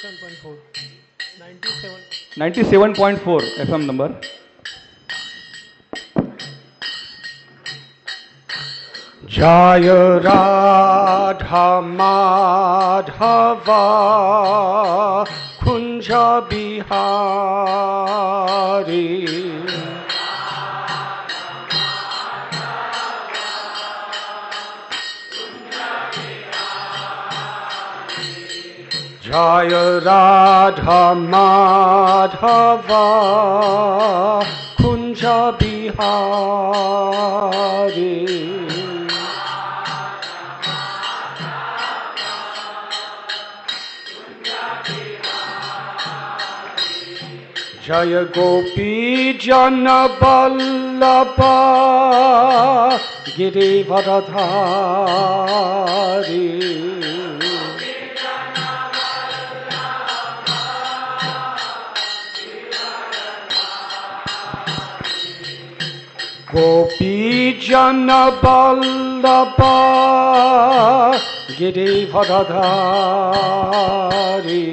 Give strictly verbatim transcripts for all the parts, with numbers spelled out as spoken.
ninety-seven point four F M number. Jay Radha Madhava Kunja Bihari Jay Radha Madhava Kunja Bihari Jaya Gopi Jana Vallabha Girivardhari Gopi Jana Vallabha Girivardhari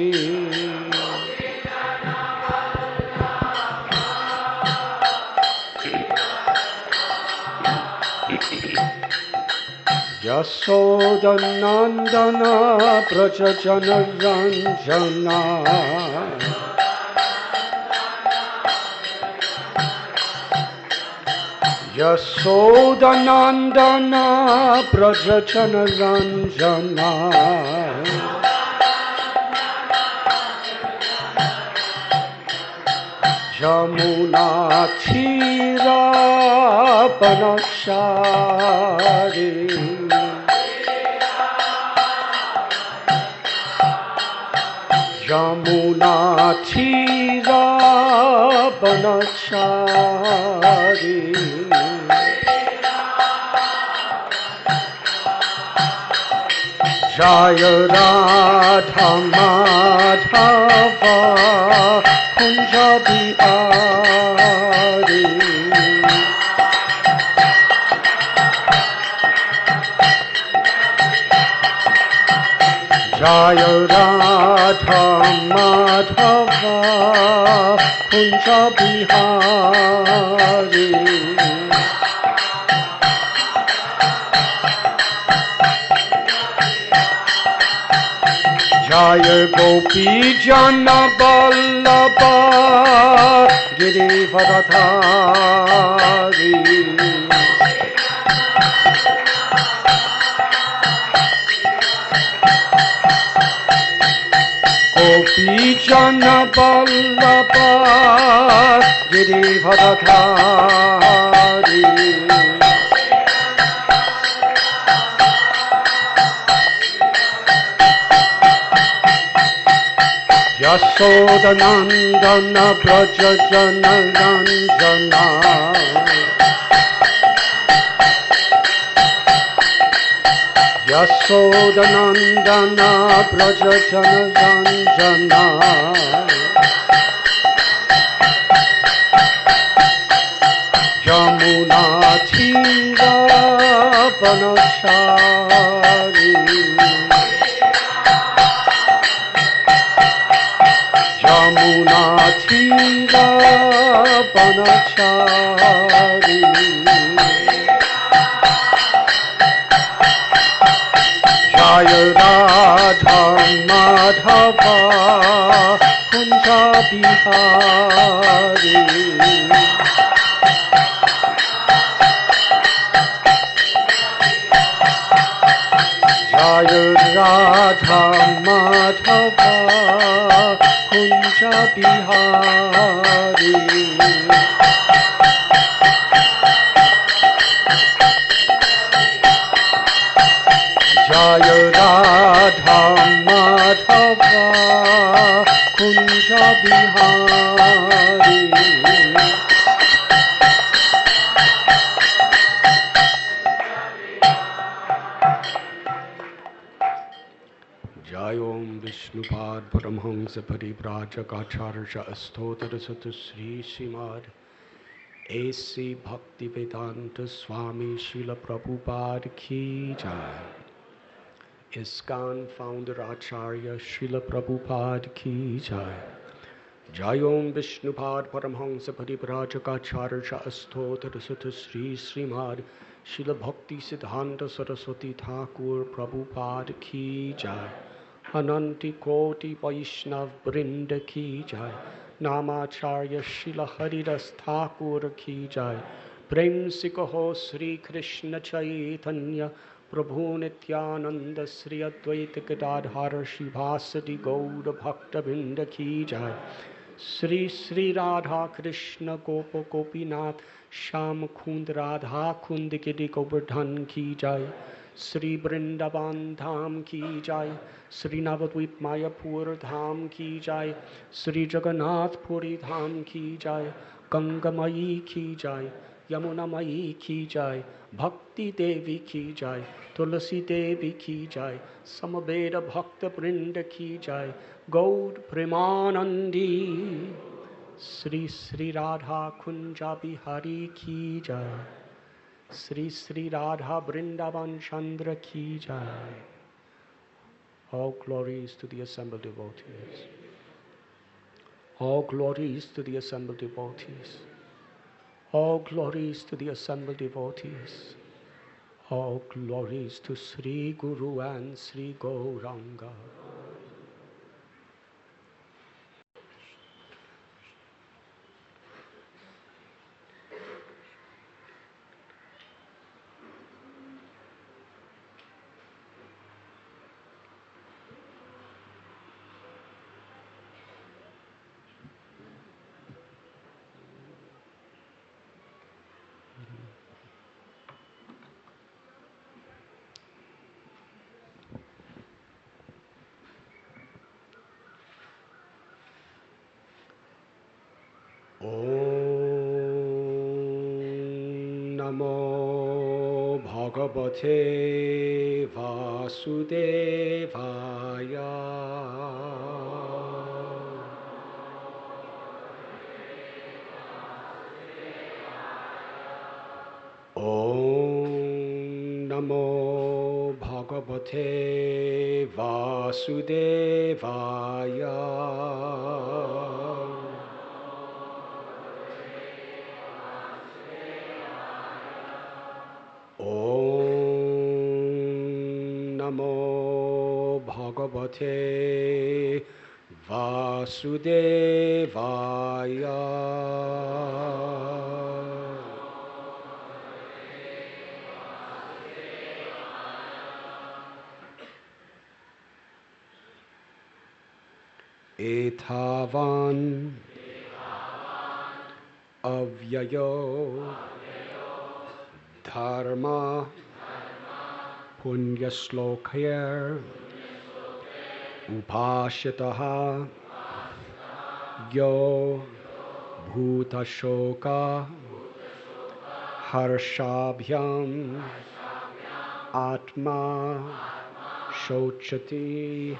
Yasoda Nandana Prajajana Ranjana Yasoda Nandana Prajajana Ranjana Jamuna Tira Panachari Jamuna Tira Panachari Jaya Radha Madhava Kunja Bihari Jaya Radha Madhava Kunja Bihari Jaya Gopi Jana Vallabha Girivardhari Gopi Jana Vallabha Girivardhari Yasoda Nandana Prajajana Ranjana Yasoda Nandana Prajajana Ranjana Jamuna Tira Panachari Jamuna Tira Panachari Jaya Radha Madhava Kunja Bihari Jaya Radha Madhava Kunja Bihari Jaya Radha Madhava Kunja Bihari Jayom Vishnupad Paramhamsa Parivrajakacharsha Astotra Sata Sri Srimad A C Bhaktivedanta Swami Srila Prabhupada Ki Jai. ISKCON founder Acharya Srila Prabhupada ki jai. Jai Om Vishnupad Paramhansa Parivrajakacharya Astotra Sutta Sri Srimad Srila Bhakti Siddhanta Saraswati Thakur Prabhupada ki jai. Ananti Koti Vaishnav Brinda ki jai. Namacharya Srila Haridas Thakur ki jai. Prem se kaho Sri Krishna Chaitanya Prabhu Nityananda Sri Advaita Gadadhara Shivasati Gaura Bhakta Binda ki jai. Sri Sri Radha Krishna Gopa Gopinath Sham Kund Radha Kund Giri Govardhan ki jai. Sri Vrindavan Dham ki jai. Sri Navadvip Mayapur Dham ki jai. Sri Jagannath Puri Dham ki jai. Ganga Mayi ki jai. Yamuna Mayi ki jai. Bhakti Devi ki jai. Tulasi Devi ki jai. Samaveda Bhakta Brinda ki jai. Gaur Premanandi. Sri Sri Radha Kunja Bihari ki jai. Sri Sri Radha Vrindavan Chandra ki jai. All glories to the assembled devotees. All glories to the assembled devotees. All glories to the assembled devotees. All glories to Sri Guru and Sri Gauranga. Om Namo Bhagavate Vasudevaya. Om Namo Bhagavate Vasudevaya. Om Namo Bhagavate Vasudevaya. Etavan avyayo dharma punyaslokaya upashitaha yo bhutashoka harshabhyam atma shochati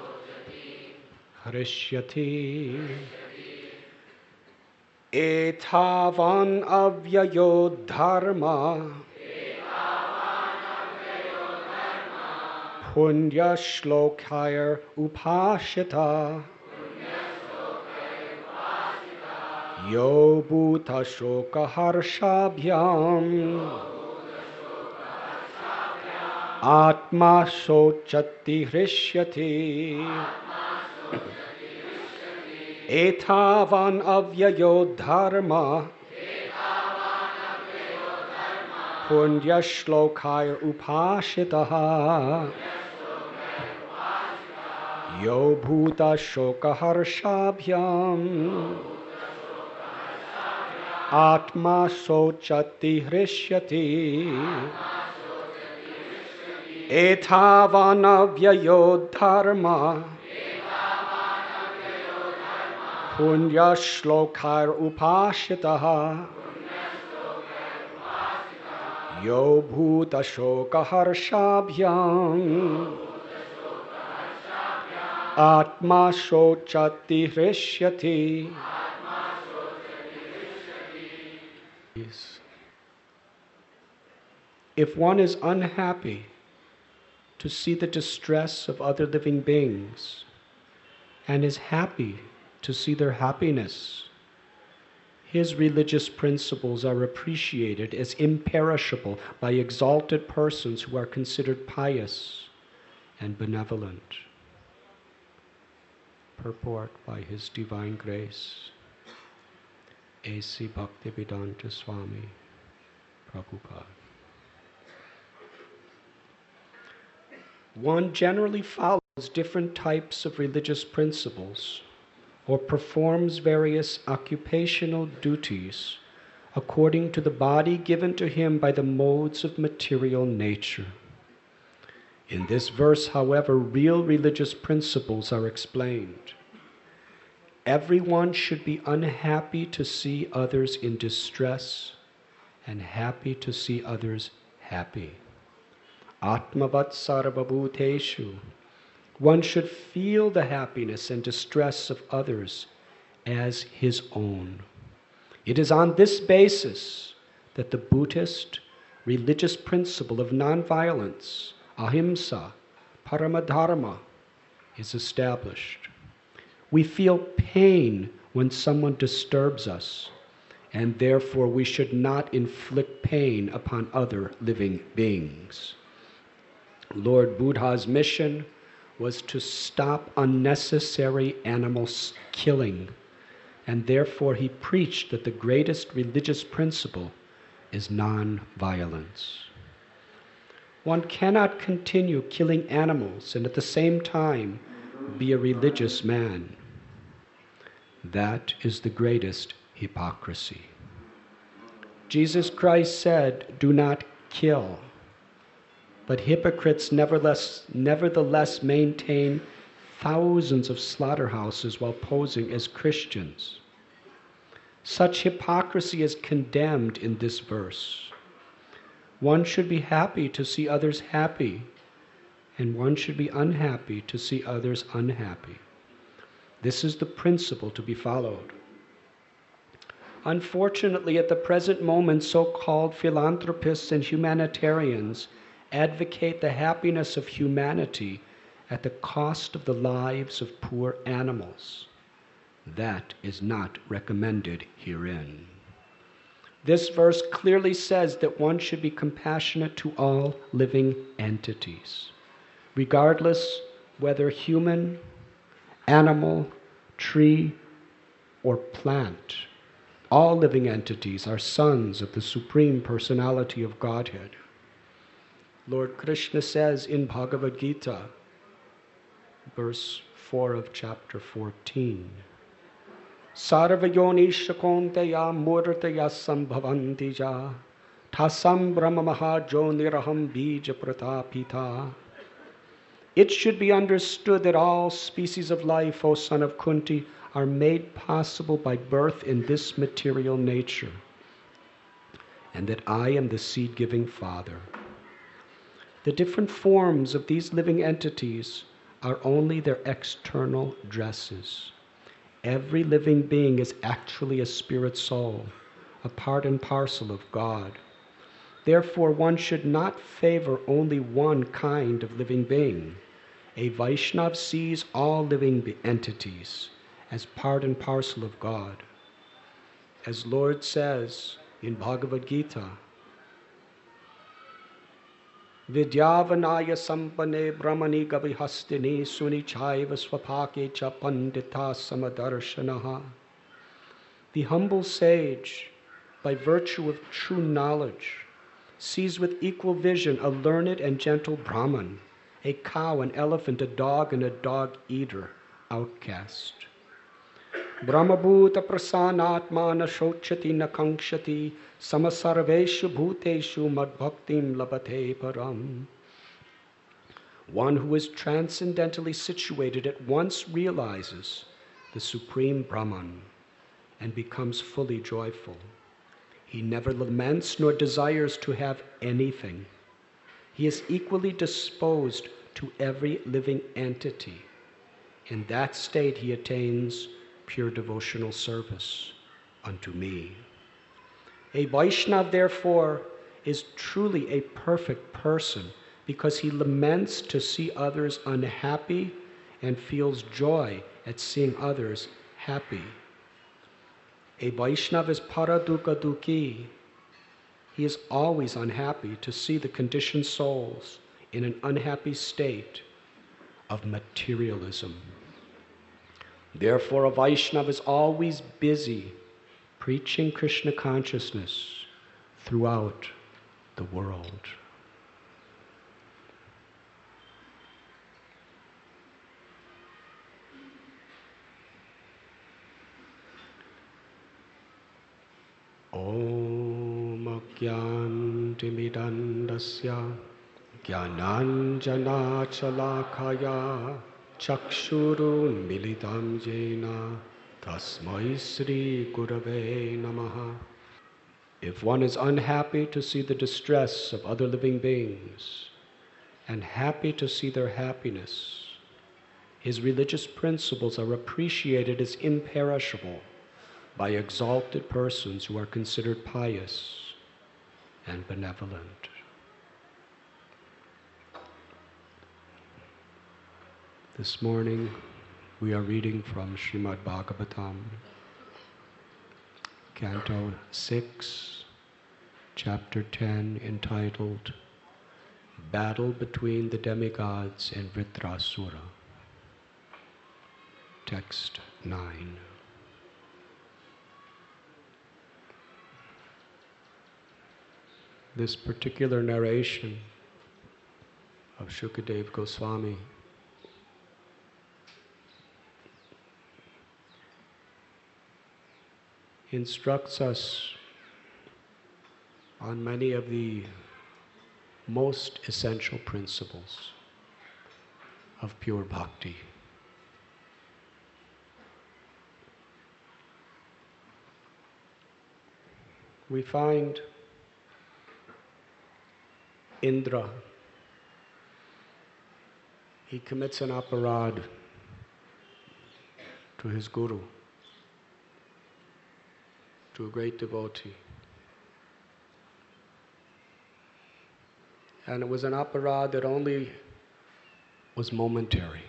hrishyati. Etavan avyayo dharma punya shlokaya upashita yo bhuta shoka harshabhyam atma shochati hrishyati. Etavan avyayo dharma punya shlokaya upashitaha yo bhuta shoka harshabhyam atma sochati hrishyati. Etavan avyayo dharma punya shlokaya upashitaha yo bhuta shoka harshabhyam atma sochati hrishyati. If one is unhappy to see the distress of other living beings and is happy to see their happiness. His religious principles are appreciated as imperishable by exalted persons who are considered pious and benevolent. Purport by His Divine Grace, A C Bhaktivedanta Swami Prabhupada. One generally follows different types of religious principles or performs various occupational duties according to the body given to him by the modes of material nature. In this verse, however, real religious principles are explained. Everyone should be unhappy to see others in distress and happy to see others happy. Atmavat sarvabhuteshu. One should feel the happiness and distress of others as his own. It is on this basis that the Buddhist religious principle of nonviolence, ahimsa, paramadharma, is established. We feel pain when someone disturbs us, and therefore we should not inflict pain upon other living beings. Lord Buddha's mission was to stop unnecessary animal killing, and therefore he preached that the greatest religious principle is non-violence. One cannot continue killing animals and at the same time be a religious man. That is the greatest hypocrisy. Jesus Christ said, "Do not kill." But hypocrites nevertheless, nevertheless maintain thousands of slaughterhouses while posing as Christians. Such hypocrisy is condemned in this verse. One should be happy to see others happy, and one should be unhappy to see others unhappy. This is the principle to be followed. Unfortunately, at the present moment, so-called philanthropists and humanitarians advocate the happiness of humanity at the cost of the lives of poor animals. That is not recommended herein. This verse clearly says that one should be compassionate to all living entities, regardless whether human, animal, tree, or plant. All living entities are sons of the Supreme Personality of Godhead. Lord Krishna says in Bhagavad Gita, verse four of chapter fourteen, Sarvayonisha konteya murtaya sambhavanti ja tasam brahma mahajoniraham bija pratapita. It should be understood that all species of life, O son of Kunti, are made possible by birth in this material nature, and that I am the seed-giving Father. The different forms of these living entities are only their external dresses. Every living being is actually a spirit soul, a part and parcel of God. Therefore, one should not favor only one kind of living being. A Vaishnav sees all living entities as part and parcel of God. As Lord says in Bhagavad Gita, Vidyavanaya sampane brahmani gavihastini sunichaiva swapake cha pandita samadarshanaha. The humble sage, by virtue of true knowledge, sees with equal vision a learned and gentle Brahman, a cow, an elephant, a dog, and a dog-eater, outcast. Brahmabhuta prasanatmana shochati nakankshati samasarveshu bhuteshu madbhaktim labate param. One who is transcendentally situated at once realizes the Supreme Brahman and becomes fully joyful. He never laments nor desires to have anything. He is equally disposed to every living entity. In that state he attains pure devotional service unto me. A Vaishnava, therefore, is truly a perfect person because he laments to see others unhappy and feels joy at seeing others happy. A Vaishnava is paradukha dukhi. He is always unhappy to see the conditioned souls in an unhappy state of materialism. Therefore, a Vaishnava is always busy preaching Krishna consciousness throughout the world. Om Agyantimidandasya Gyananjana Chalakaya Chakshurun Militam Jena Tasmai Sri Gurave Namaha. If one is unhappy to see the distress of other living beings and happy to see their happiness, his religious principles are appreciated as imperishable by exalted persons who are considered pious and benevolent. This morning we are reading from Srimad Bhagavatam, Canto six, Chapter ten, entitled Battle Between the Demigods and Vritrasura. Text nine. This particular narration of Shukadeva Goswami instructs us on many of the most essential principles of pure bhakti. We find Indra, he commits an aparad to his guru, to a great devotee. And it was an aparad that only was momentary.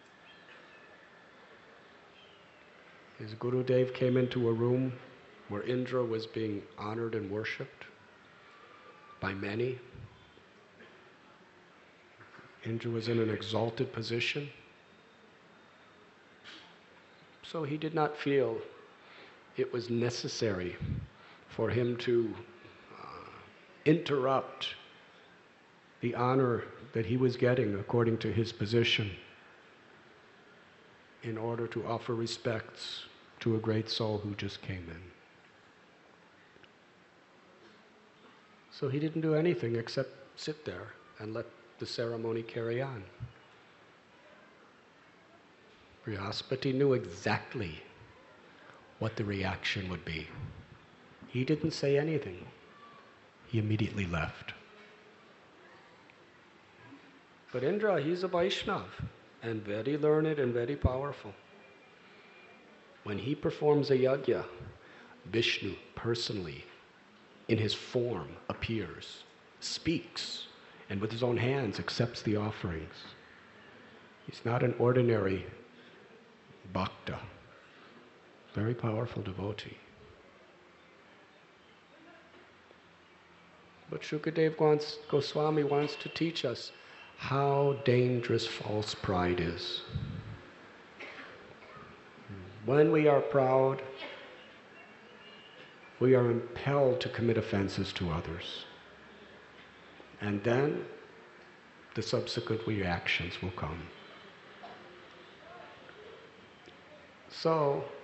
His Gurudev came into a room where Indra was being honored and worshipped by many. Indra was in an exalted position. So he did not feel it was necessary for him to uh, interrupt the honor that he was getting according to his position in order to offer respects to a great soul who just came in. So he didn't do anything except sit there and let the ceremony carry on. Brihaspati knew exactly what the reaction would be. He didn't say anything. He immediately left. But Indra, he's a Vaishnava and very learned and very powerful. When he performs a yajna, Vishnu personally, in his form, appears, speaks, and with his own hands accepts the offerings. He's not an ordinary bhakta, very powerful devotee. But Shukadeva wants, Goswami wants to teach us how dangerous false pride is. When we are proud, we are impelled to commit offenses to others. And then the subsequent reactions will come. So,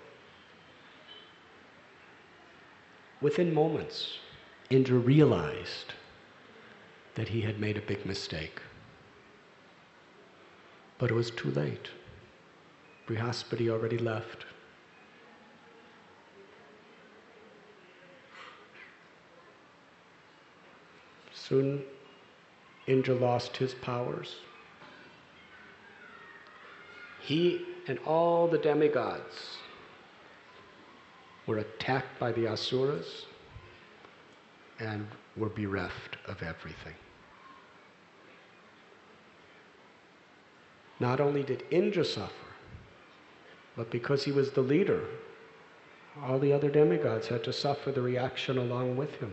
within moments, Indra realized that he had made a big mistake. But it was too late. Brihaspati already left. Soon, Indra lost his powers. He and all the demigods were attacked by the asuras and were bereft of everything. Not only did Indra suffer, but because he was the leader, all the other demigods had to suffer the reaction along with him.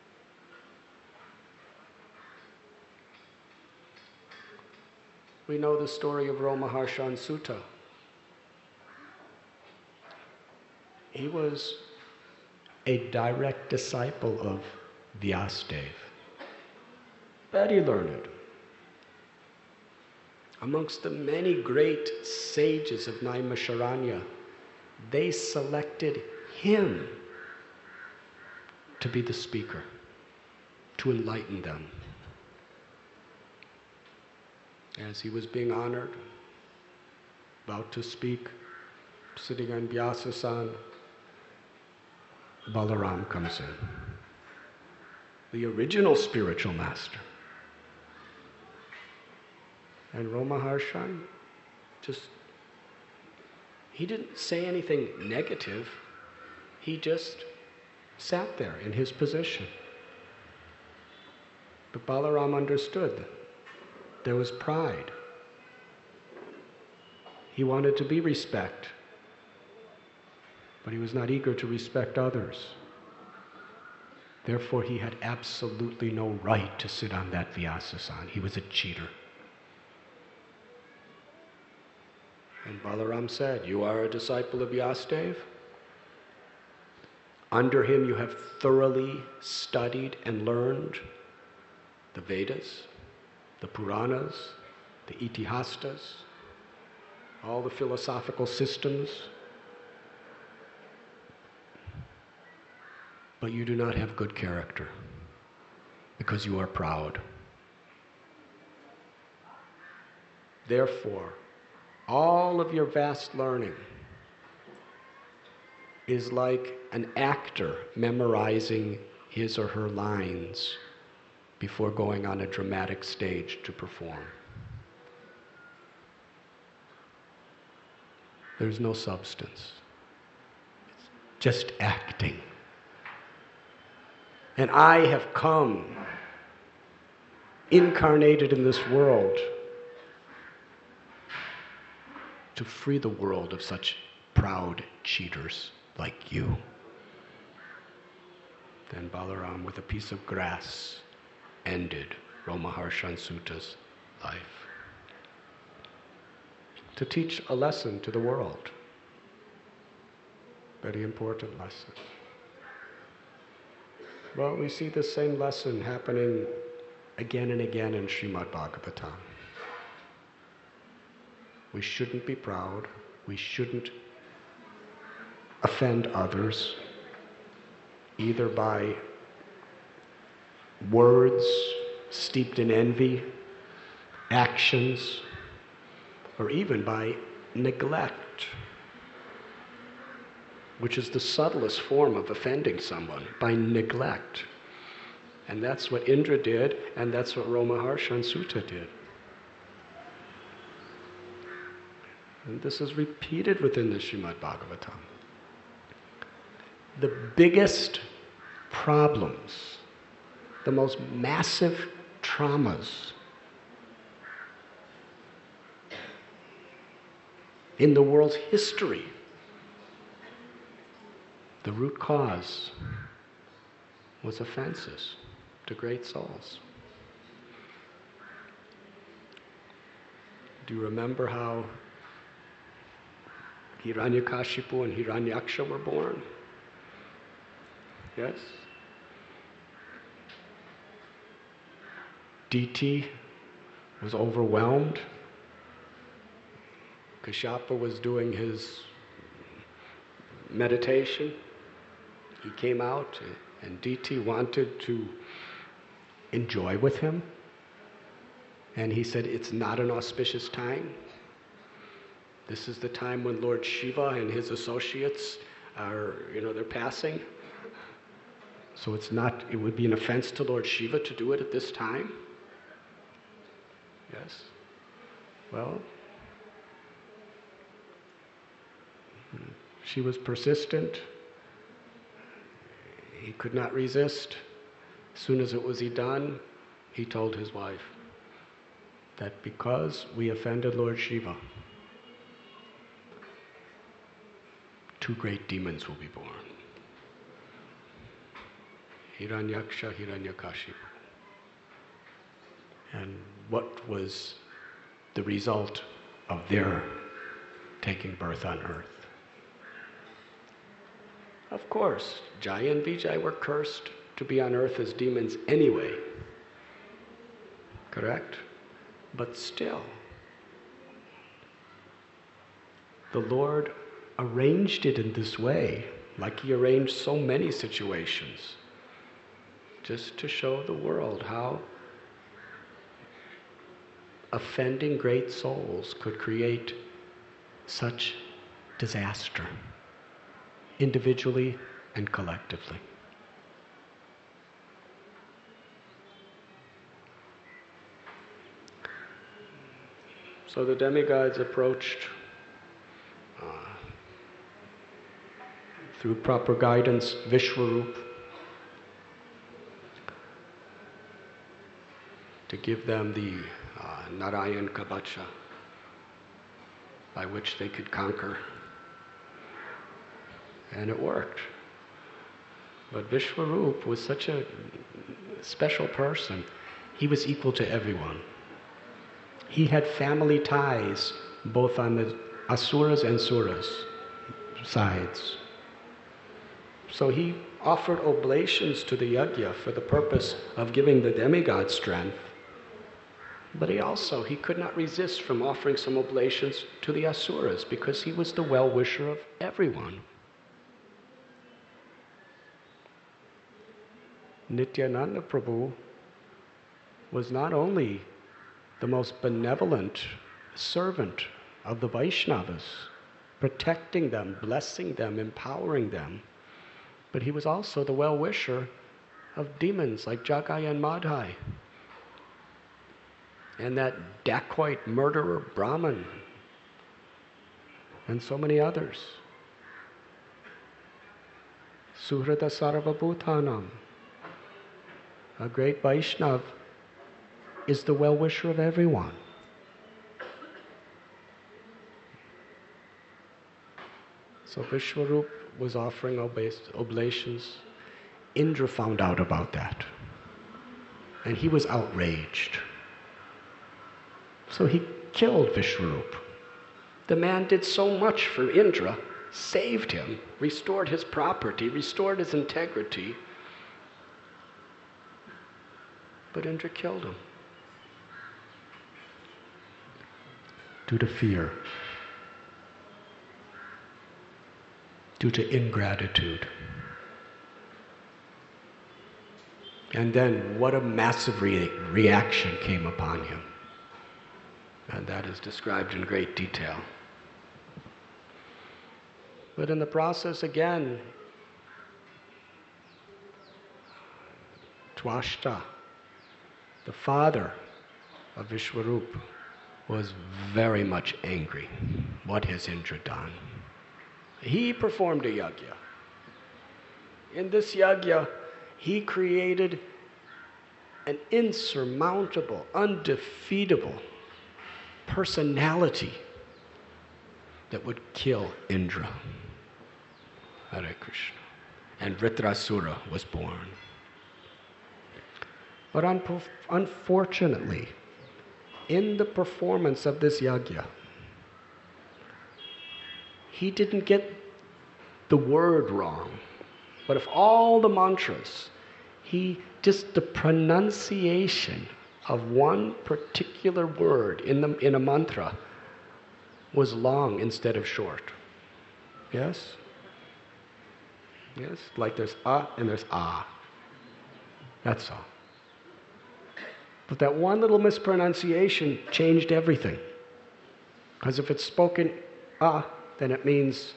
We know the story of Romaharshan Sutta. He was a direct disciple of Vyasadeva, very learned. Amongst the many great sages of Naimisharanya, they selected him to be the speaker, to enlighten them. As he was being honored, about to speak, sitting on Vyasasan, Balaram comes in, the original spiritual master. And Romaharshan just, he didn't say anything negative. He just sat there in his position. But Balaram understood. There was pride. He wanted to be respect, but he was not eager to respect others. Therefore, he had absolutely no right to sit on that Vyasasan. He was a cheater. And Balaram said, "You are a disciple of Vyasadeva. Under him you have thoroughly studied and learned the Vedas, the Puranas, the Itihastas, all the philosophical systems. But you do not have good character because you are proud. Therefore, all of your vast learning is like an actor memorizing his or her lines before going on a dramatic stage to perform. There's no substance. It's just acting. And I have come, incarnated in this world, to free the world of such proud cheaters like you." Then Balaram, with a piece of grass, ended Romaharshan Sutta's life. To teach a lesson to the world. Very important lesson. Well, we see the same lesson happening again and again in Srimad Bhagavatam. We shouldn't be proud. We shouldn't offend others, either by words steeped in envy, actions, or even by neglect, which is the subtlest form of offending someone, by neglect. And that's what Indra did, and that's what Romaharshan Sutta did. And this is repeated within the Srimad Bhagavatam. The biggest problems, the most massive traumas in the world's history, the root cause was offenses to great souls. Do you remember how Hiranyakashipu and Hiranyaksha were born? Yes? Diti was overwhelmed. Kashyapa was doing his meditation. He came out, and Diti wanted to enjoy with him. And he said, "It's not an auspicious time. This is the time when Lord Shiva and his associates are, you know, they're passing. So it's not, it would be an offense to Lord Shiva to do it at this time." Yes? Well, she was persistent. He could not resist. As soon as it was done, he told his wife, that because we offended Lord Shiva, two great demons will be born. Hiranyaksha, Hiranyakashipu. And what was the result of their taking birth on earth? Of course, Jaya and Vijay were cursed to be on earth as demons anyway. Correct? But still, the Lord arranged it in this way, like He arranged so many situations, just to show the world how offending great souls could create such disaster, individually and collectively. So the demigods approached uh, through proper guidance Vishwarup to give them the uh, Narayan Kabacha by which they could conquer. And it worked. But Vishwarup was such a special person. He was equal to everyone. He had family ties both on the Asuras and Suras sides. So he offered oblations to the yajna for the purpose of giving the demigod strength. But he also, he could not resist from offering some oblations to the Asuras because he was the well-wisher of everyone. Nityananda Prabhu was not only the most benevolent servant of the Vaishnavas, protecting them, blessing them, empowering them, but he was also the well-wisher of demons like Jagai and Madhai, and that dacoit murderer Brahman, and so many others. Suhrita Sarvabhutanam, a great Vaishnav, is the well-wisher of everyone. So Vishwarup was offering oblations. Indra found out about that, and he was outraged. So he killed Vishwarup. The man did so much for Indra, saved him, restored his property, restored his integrity, but Indra killed him due to fear, due to ingratitude. And then what a massive re- reaction came upon him. And that is described in great detail. But in the process, again, Twashta, the father of Vishwarup, was very much angry. What has Indra done? He performed a yajna. In this yajna, he created an insurmountable, undefeatable personality that would kill Indra. Hare Krishna. And Vritrasura was born. But un- unfortunately, in the performance of this yajna, he didn't get the word wrong. But of all the mantras, he just the pronunciation of one particular word in the in a mantra was long instead of short. Yes? Yes? Like there's a and there's ah. That's all. But that one little mispronunciation changed everything. Because if it's spoken ah, then it means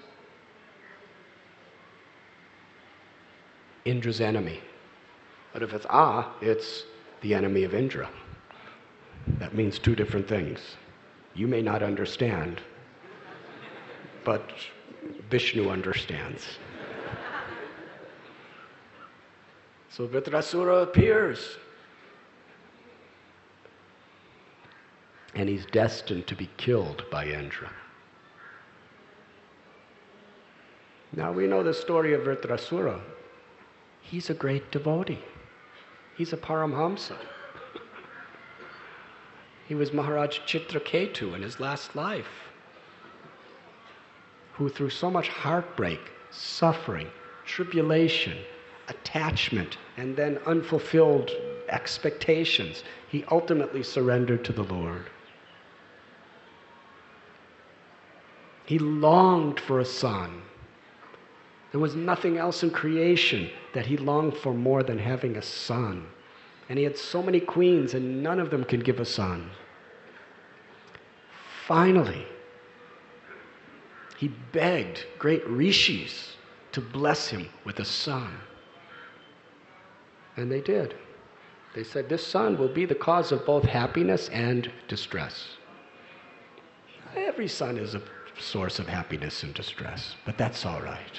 Indra's enemy. But if it's ah, it's the enemy of Indra. That means two different things. You may not understand, but Vishnu understands. So Vritrasura appears. and he's destined to be killed by Indra. Now we know the story of Vritrasura. He's a great devotee. He's a Paramhamsa. He was Maharaj Chitraketu in his last life, who through so much heartbreak, suffering, tribulation, attachment, and then unfulfilled expectations, he ultimately surrendered to the Lord. He longed for a son. There was nothing else in creation that he longed for more than having a son. And he had so many queens, and none of them could give a son. Finally, he begged great rishis to bless him with a son. And they did. They said, this son will be the cause of both happiness and distress. Every son is a source of happiness and distress, but that's all right.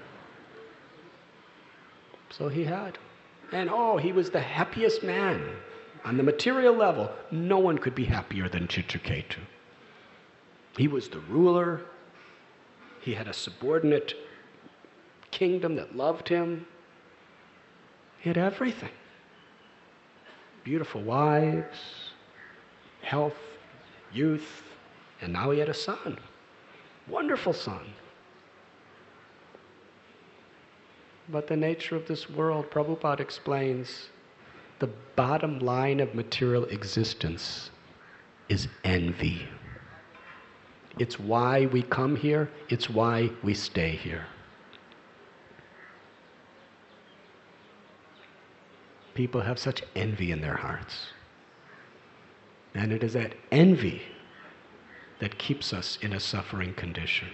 So he had. And oh, he was the happiest man. On the material level, no one could be happier than Chitraketu. He was the ruler. He had a subordinate kingdom that loved him. He had everything. Beautiful wives, health, youth, and now he had a son. Wonderful son. But the nature of this world, Prabhupada explains, the bottom line of material existence is envy. It's why we come here, it's why we stay here. People have such envy in their hearts. And it is that envy that keeps us in a suffering condition.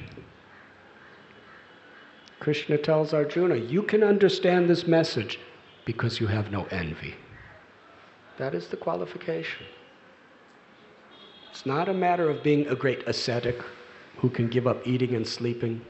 Krishna tells Arjuna, you can understand this message because you have no envy. That is the qualification. It's not a matter of being a great ascetic who can give up eating and sleeping.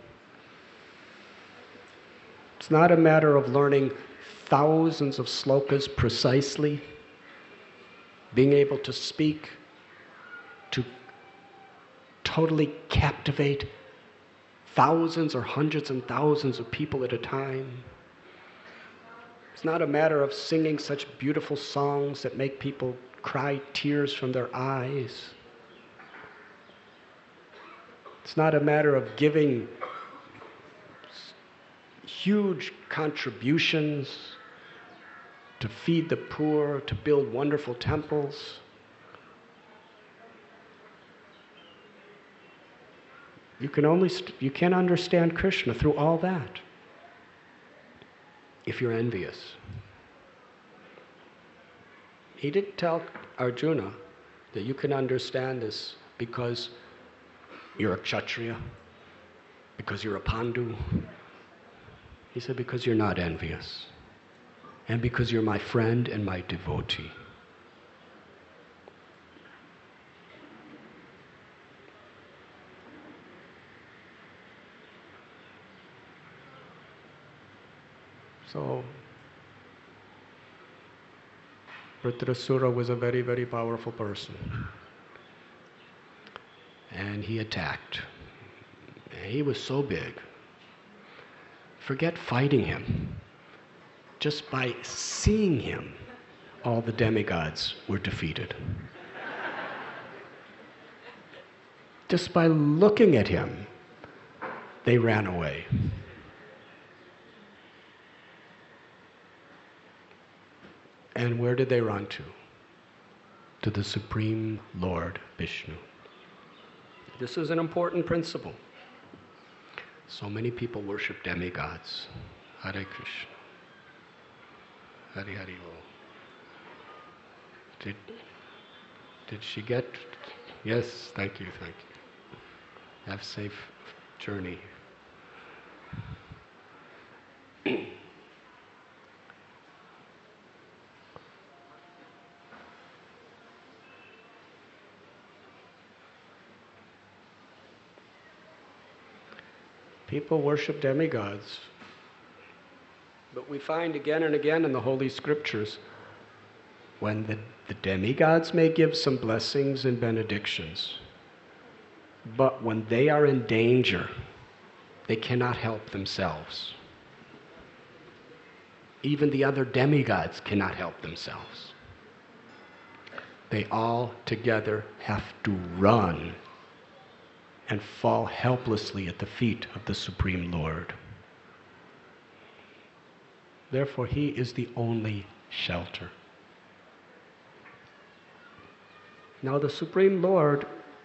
It's not a matter of learning thousands of slokas precisely, being able to speak, to totally captivate thousands or hundreds and thousands of people at a time. It's not a matter of singing such beautiful songs that make people cry tears from their eyes. It's not a matter of giving huge contributions to feed the poor, to build wonderful temples. You can only st- you can't understand Krishna through all that if you're envious. He didn't tell Arjuna that you can understand this because you're a Kshatriya, because you're a Pandu. He said, because you're not envious, and because you're my friend and my devotee. So, Vritrasura was a very, very powerful person. And he attacked. And he was so big. Forget fighting him. Just by seeing him, all the demigods were defeated. Just by looking at him, they ran away. And where did they run to? To the Supreme Lord Vishnu. This is an important principle. So many people worship demigods. Hare Krishna. Hari Hari Bol. Did, did she get? Yes, thank you, thank you. Have a safe journey. People worship demigods. But we find again and again in the Holy Scriptures, when the The demigods may give some blessings and benedictions, but when they are in danger, they cannot help themselves. Even the other demigods cannot help themselves. They all together have to run and fall helplessly at the feet of the Supreme Lord. Therefore, He is the only shelter. Now, the Supreme Lord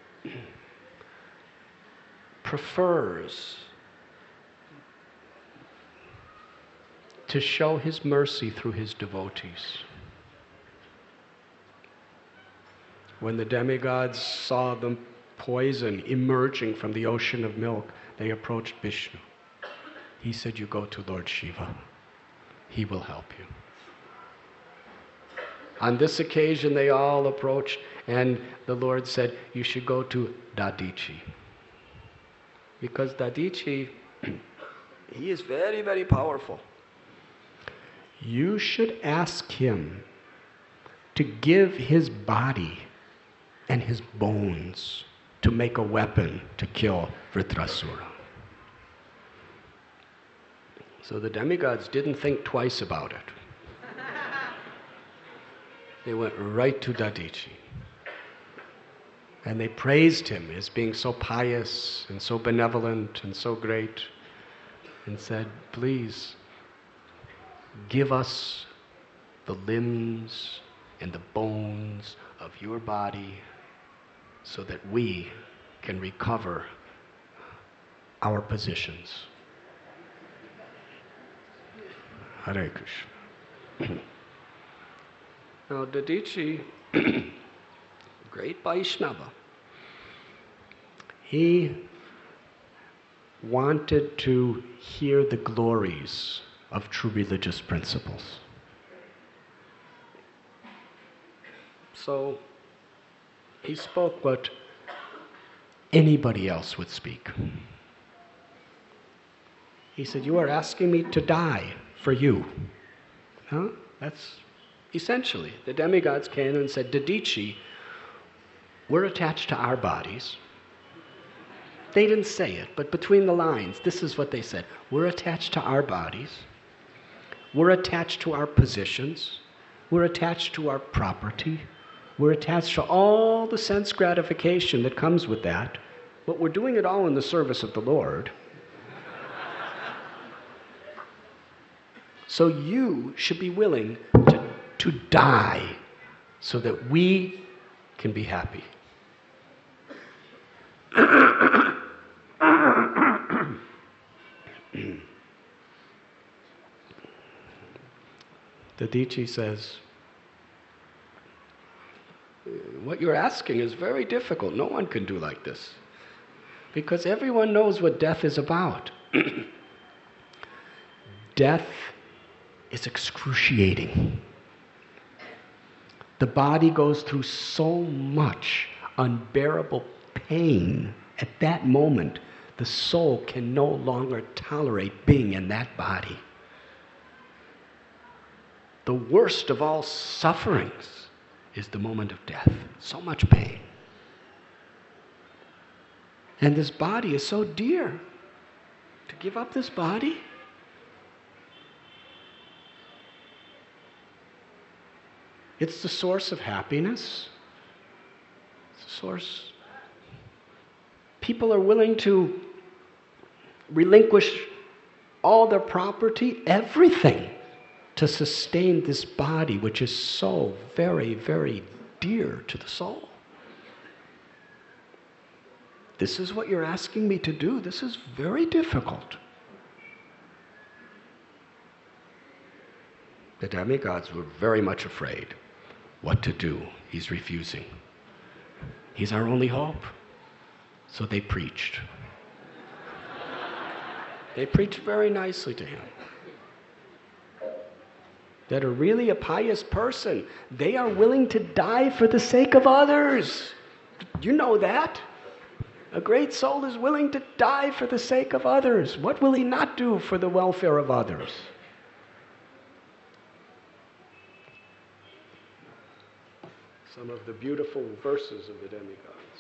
prefers to show His mercy through His devotees. When the demigods saw the poison emerging from the ocean of milk, they approached Vishnu. He said, "You go to Lord Shiva. He will help you." On this occasion, they all approached, and the Lord said, "You should go to Dadichi." Because Dadichi, he is very, very powerful. You should ask him to give his body and his bones to make a weapon to kill Vritrasura. So the demigods didn't think twice about it. They went right to Dadichi. And they praised him as being so pious and so benevolent and so great, and said, "Please, give us the limbs and the bones of your body so that we can recover our positions." Hare Krishna. Now, Dadichi, great Vaishnava, he wanted to hear the glories of true religious principles. So he spoke what anybody else would speak. He said, "You are asking me to die for you." Huh? That's essentially, the demigods came and said, "Dadichi, we're attached to our bodies." They didn't say it, but between the lines, this is what they said. "We're attached to our bodies. We're attached to our positions. We're attached to our property. We're attached to all the sense gratification that comes with that, but we're doing it all in the service of the Lord. So you should be willing to, to die so that we can be happy." Dadichi says, "What you're asking is very difficult. No one can do like this. Because everyone knows what death is about." Death is excruciating. The body goes through so much unbearable pain. At that moment, the soul can no longer tolerate being in that body. The worst of all sufferings is the moment of death. So much pain. And this body is so dear. To give up this body? It's the source of happiness. It's the source. People are willing to relinquish all their property, everything, to sustain this body, which is so very, very dear to the soul. This is what you're asking me to do. This is very difficult. The demigods were very much afraid. What to do? He's refusing. He's our only hope. So they preached. They preached very nicely to him. That are really a pious person, they are willing to die for the sake of others. You know that. A great soul is willing to die for the sake of others. What will he not do for the welfare of others? some of the beautiful verses of the demigods.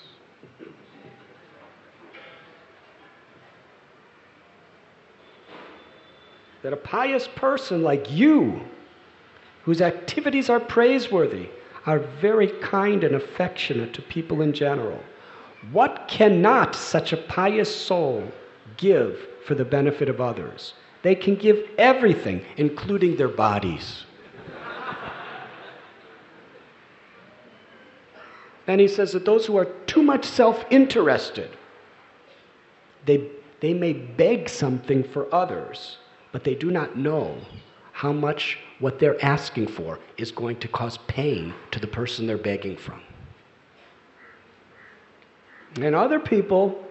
That a pious person like you, whose activities are praiseworthy, are very kind and affectionate to people in general. What cannot such a pious soul give for the benefit of others? They can give everything, including their bodies. And he says that those who are too much self-interested, they, they may beg something for others, but they do not know how much what they're asking for is going to cause pain to the person they're begging from. And other people,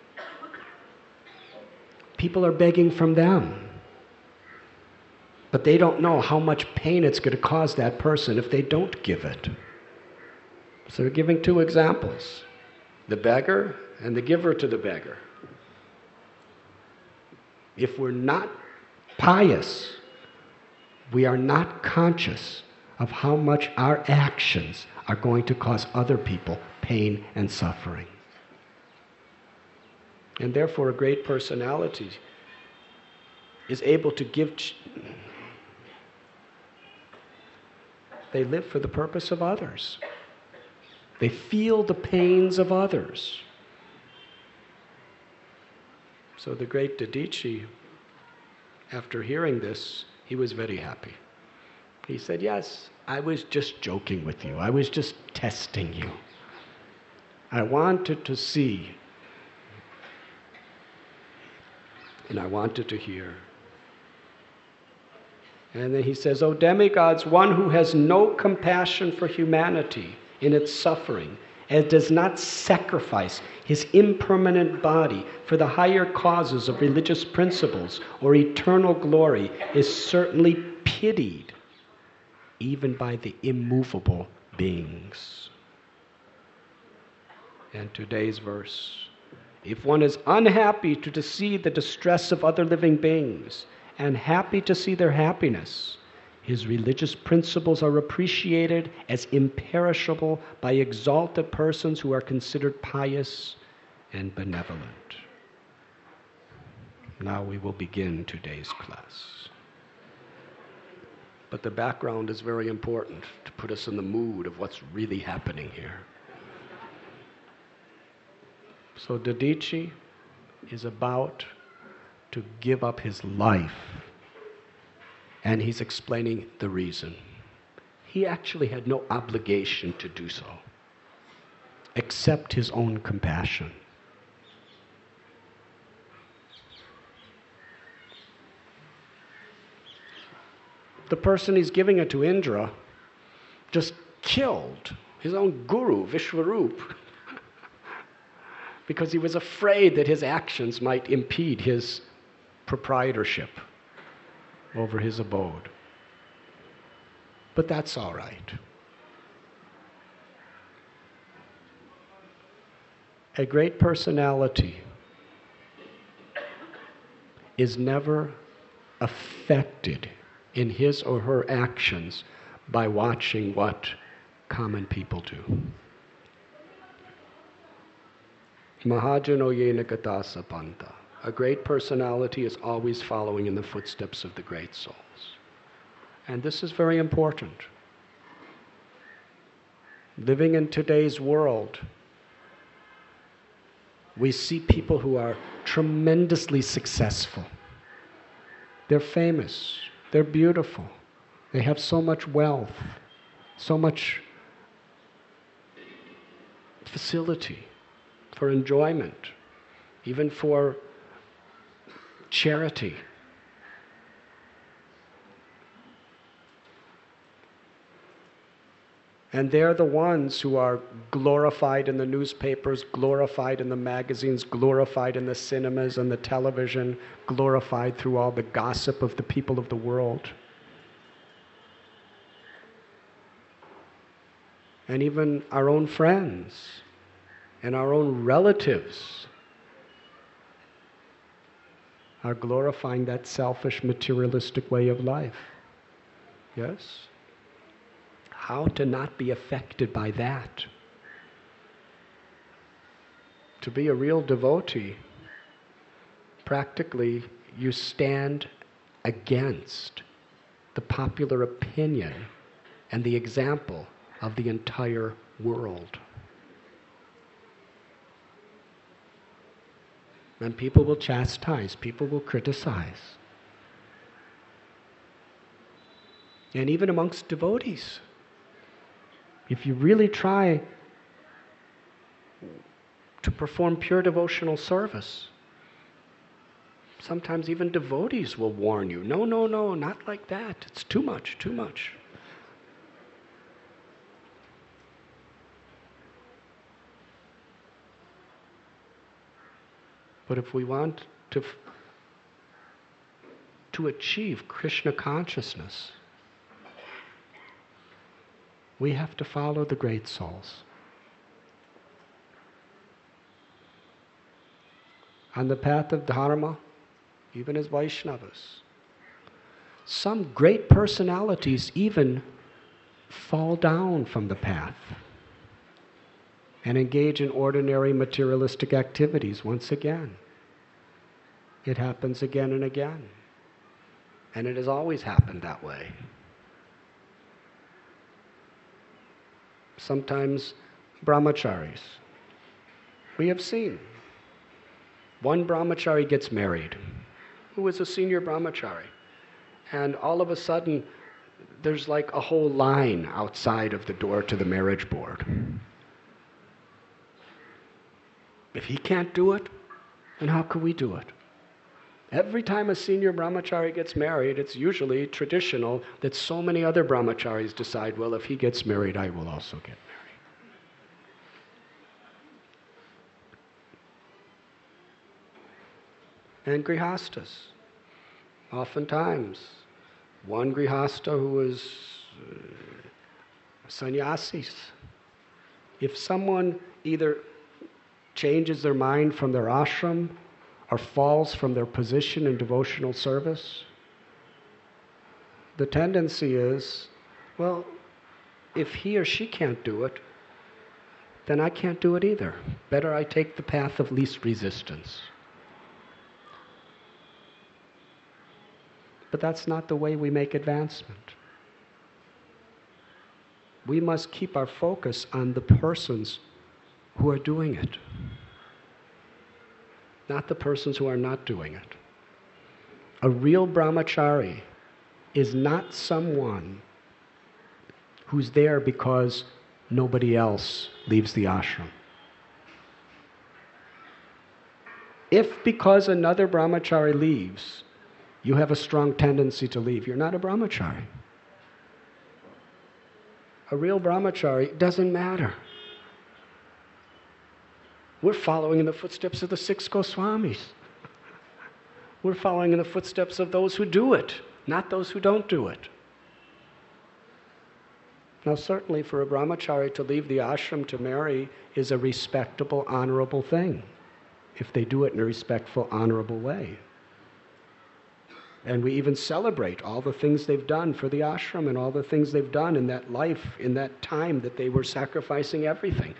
people are begging from them. But they don't know how much pain it's going to cause that person if they don't give it. So we're giving two examples. The beggar and the giver to the beggar. If we're not pious, we are not conscious of how much our actions are going to cause other people pain and suffering. And therefore a great personality is able to give... Ch- they live for the purpose of others. They feel the pains of others. So the great Dadichi, after hearing this, he was very happy. He said, yes, I was just joking with you. I was just testing you. I wanted to see, and I wanted to hear. And then he says, O demigods, one who has no compassion for humanity in its suffering, and does not sacrifice his impermanent body for the higher causes of religious principles or eternal glory, is certainly pitied even by the immovable beings. And today's verse, if one is unhappy to see the distress of other living beings and happy to see their happiness, his religious principles are appreciated as imperishable by exalted persons who are considered pious and benevolent. Now we will begin today's class. But the background is very important to put us in the mood of what's really happening here. So Dadichi is about to give up his life. And he's explaining the reason. He actually had no obligation to do so, except his own compassion. The person he's giving it to, Indra, just killed his own guru, Vishwarup, because he was afraid that his actions might impede his proprietorship over his abode. But that's all right. A great personality is never affected in his or her actions by watching what common people do. Mahajano yena gata sapanta. A great personality is always following in the footsteps of the great souls. And this is very important. Living in today's world, we see people who are tremendously successful. They're famous, they're beautiful, they have so much wealth, so much facility for enjoyment, even for charity. And they're the ones who are glorified in the newspapers, glorified in the magazines, glorified in the cinemas and the television, glorified through all the gossip of the people of the world. And even our own friends and our own relatives are glorifying that selfish, materialistic way of life. Yes? how to not be affected by that. To be a real devotee, practically you stand against the popular opinion and the example of the entire world. And people will chastise, people will criticize. And even amongst devotees, if you really try to perform pure devotional service, sometimes even devotees will warn you, no, no, no, not like that. It's too much, too much. But if we want to, to achieve Krishna consciousness, we have to follow the great souls. On the path of Dharma, even as Vaishnavas, some great personalities even fall down from the path and engage in ordinary materialistic activities once again. It happens again and again. And it has always happened that way. Sometimes brahmacharis. We have seen. One brahmachari gets married, who is a senior brahmachari. And all of a sudden, there's like a whole line outside of the door to the marriage board. If he can't do it, then how can we do it? Every time a senior brahmachari gets married, it's usually traditional that so many other brahmacharis decide, well, if he gets married, I will also get married. And grihastas. Oftentimes, one grihasta who is uh, sannyasis, if someone either changes their mind from their ashram or falls from their position in devotional service, the tendency is, well, if he or she can't do it, then I can't do it either. Better I take the path of least resistance. But that's not the way we make advancement. We must keep our focus on the persons who are doing it, not the persons who are not doing it. A real brahmachari is not someone who's there because nobody else leaves the ashram. If because another brahmachari leaves, you have a strong tendency to leave, you're not a brahmachari. A real brahmachari doesn't matter. We're following in the footsteps of the six Goswamis. We're following in the footsteps of those who do it, not those who don't do it. Now certainly for a brahmachari to leave the ashram to marry is a respectable, honorable thing, if they do it in a respectful, honorable way. And we even celebrate all the things they've done for the ashram and all the things they've done in that life, in that time that they were sacrificing everything.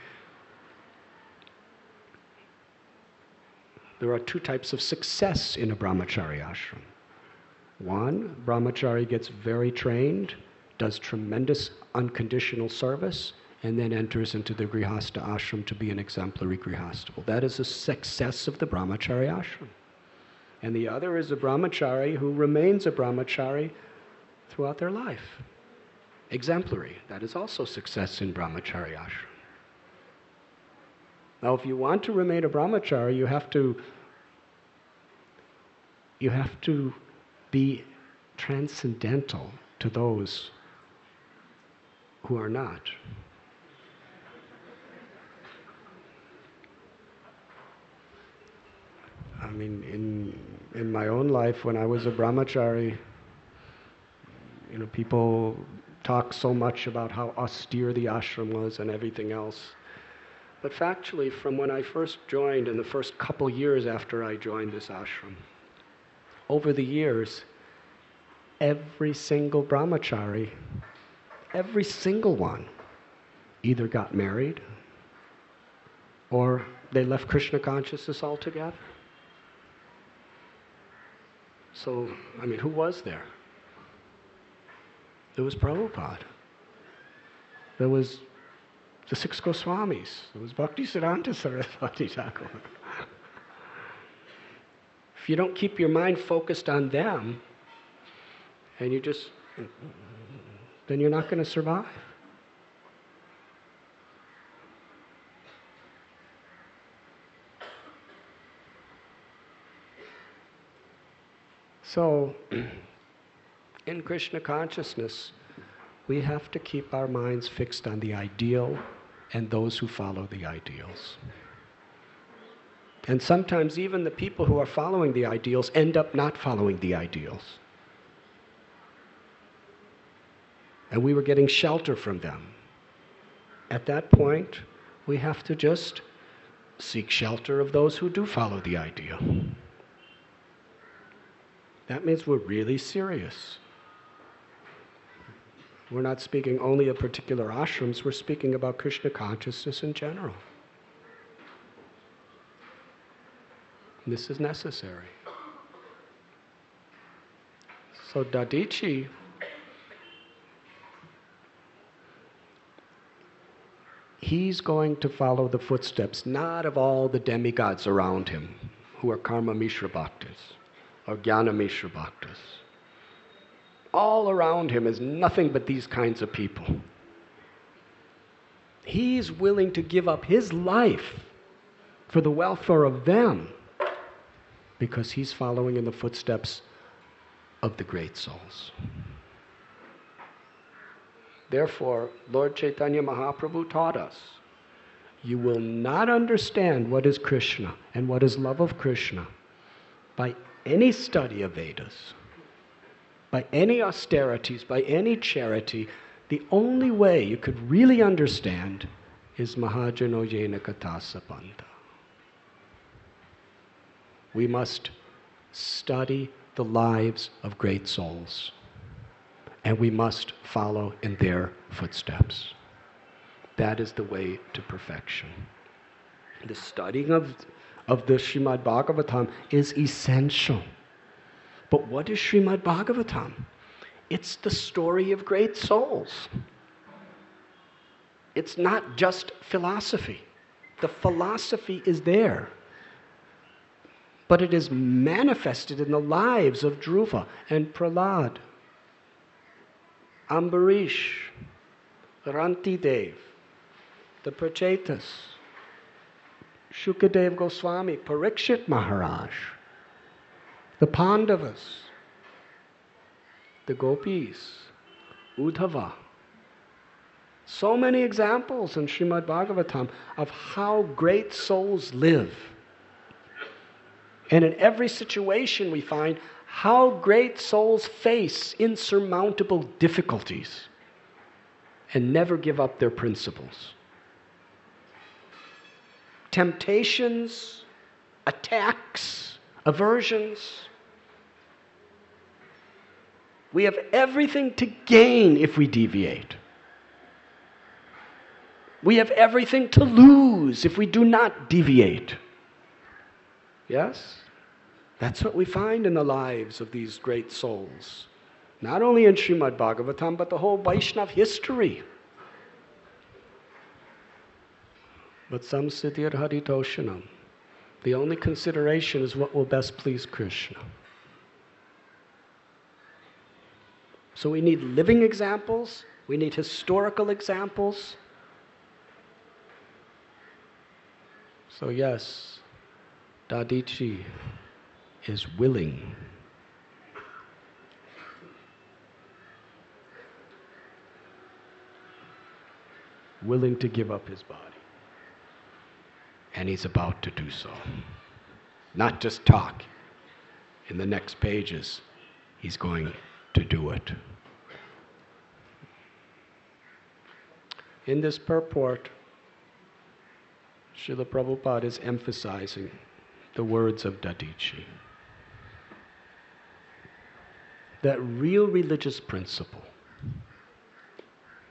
There are two types of success in a brahmachari ashram. One, brahmachari gets very trained, does tremendous unconditional service, and then enters into the grihasta ashram to be an exemplary grihasta. Well, that is a success of the brahmachari ashram. And the other is a brahmachari who remains a brahmachari throughout their life. Exemplary. That is also success in brahmachari ashram. Now, if you want to remain a brahmachari, you have to you have to be transcendental to those who are not. I mean, in in my own life, when I was a brahmachari, you know, people talk so much about how austere the ashram was and everything else. But factually, from when I first joined, in the first couple years after I joined this ashram, over the years, every single brahmachari every single one either got married or they left Krishna consciousness altogether. So, I mean, who was there? There was Prabhupada. There was the six Goswamis. There was Bhaktisiddhanta Saraswati Thakur. If you don't keep your mind focused on them, and you just, then you're not going to survive. So, in Krishna consciousness, we have to keep our minds fixed on the ideal and those who follow the ideals. And sometimes even the people who are following the ideals end up not following the ideals. And we were getting shelter from them. At that point, we have to just seek shelter of those who do follow the ideal. That means we're really serious. We're not speaking only of particular ashrams, we're speaking about Krishna consciousness in general. This is necessary. So Dadichi, he's going to follow the footsteps, not of all the demigods around him, who are Karma Mishra Bhaktas, or Jnana Mishra Bhaktas. All around him is nothing but these kinds of people. He's willing to give up his life for the welfare of them because he's following in the footsteps of the great souls. Therefore, Lord Chaitanya Mahaprabhu taught us, you will not understand what is Krishna and what is love of Krishna by any study of Vedas, by any austerities, by any charity. The only way you could really understand is Mahajano Yena Kathasapanta. We must study the lives of great souls, and we must follow in their footsteps. That is the way to perfection. The studying of, of the Srimad Bhagavatam is essential. But what is Srimad Bhagavatam? It's the story of great souls. It's not just philosophy. The philosophy is there. But it is manifested in the lives of Dhruva and Prahlad, Ambarish, Rantidev, the Prachetas, Shukadev Goswami, Parikshit Maharaj, the Pandavas, the Gopis, Uddhava. So many examples in Srimad Bhagavatam of how great souls live. And in every situation we find how great souls face insurmountable difficulties and never give up their principles. Temptations, attacks, aversions. We have everything to gain if we deviate. We have everything to lose if we do not deviate. Yes? That's what we find in the lives of these great souls. Not only in Srimad Bhagavatam, but the whole Vaishnava history. But samsiddhir haritoshanam. The only consideration is what will best please Krishna. So we need living examples, we need historical examples. So yes, Dadichi is willing willing to give up his body. And he's about to do so. Not just talk. In the next pages, he's going to do it. In this purport, Srila Prabhupada is emphasizing the words of Dadichi. That real religious principle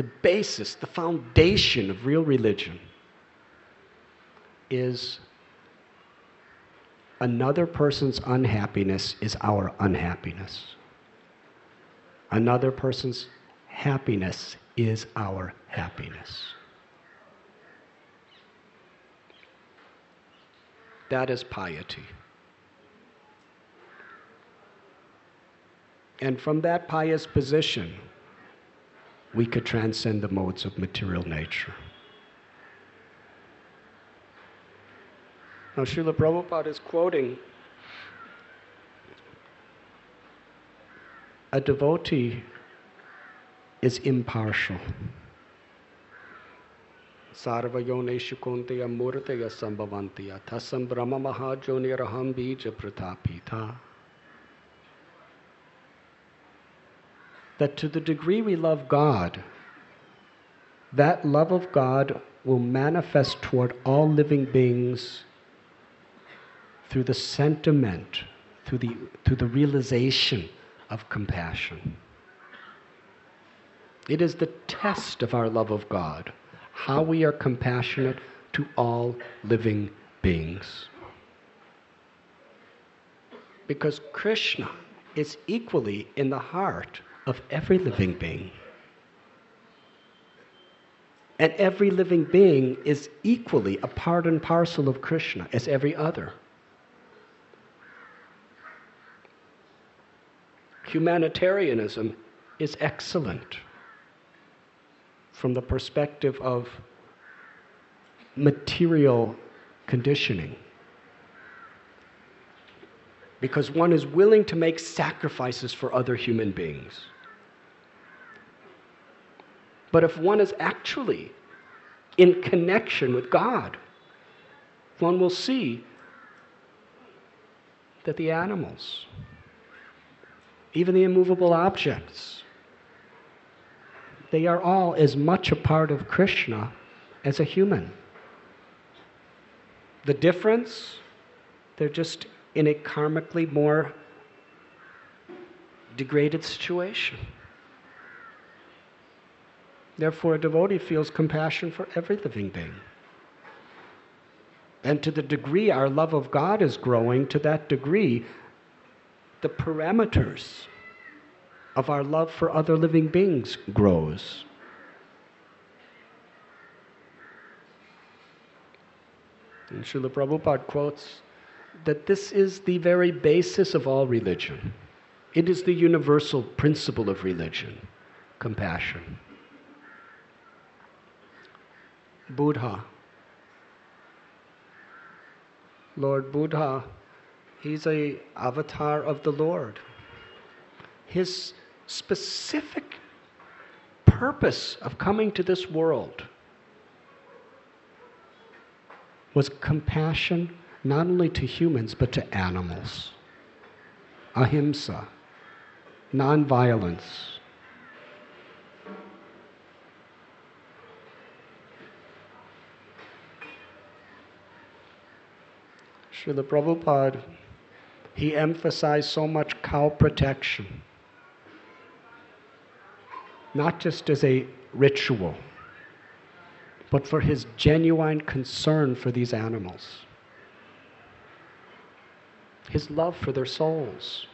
the basis, the foundation of real religion is another person's unhappiness is our unhappiness. Another person's happiness is our happiness. That is piety. And from that pious position, we could transcend the modes of material nature. Now, Srila Prabhupada is quoting a devotee is impartial. Sarva yoneshu konteya murteya sambhavantiya tasam brahma mahajoniraham bija pratapita. That to the degree we love God, that love of God will manifest toward all living beings through the sentiment, through the, through the realization of compassion. It is the test of our love of God, how we are compassionate to all living beings. Because Krishna is equally in the heart of every living being. And every living being is equally a part and parcel of Krishna as every other. Humanitarianism is excellent from the perspective of material conditioning, because one is willing to make sacrifices for other human beings. But if one is actually in connection with God, one will see that the animals, even the immovable objects, they are all as much a part of Krishna as a human. The difference, they're just in a karmically more degraded situation. Therefore, a devotee feels compassion for every living being. And to the degree our love of God is growing, to that degree, the parameters of our love for other living beings grows. And Srila Prabhupada quotes that this is the very basis of all religion. It is the universal principle of religion, compassion. Buddha, Lord Buddha, he's an avatar of the Lord. His specific purpose of coming to this world was compassion not only to humans but to animals. Ahimsa, non-violence. Srila Prabhupada, he emphasized so much cow protection, not just as a ritual, but for his genuine concern for these animals, his love for their souls.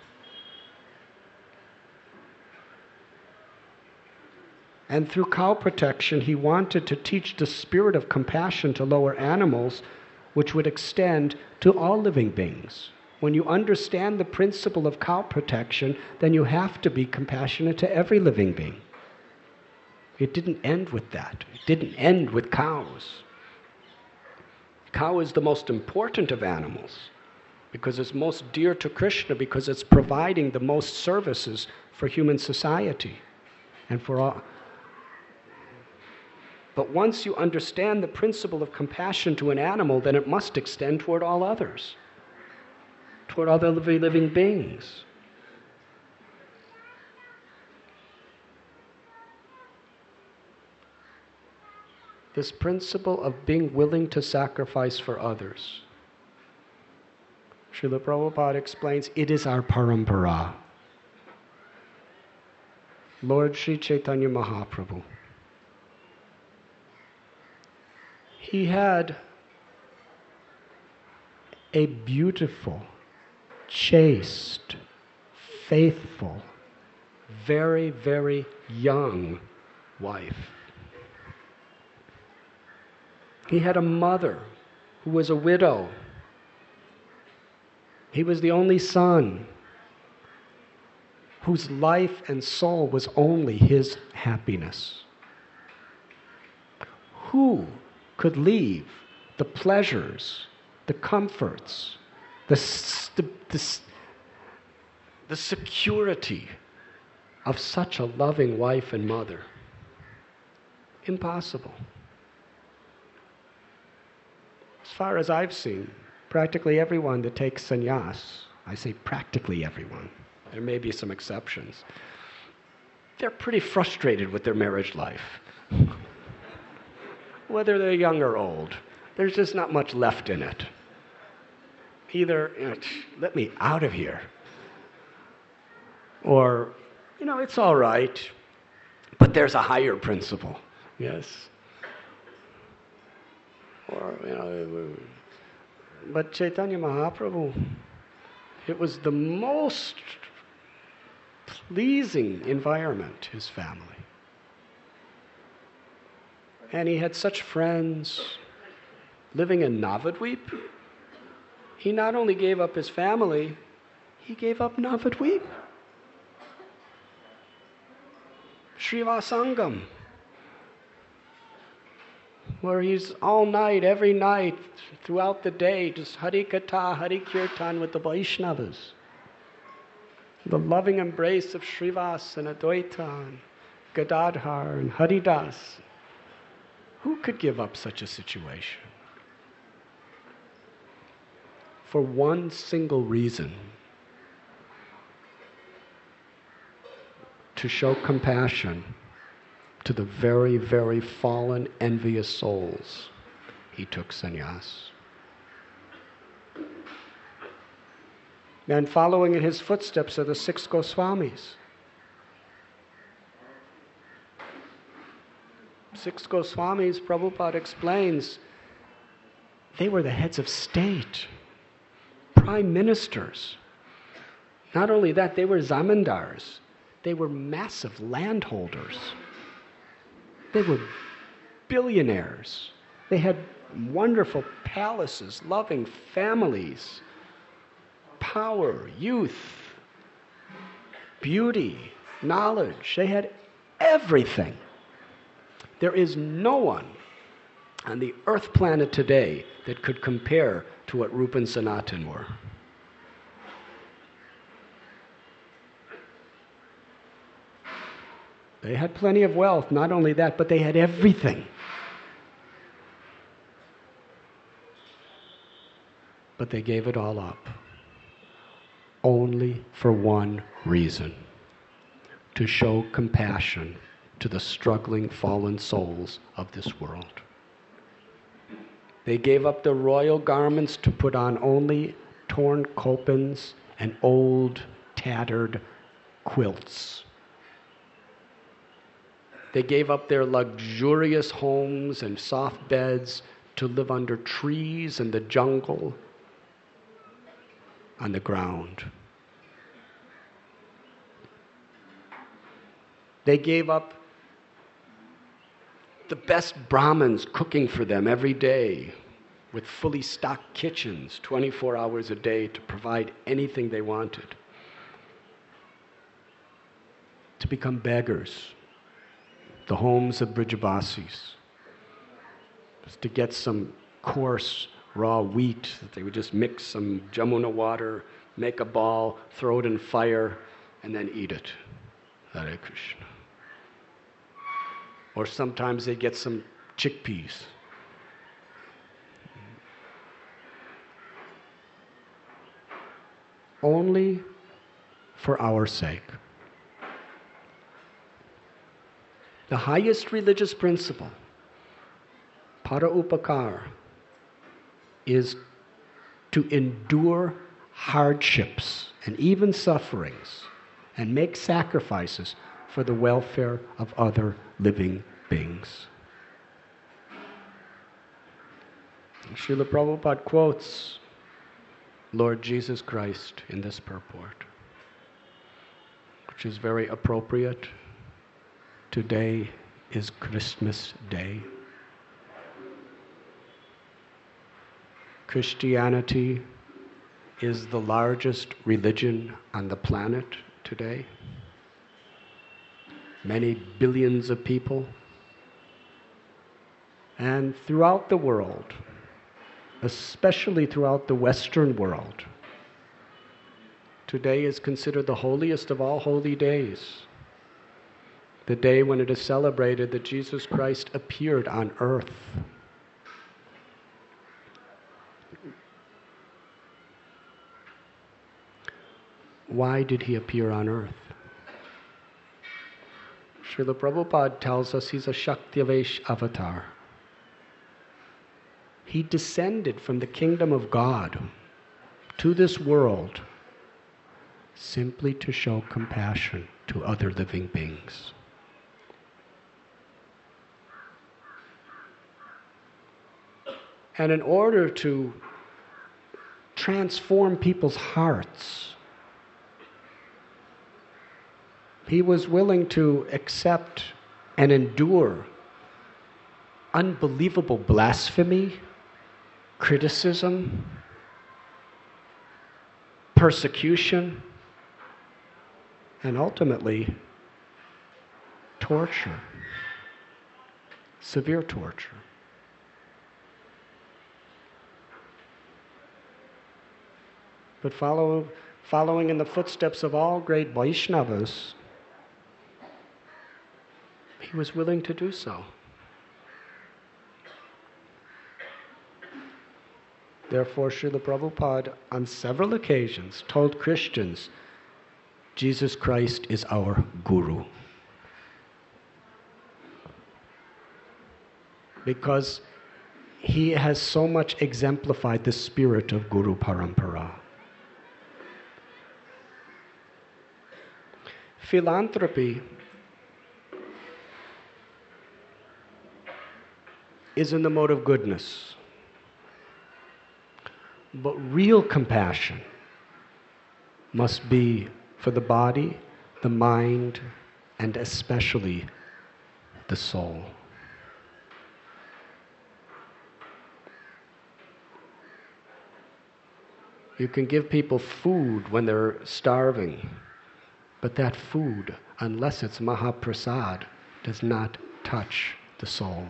And through cow protection, he wanted to teach the spirit of compassion to lower animals, which would extend to all living beings. When you understand the principle of cow protection, then you have to be compassionate to every living being. It didn't end with that. It didn't end with cows. Cow is the most important of animals because it's most dear to Krishna, because it's providing the most services for human society and for all. But once you understand the principle of compassion to an animal, then it must extend toward all others, toward other living beings. This principle of being willing to sacrifice for others, Srila Prabhupada explains, it is our parampara. Lord Sri Chaitanya Mahaprabhu, he had a beautiful, chaste, faithful, very, very young wife. He had a mother who was a widow. He was the only son whose life and soul was only his happiness. Who could leave the pleasures, the comforts, the, the, the, the security of such a loving wife and mother? Impossible. As far as I've seen, practically everyone that takes sannyas, I say practically everyone, there may be some exceptions, they're pretty frustrated with their marriage life. Whether they're young or old, there's just not much left in it. Either, you know, let me out of here, or, you know, it's all right, but there's a higher principle. Yes. Or, you know, but Chaitanya Mahaprabhu, it was the most pleasing environment, his family. And he had such friends living in Navadvip. He not only gave up his family, he gave up Navadvip. Srivasangam, where he's all night, every night, throughout the day, just Hari Katha, Hari Kirtan with the Vaishnavas. The loving embrace of Srivas and Advaita and Gadadhar and Haridas. Who could give up such a situation? For one single reason: to show compassion to the very, very fallen, envious souls, he took sannyas. And following in his footsteps are the six Goswamis. Six Goswamis, Prabhupada explains, they were the heads of state, prime ministers. Not only that, they were zamindars. They were massive landholders. They were billionaires. They had wonderful palaces, loving families, power, youth, beauty, knowledge. They had everything. There is no one on the earth planet today that could compare to what Rupa and Sanatan were. They had plenty of wealth, not only that, but they had everything. But they gave it all up, only for one reason: to show compassion to the struggling, fallen souls of this world. They gave up their royal garments to put on only torn kopans and old, tattered quilts. They gave up their luxurious homes and soft beds to live under trees in the jungle, on the ground. They gave up the best Brahmins cooking for them every day, with fully stocked kitchens twenty-four hours a day to provide anything they wanted, to become beggars, the homes of Brijavasis, just to get some coarse raw wheat that they would just mix some Jamuna water, make a ball, throw it in fire, and then eat it. Hare Krishna. Or sometimes they get some chickpeas. Only for our sake. The highest religious principle, para upakar, is to endure hardships and even sufferings and make sacrifices for the welfare of other living beings. Srila Prabhupada quotes Lord Jesus Christ in this purport, which is very appropriate. Today is Christmas Day. Christianity is the largest religion on the planet today. Many billions of people. And throughout the world, especially throughout the Western world, today is considered the holiest of all holy days. The day when it is celebrated that Jesus Christ appeared on earth. Why did he appear on earth? Srila Prabhupada tells us he's a Shaktivesh avatar. He descended from the kingdom of God to this world simply to show compassion to other living beings. And in order to transform people's hearts, he was willing to accept and endure unbelievable blasphemy, criticism, persecution, and ultimately torture, severe torture. But follow, following in the footsteps of all great Vaishnavas, he was willing to do so. Therefore, Srila Prabhupada, on several occasions, told Christians, Jesus Christ is our Guru. Because he has so much exemplified the spirit of Guru Parampara. Philanthropy is in the mode of goodness. But real compassion must be for the body, the mind, and especially the soul. You can give people food when they're starving, but that food, unless it's Mahaprasad, does not touch the soul.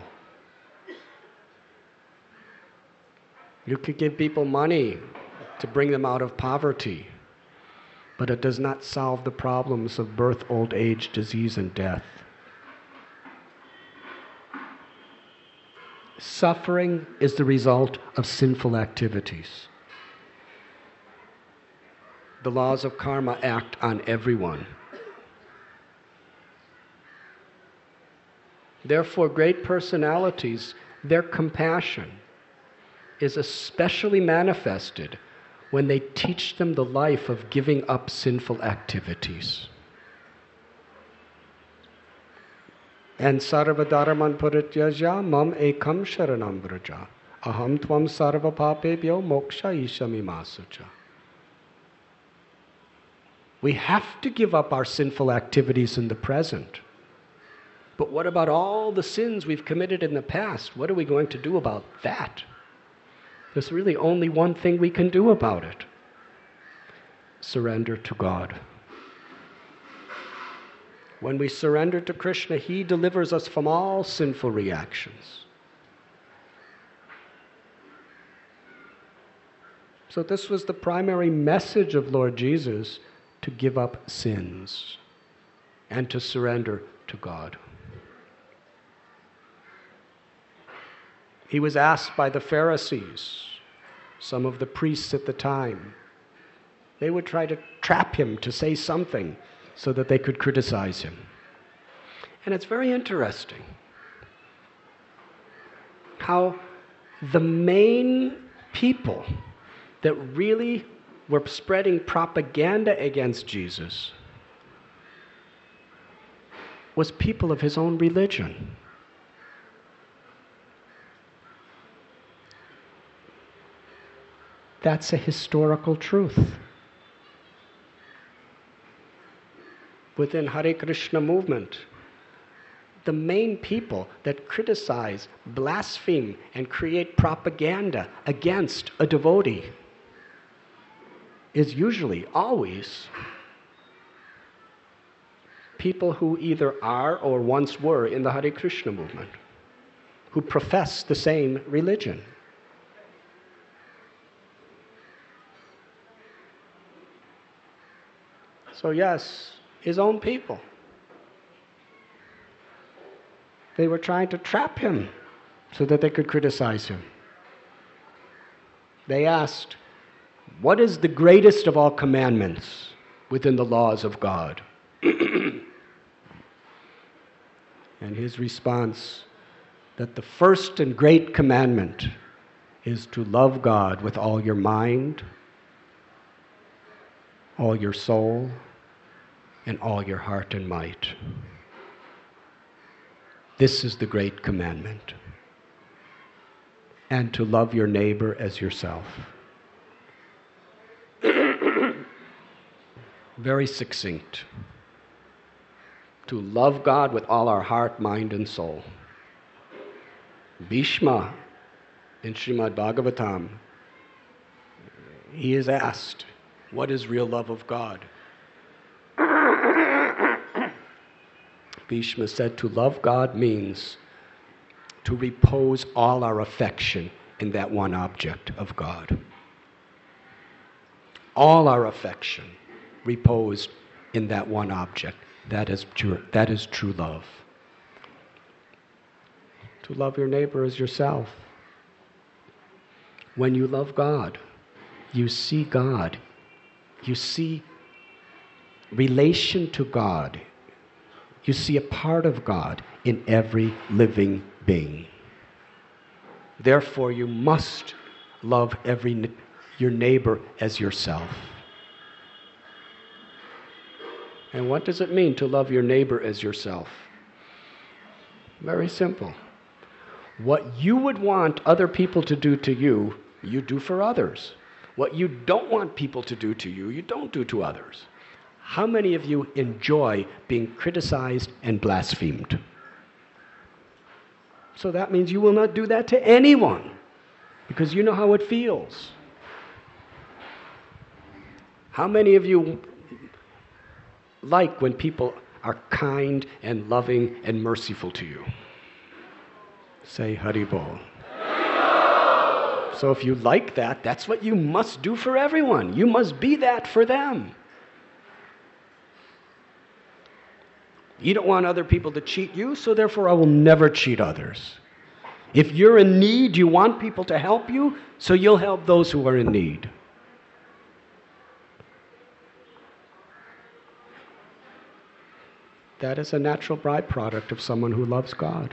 You could give people money to bring them out of poverty, but it does not solve the problems of birth, old age, disease, and death. Suffering is the result of sinful activities. The laws of karma act on everyone. Therefore, great personalities, their compassion is especially manifested when they teach them the life of giving up sinful activities. And sarva dharman parityaja mam ekam sharanam vraja aham tvam sarva papebhyo moksha ishamimasucha. We have to give up our sinful activities in the present. But what about all the sins we've committed in the past? What are we going to do about that? There's really only one thing we can do about it. Surrender to God. When we surrender to Krishna, he delivers us from all sinful reactions. So this was the primary message of Lord Jesus, to give up sins and to surrender to God. He was asked by the Pharisees, some of the priests at the time. They would try to trap him to say something so that they could criticize him. And it's very interesting how the main people that really were spreading propaganda against Jesus was people of his own religion. That's a historical truth. Within Hare Krishna movement, the main people that criticize, blaspheme, and create propaganda against a devotee is usually, always, people who either are or once were in the Hare Krishna movement, who profess the same religion. So yes, his own people. They were trying to trap him so that they could criticize him. They asked, "What is the greatest of all commandments within the laws of God?" And his response, that the first and great commandment is to love God with all your mind, all your soul, and all your heart and might. This is the great commandment. And to love your neighbor as yourself. Very succinct. To love God with all our heart, mind, and soul. Bhishma, in Srimad Bhagavatam, he is asked, what is real love of God? Bhishma said, to love God means to repose all our affection in that one object of God. All our affection reposed in that one object. That is true, that is true love. To love your neighbor as yourself. When you love God, you see God. You see relation to God. You see a part of God in every living being. Therefore, you must love every your neighbor as yourself. And what does it mean to love your neighbor as yourself? Very simple. What you would want other people to do to you, you do for others. What you don't want people to do to you, you don't do to others. How many of you enjoy being criticized and blasphemed? So that means you will not do that to anyone, because you know how it feels. How many of you like when people are kind and loving and merciful to you? Say Hari Bol. So if you like that, that's what you must do for everyone. You must be that for them. You don't want other people to cheat you, so therefore I will never cheat others. If you're in need, you want people to help you, so you'll help those who are in need. That is a natural byproduct of someone who loves God.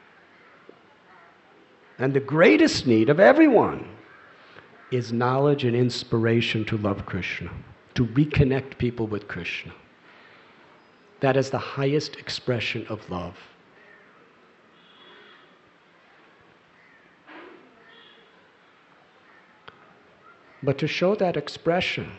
And the greatest need of everyone is knowledge and inspiration to love Krishna, to reconnect people with Krishna. That is the highest expression of love. But to show that expression,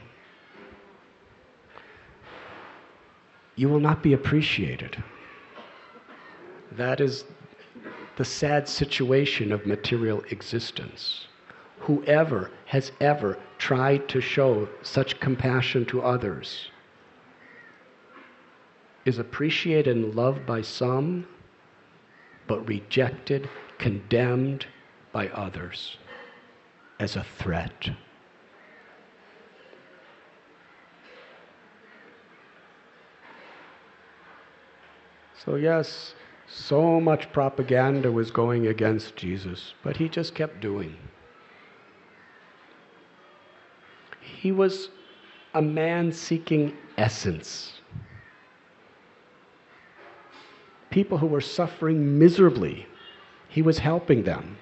you will not be appreciated. That is the sad situation of material existence. Whoever has ever tried to show such compassion to others is appreciated and loved by some, but rejected, condemned by others as a threat. So yes, so much propaganda was going against Jesus, but he just kept doing. He was a man seeking essence. People who were suffering miserably, he was helping them.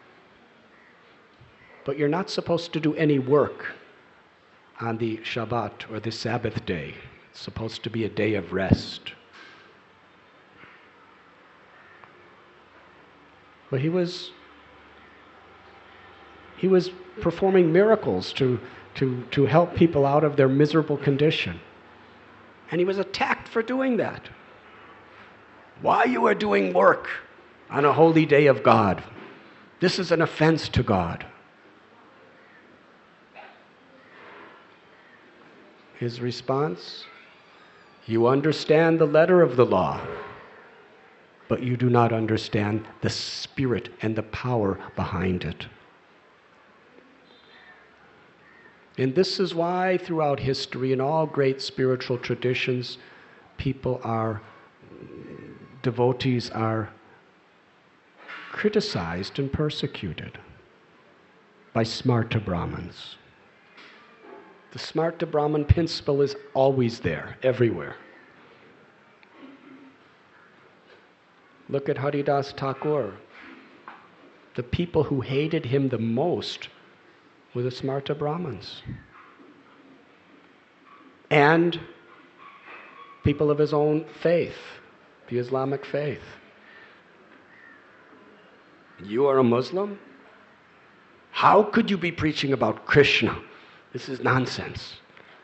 But you're not supposed to do any work on the Shabbat or the Sabbath day. It's supposed to be a day of rest. But he was He was performing miracles to, to, to help people out of their miserable condition. And he was attacked for doing that. Why you are doing work on a holy day of God? This is an offense to God. His response, you understand the letter of the law, but you do not understand the spirit and the power behind it. And this is why throughout history, in all great spiritual traditions, people are, devotees are criticized and persecuted by Smarta Brahmins. The Smarta Brahmin principle is always there, everywhere. Look at Haridas Thakur. The people who hated him the most were the Smarta Brahmins. And people of his own faith, the Islamic faith. You are a Muslim? How could you be preaching about Krishna? This is nonsense.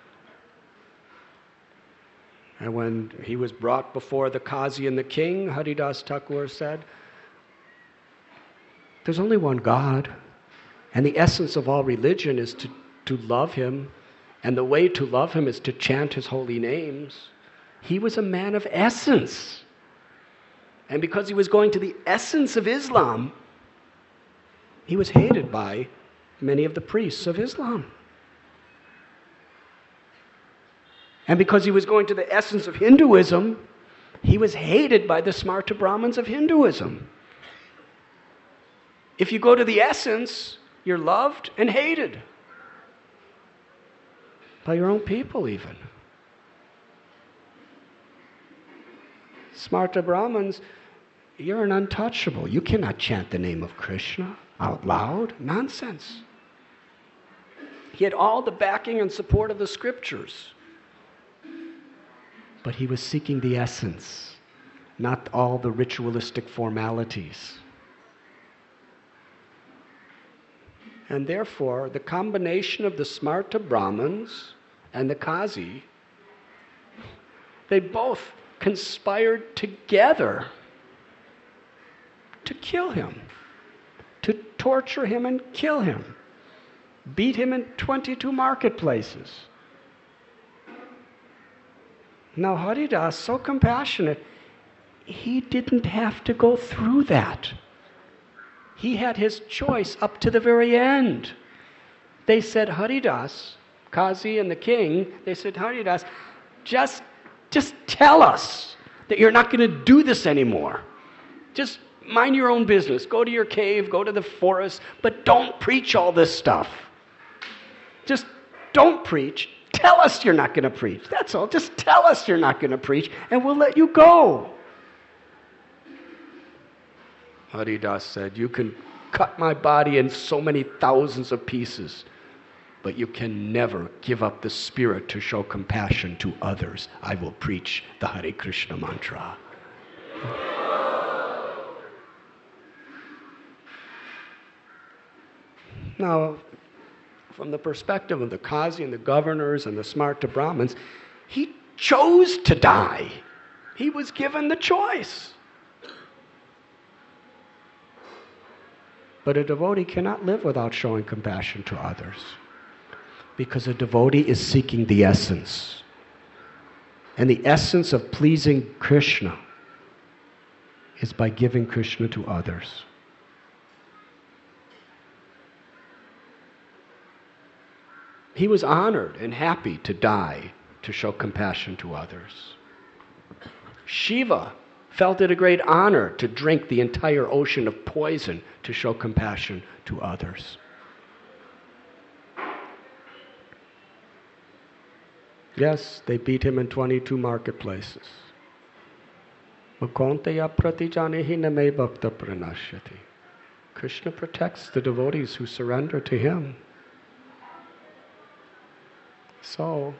And when he was brought before the Qazi and the king, Haridas Thakur said, there's only one God, and the essence of all religion is to, to love him, and the way to love him is to chant his holy names. He was a man of essence. And because he was going to the essence of Islam, he was hated by many of the priests of Islam. And because he was going to the essence of Hinduism, he was hated by the Smarta Brahmins of Hinduism. If you go to the essence, you're loved and hated. By your own people even. Smarta Brahmins, you're an untouchable. You cannot chant the name of Krishna out loud. Nonsense. He had all the backing and support of the scriptures. But he was seeking the essence, not all the ritualistic formalities. And therefore, the combination of the Smarta Brahmins and the Qazi, they both conspired together to kill him, to torture him and kill him, beat him in twenty-two marketplaces. Now Haridas, so compassionate, he didn't have to go through that. He had his choice up to the very end. They said, Haridas, Qazi and the king, they said, Haridas, just, just tell us that you're not going to do this anymore. Just mind your own business. Go to your cave, go to the forest, but don't preach all this stuff. Just don't preach. Tell us you're not going to preach. That's all. Just tell us you're not going to preach, and we'll let you go. Haridas said, you can cut my body in so many thousands of pieces, but you can never give up the spirit to show compassion to others. I will preach the Hare Krishna mantra. Now, from the perspective of the Qazi and the governors and the Smarta Brahmins, he chose to die. He was given the choice. But a devotee cannot live without showing compassion to others, because a devotee is seeking the essence. And the essence of pleasing Krishna is by giving Krishna to others. He was honored and happy to die to show compassion to others. Shiva felt it a great honor to drink the entire ocean of poison to show compassion to others. Yes, they beat him in twenty-two marketplaces. Krishna protects the devotees who surrender to him. So,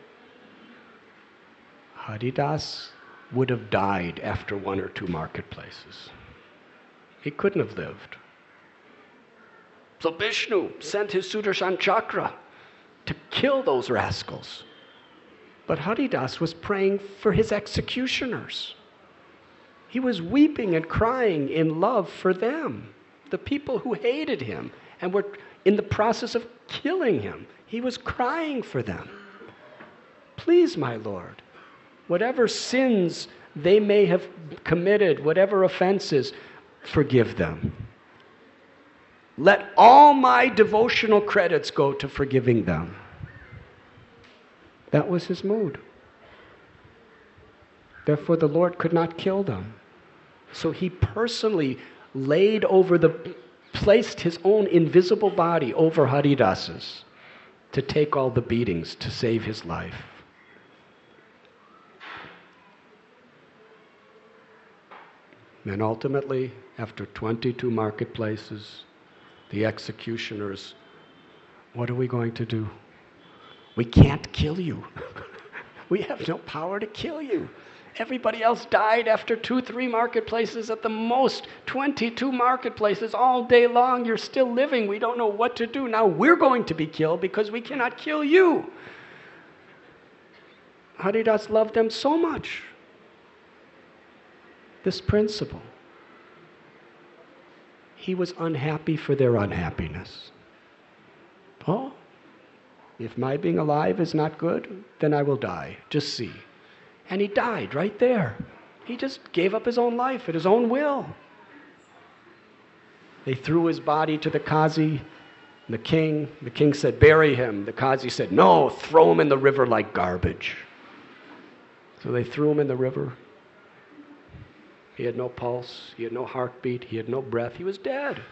Haridas would have died after one or two marketplaces. He couldn't have lived. So Vishnu sent his Sudarshan Chakra to kill those rascals. But Haridas was praying for his executioners. He was weeping and crying in love for them, the people who hated him and were in the process of killing him. He was crying for them. Please, my Lord, whatever sins they may have committed, whatever offenses, forgive them. Let all my devotional credits go to forgiving them. That was his mood. Therefore, the Lord could not kill them. So he personally laid over the, placed his own invisible body over Haridas's to take all the beatings to save his life. And ultimately, after twenty-two marketplaces, the executioners, what are we going to do? We can't kill you. We have no power to kill you. Everybody else died after two, three marketplaces at the most. twenty-two marketplaces all day long. You're still living. We don't know what to do. Now we're going to be killed because we cannot kill you. Haridas loved them so much. This principle. He was unhappy for their unhappiness. Oh, if my being alive is not good, then I will die. Just see. And he died right there. He just gave up his own life at his own will. They threw his body to the Qazi, the king. The king said, bury him. The Qazi said, no, throw him in the river like garbage. So they threw him in the river. He had no pulse. He had no heartbeat. He had no breath. He was dead.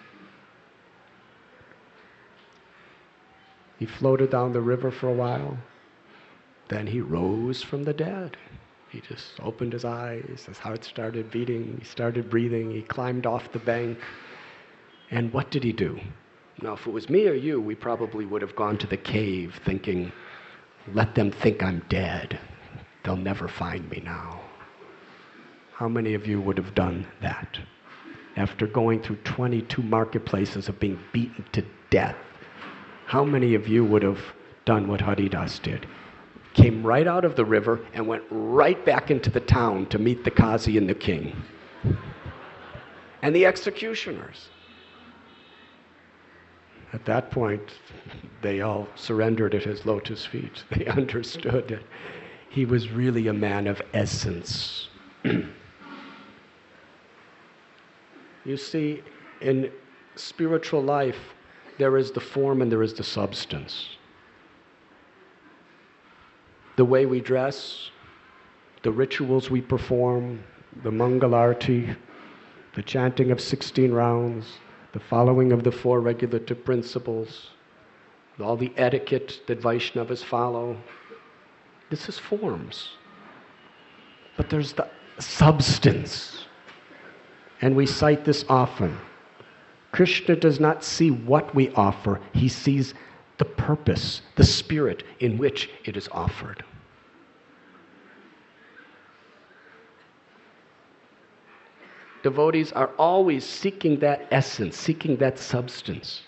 He floated down the river for a while. Then he rose from the dead. He just opened his eyes. His heart started beating. He started breathing. He climbed off the bank. And what did he do? Now, if it was me or you, we probably would have gone to the cave thinking, let them think I'm dead. They'll never find me now. How many of you would have done that? After going through twenty-two marketplaces of being beaten to death, how many of you would have done what Haridas did? Came right out of the river and went right back into the town to meet the Qazi and the king. And the executioners. At that point, they all surrendered at his lotus feet. They understood that he was really a man of essence. You see, in spiritual life, there is the form and there is the substance. The way we dress, the rituals we perform, the Mangalarti, the chanting of sixteen rounds, the following of the four regulative principles, all the etiquette that Vaishnavas follow. This is forms. But there's the substance. And we cite this often. Krishna does not see what we offer. He sees the purpose, the spirit in which it is offered. Devotees are always seeking that essence, seeking that substance.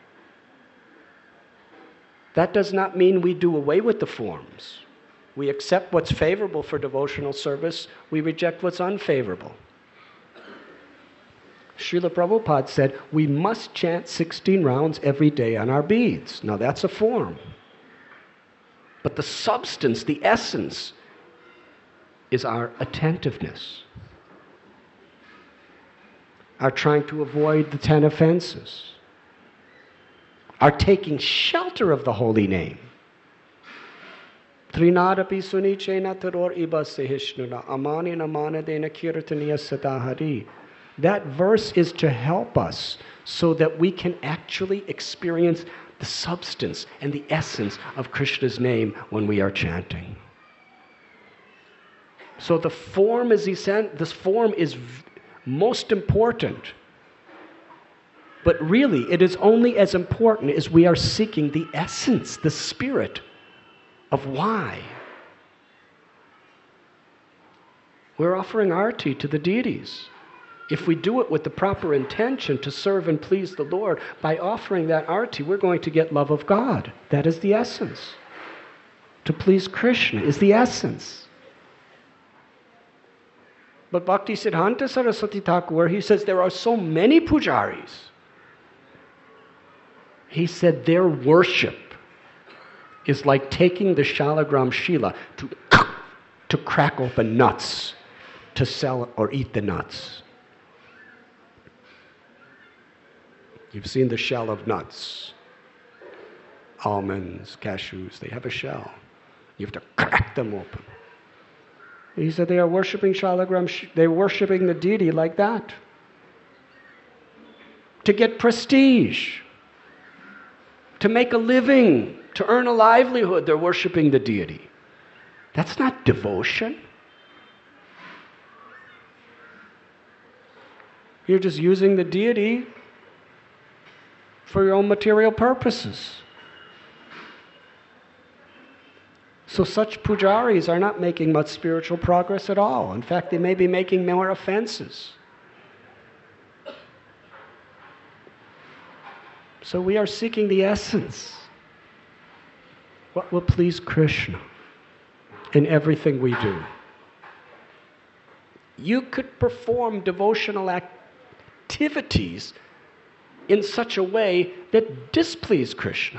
That does not mean we do away with the forms. We accept what's favorable for devotional service. We reject what's unfavorable. Srila Prabhupada said, we must chant sixteen rounds every day on our beads. Now that's a form. But the substance, the essence, is our attentiveness. Our trying to avoid the ten offenses. Our taking shelter of the holy name. Trinadapi sunichena taror iba sehishnuna amani namana dena kirtaniya satahari. That verse is to help us so that we can actually experience the substance and the essence of Krishna's name when we are chanting. So the form is essential. This form is v- most important. But really, it is only as important as we are seeking the essence, the spirit of why. We're offering arti to the deities. If we do it with the proper intention to serve and please the Lord, by offering that arti, we're going to get love of God. That is the essence. To please Krishna is the essence. But Bhaktisiddhanta Saraswati Thakur, he says there are so many pujaris. He said their worship is like taking the Shalagram Shila to, to crack open nuts, to sell or eat the nuts. You've seen the shell of nuts. Almonds, cashews, they have a shell. You have to crack them open. He said they are worshipping Shalagram, they're worshipping the deity like that. To get prestige. To make a living. To earn a livelihood, they're worshipping the deity. That's not devotion. You're just using the deity for your own material purposes. So such pujaris are not making much spiritual progress at all. In fact, they may be making more offenses. So we are seeking the essence. What will please Krishna in everything we do? You could perform devotional activities in such a way that displease Krishna.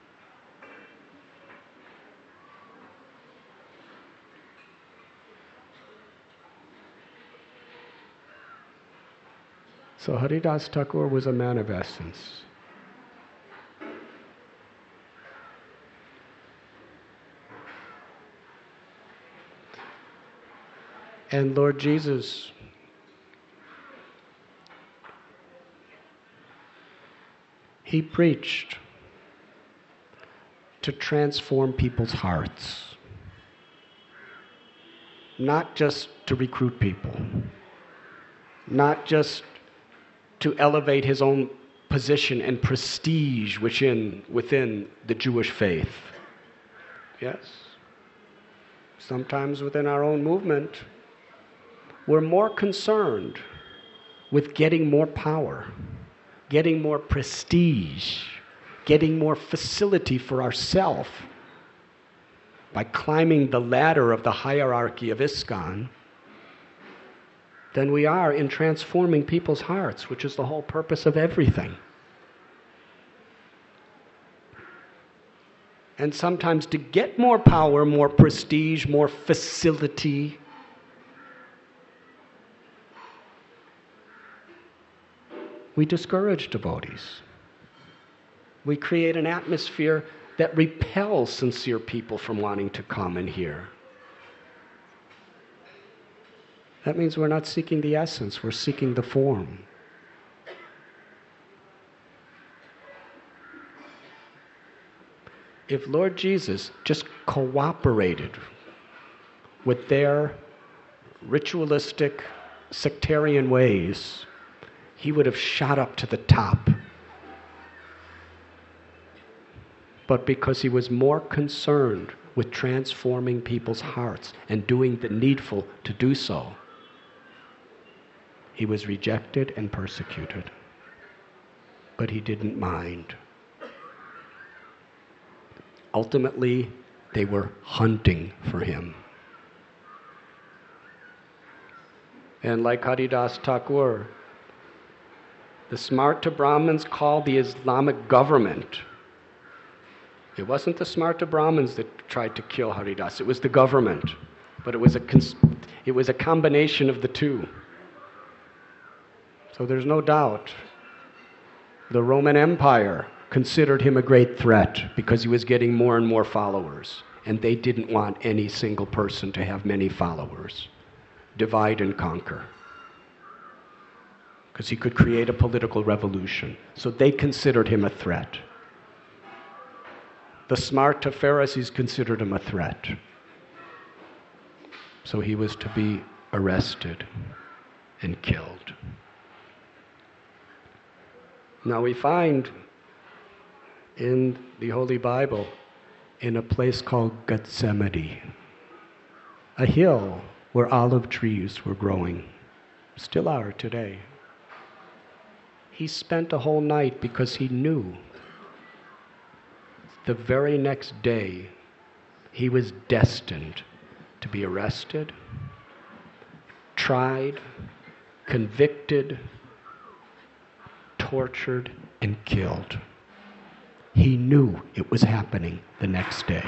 So Haridas Thakur was a man of essence. And Lord Jesus He preached to transform people's hearts, not just to recruit people, not just to elevate his own position and prestige within, within the Jewish faith. Yes. Sometimes within our own movement, we're more concerned with getting more power, getting more prestige, getting more facility for ourselves by climbing the ladder of the hierarchy of ISKCON than we are in transforming people's hearts, which is the whole purpose of everything. And sometimes to get more power, more prestige, more facility, we discourage devotees. We create an atmosphere that repels sincere people from wanting to come and hear. That means we're not seeking the essence, we're seeking the form. If Lord Jesus just cooperated with their ritualistic, sectarian ways, he would have shot up to the top. But because he was more concerned with transforming people's hearts and doing the needful to do so, he was rejected and persecuted. But he didn't mind. Ultimately, they were hunting for him. And like Haridas Thakur, the Smarta Brahmins called the Islamic government. It wasn't the Smarta Brahmins that tried to kill Haridas, it was the government. But it was a, cons- it was a combination of the two. So there's no doubt the Roman Empire considered him a great threat because he was getting more and more followers. And they didn't want any single person to have many followers. Divide and conquer. Because he could create a political revolution. So they considered him a threat. The Smarta Pharisees considered him a threat. So he was to be arrested and killed. Now we find in the Holy Bible, in a place called Gethsemane, a hill where olive trees were growing. still are today. He spent a whole night because he knew the very next day he was destined to be arrested, tried, convicted, tortured, and killed. He knew it was happening the next day.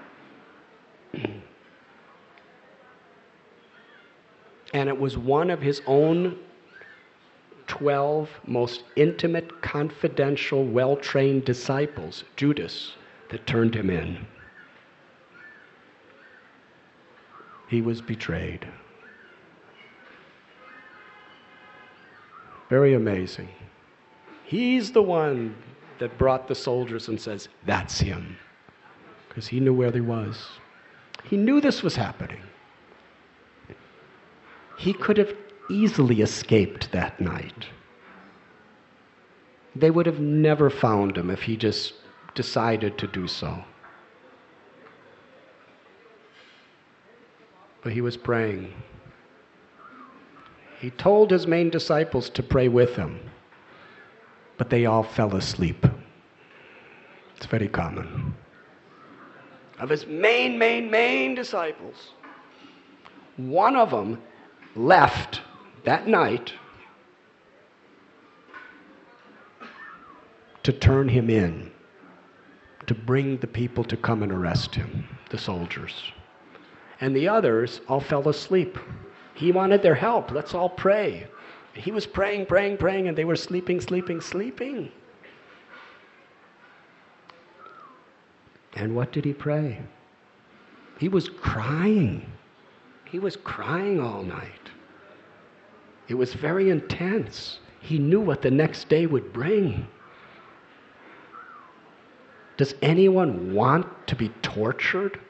And it was one of his own twelve most intimate, confidential, well-trained disciples, Judas, that turned him in. He was betrayed. Very amazing. He's the one that brought the soldiers and says, that's him. Because he knew where he was. He knew this was happening. He could have easily escaped that night. They would have never found him if he just decided to do so. But he was praying. He told his main disciples to pray with him, but they all fell asleep. It's very common. Of his main, main, main disciples, one of them left that night to turn him in, to bring the people to come and arrest him, the soldiers. And the others all fell asleep. He wanted their help. Let's all pray. He was praying, praying, praying, and they were sleeping, sleeping, sleeping. And what did he pray? He was crying. He was crying all night. It was very intense. He knew what the next day would bring. Does anyone want to be tortured?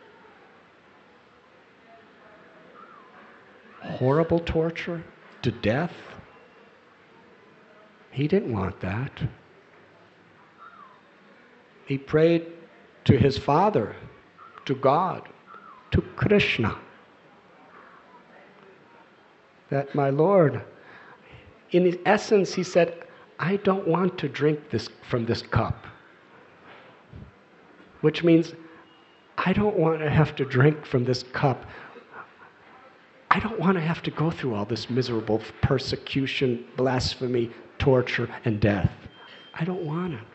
Horrible torture to death? He didn't want that. He prayed to his Father, to God, to Krishna, that my Lord, in essence, he said, I don't want to drink this from this cup. Which means, I don't want to have to drink from this cup. I don't want to have to go through all this miserable persecution, blasphemy, torture, and death. I don't want it.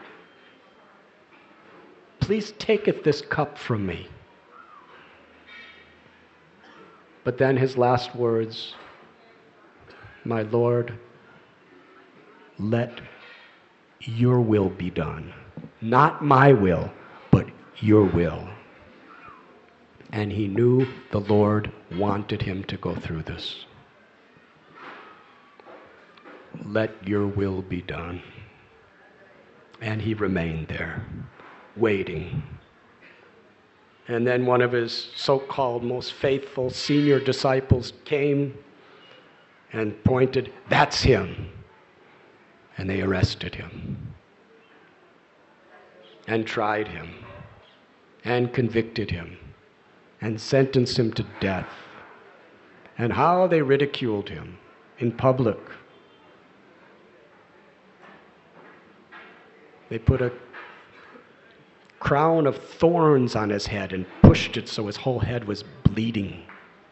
Please taketh this cup from me. But then his last words, my Lord, let your will be done. Not my will, but your will. And he knew the Lord wanted him to go through this. Let your will be done. And he remained there, waiting. And then one of his so-called most faithful senior disciples came and pointed, that's him. And they arrested him and tried him and convicted him and sentenced him to death. And how they ridiculed him in public. They put a crown of thorns on his head and pushed it so his whole head was bleeding.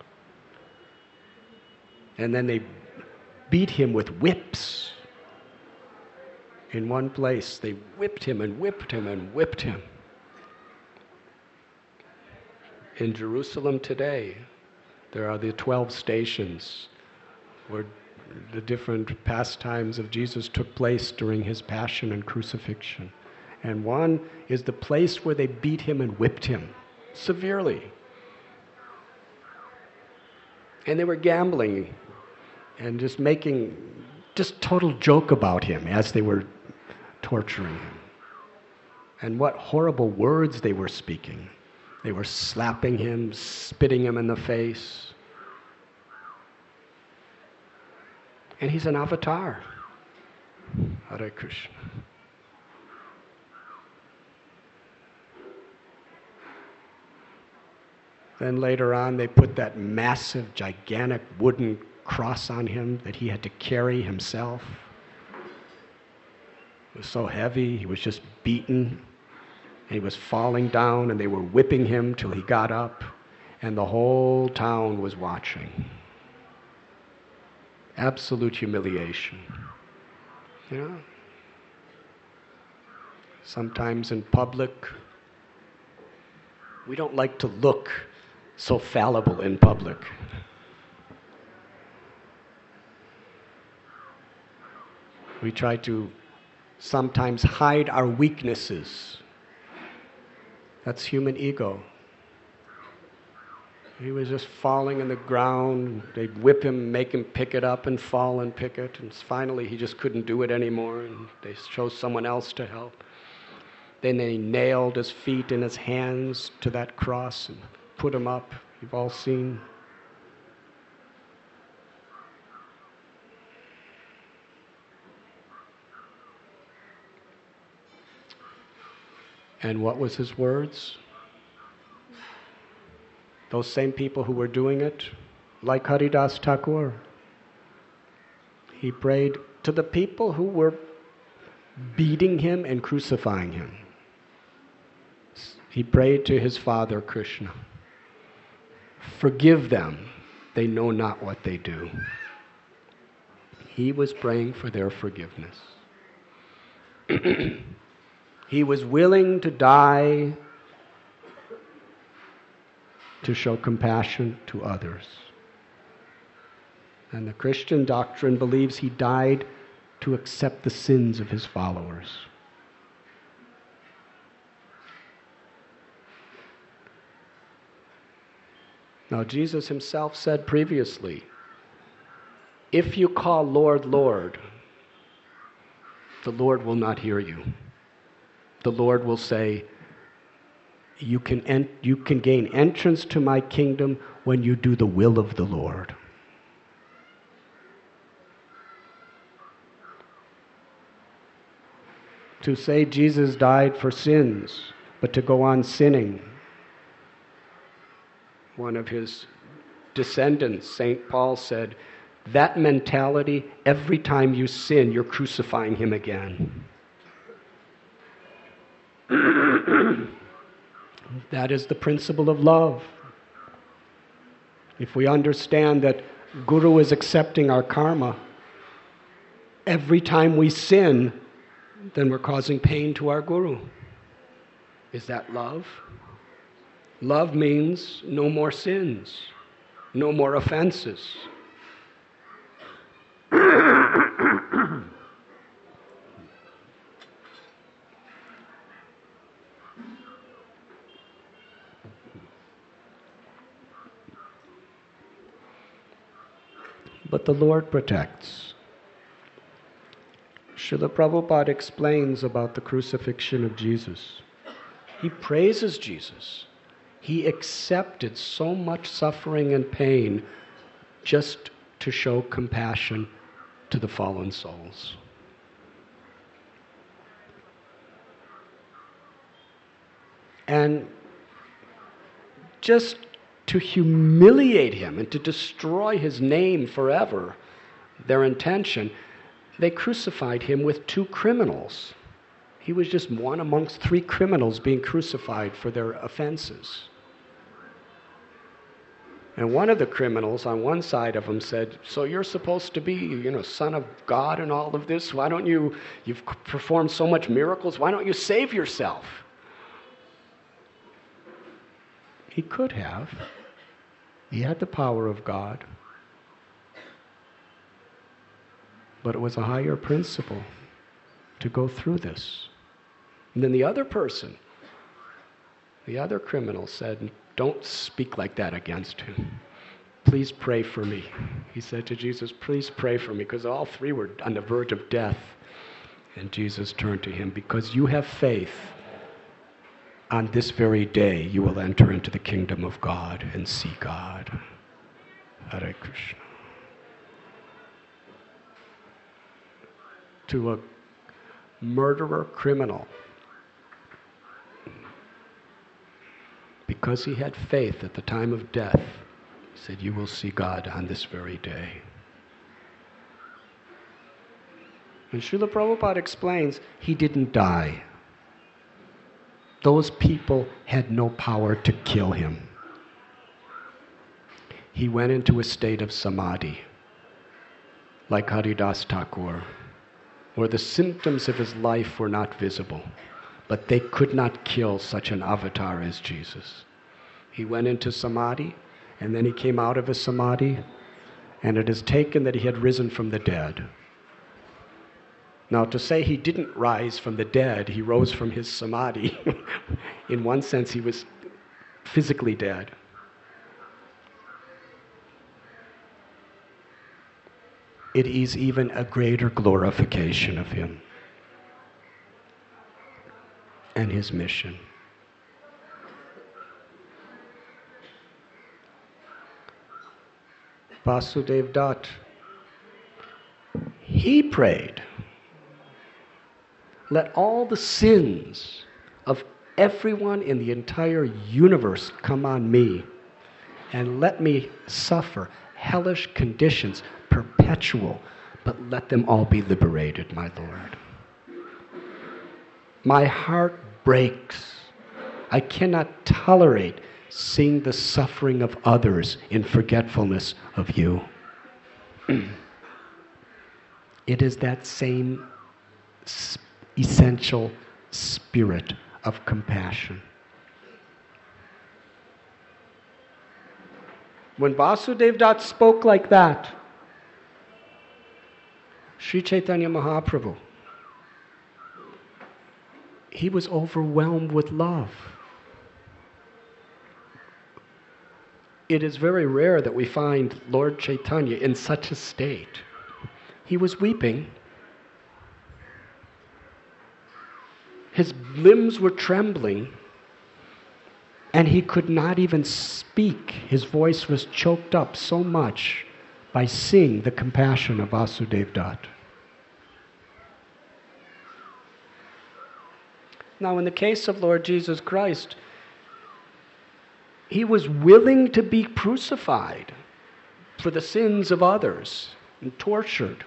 And then they beat him with whips. In one place, they whipped him and whipped him and whipped him. In Jerusalem today, there are the twelve stations where the different pastimes of Jesus took place during his passion and crucifixion. And one is the place where they beat him and whipped him severely. And they were gambling and just making just total joke about him as they were torturing him. And what horrible words they were speaking. They were slapping him, spitting him in the face. And he's an avatar. Hare Krishna. Then later on, they put that massive, gigantic wooden cross on him that he had to carry himself. It was so heavy, he was just beaten. And he was falling down, and they were whipping him till he got up, and the whole town was watching. Absolute humiliation. You know? Sometimes in public, we don't like to look so fallible in public. We try to sometimes hide our weaknesses. That's human ego. He was just falling in the ground. They'd whip him, make him pick it up and fall and pick it. And finally, he just couldn't do it anymore, and they chose someone else to help. Then they nailed his feet and his hands to that cross and put him up. You've all seen. And what was his words? Those same people who were doing it, like Haridas Thakur, he prayed to the people who were beating him and crucifying him. He prayed to his Father Krishna, forgive them, they know not what they do. He was praying for their forgiveness. He was willing to die to show compassion to others. And the Christian doctrine believes he died to accept the sins of his followers. Now, Jesus himself said previously, if you call Lord, Lord, the Lord will not hear you. The Lord will say, you can, en- you can gain entrance to my kingdom when you do the will of the Lord. To say Jesus died for sins, but to go on sinning. One of his descendants, Saint Paul, said, that mentality, every time you sin, you're crucifying him again. That is the principle of love. If we understand that Guru is accepting our karma, every time we sin, then we're causing pain to our Guru. Is that love? Love means no more sins, no more offenses. But the Lord protects. Srila Prabhupada explains about the crucifixion of Jesus. He praises Jesus. He accepted so much suffering and pain just to show compassion to the fallen souls. And just to humiliate him and to destroy his name forever, their intention, they crucified him with two criminals. He was just one amongst three criminals being crucified for their offenses. And one of the criminals on one side of him said, so you're supposed to be, you know, son of God and all of this. Why don't you, you've performed so much miracles, why don't you save yourself? He could have. He had the power of God. But it was a higher principle to go through this. And then the other person, the other criminal said, don't speak like that against him. Please pray for me. He said to Jesus, please pray for me, because all three were on the verge of death. And Jesus turned to him, because you have faith, on this very day you will enter into the kingdom of God and see God. Hare Krishna. To a murderer criminal, because he had faith at the time of death, he said, you will see God on this very day. And Srila Prabhupada explains, he didn't die. Those people had no power to kill him. He went into a state of samadhi, like Haridas Thakur, where the symptoms of his life were not visible, but they could not kill such an avatar as Jesus. He went into samadhi, and then he came out of his samadhi, and it is taken that he had risen from the dead. Now, to say he didn't rise from the dead, he rose from his samadhi. In one sense, he was physically dead. It is even a greater glorification of him and his mission. Vasudev Dutt, he prayed, let all the sins of everyone in the entire universe come on me, and let me suffer hellish conditions, perpetual, but let them all be liberated, my Lord. My heart breaks. I cannot tolerate seeing the suffering of others in forgetfulness of you. It is that same essential spirit of compassion. When Vasudev Dutt spoke like that, Sri Chaitanya Mahaprabhu, he was overwhelmed with love. It is very rare that we find Lord Chaitanya in such a state. He was weeping. His limbs were trembling, and he could not even speak. His voice was choked up so much by seeing the compassion of Vasudev Dutt. Now, in the case of Lord Jesus Christ, he was willing to be crucified for the sins of others and tortured.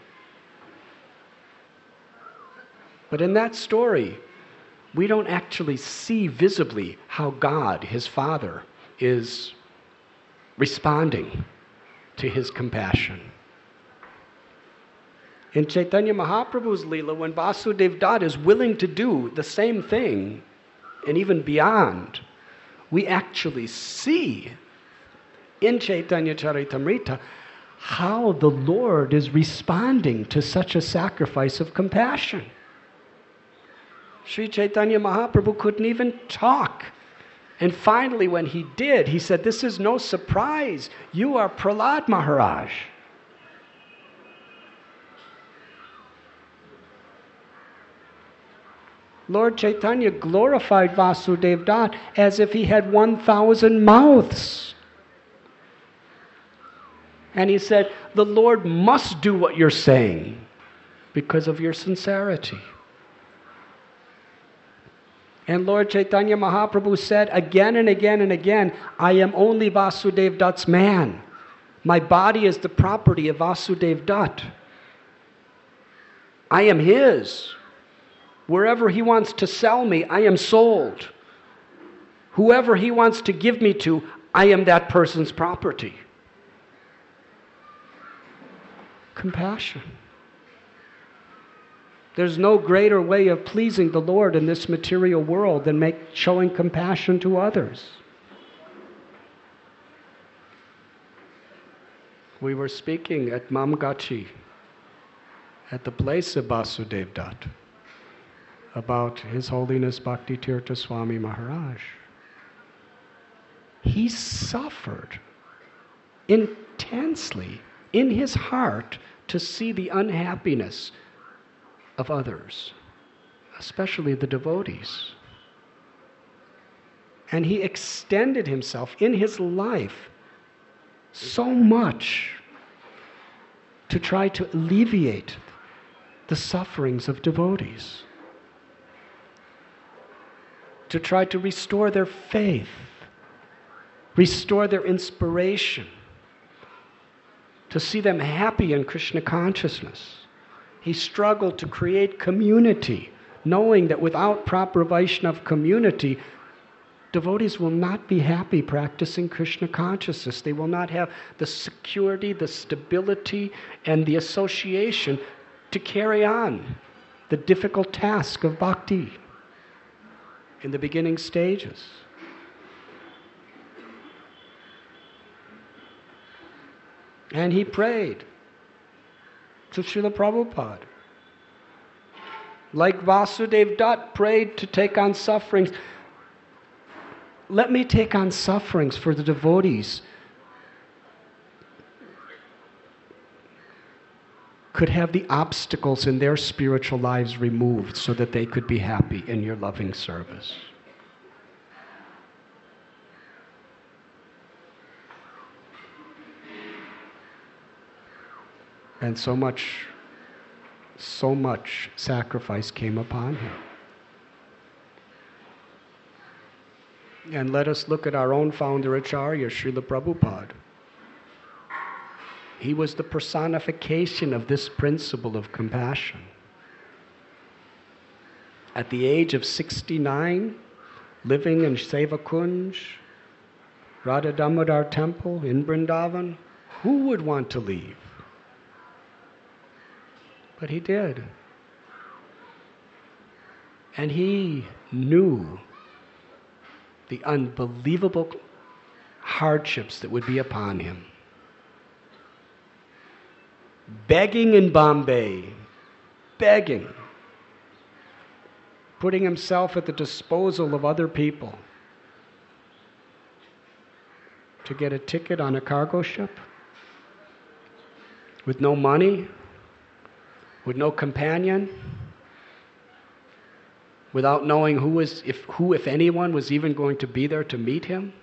But in that story, we don't actually see visibly how God, his Father, is responding to his compassion. In Chaitanya Mahaprabhu's Leela, when Vasudev Dutt is willing to do the same thing, and even beyond, we actually see in Chaitanya Charitamrita how the Lord is responding to such a sacrifice of compassion. Sri Chaitanya Mahaprabhu couldn't even talk. And finally, when he did, he said, "This is no surprise. You are Prahlad Maharaj." Lord Chaitanya glorified Vasudev Dutt as if he had one thousand mouths. And he said, "The Lord must do what you're saying because of your sincerity." And Lord Chaitanya Mahaprabhu said again and again and again, "I am only Vasudev Dutt's man. My body is the property of Vasudev Dutt. I am his. Wherever he wants to sell me, I am sold. Whoever he wants to give me to, I am that person's property." Compassion. There's no greater way of pleasing the Lord in this material world than make, showing compassion to others. We were speaking at Mamgachi, at the place of Vasudev Dutt, about His Holiness Bhakti Tirtha Swami Maharaj. He suffered intensely in his heart to see the unhappiness of others, especially the devotees. And he extended himself in his life so much to try to alleviate the sufferings of devotees, to try to restore their faith, restore their inspiration, to see them happy in Krishna consciousness. He struggled to create community, knowing that without proper Vaishnava community, devotees will not be happy practicing Krishna consciousness. They will not have the security, the stability, and the association to carry on the difficult task of bhakti in the beginning stages. And he prayed to Srila Prabhupada. Like Vasudev Dutt prayed to take on sufferings. Let me take on sufferings for the devotees could have the obstacles in their spiritual lives removed so that they could be happy in your loving service. And so much, so much sacrifice came upon him. And let us look at our own founder Acharya, Srila Prabhupada. He was the personification of this principle of compassion. At the age of sixty-nine, living in Sevakunj, Radha Damodar temple in Vrindavan, who would want to leave? But he did. And he knew the unbelievable hardships that would be upon him. Begging in Bombay, begging, putting himself at the disposal of other people to get a ticket on a cargo ship with no money, with no companion, without knowing who was, if who, if anyone, was even going to be there to meet him,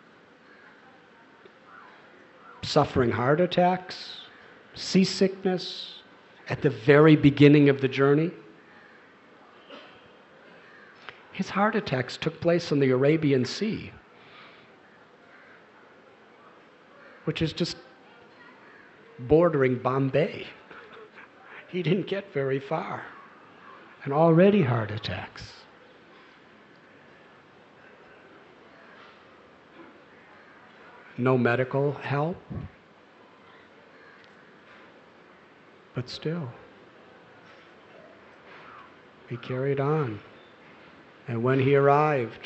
suffering heart attacks, seasickness at the very beginning of the journey. His heart attacks took place on the Arabian Sea, which is just bordering Bombay. He didn't get very far, and already heart attacks. No medical help, but still, he carried on. And when he arrived,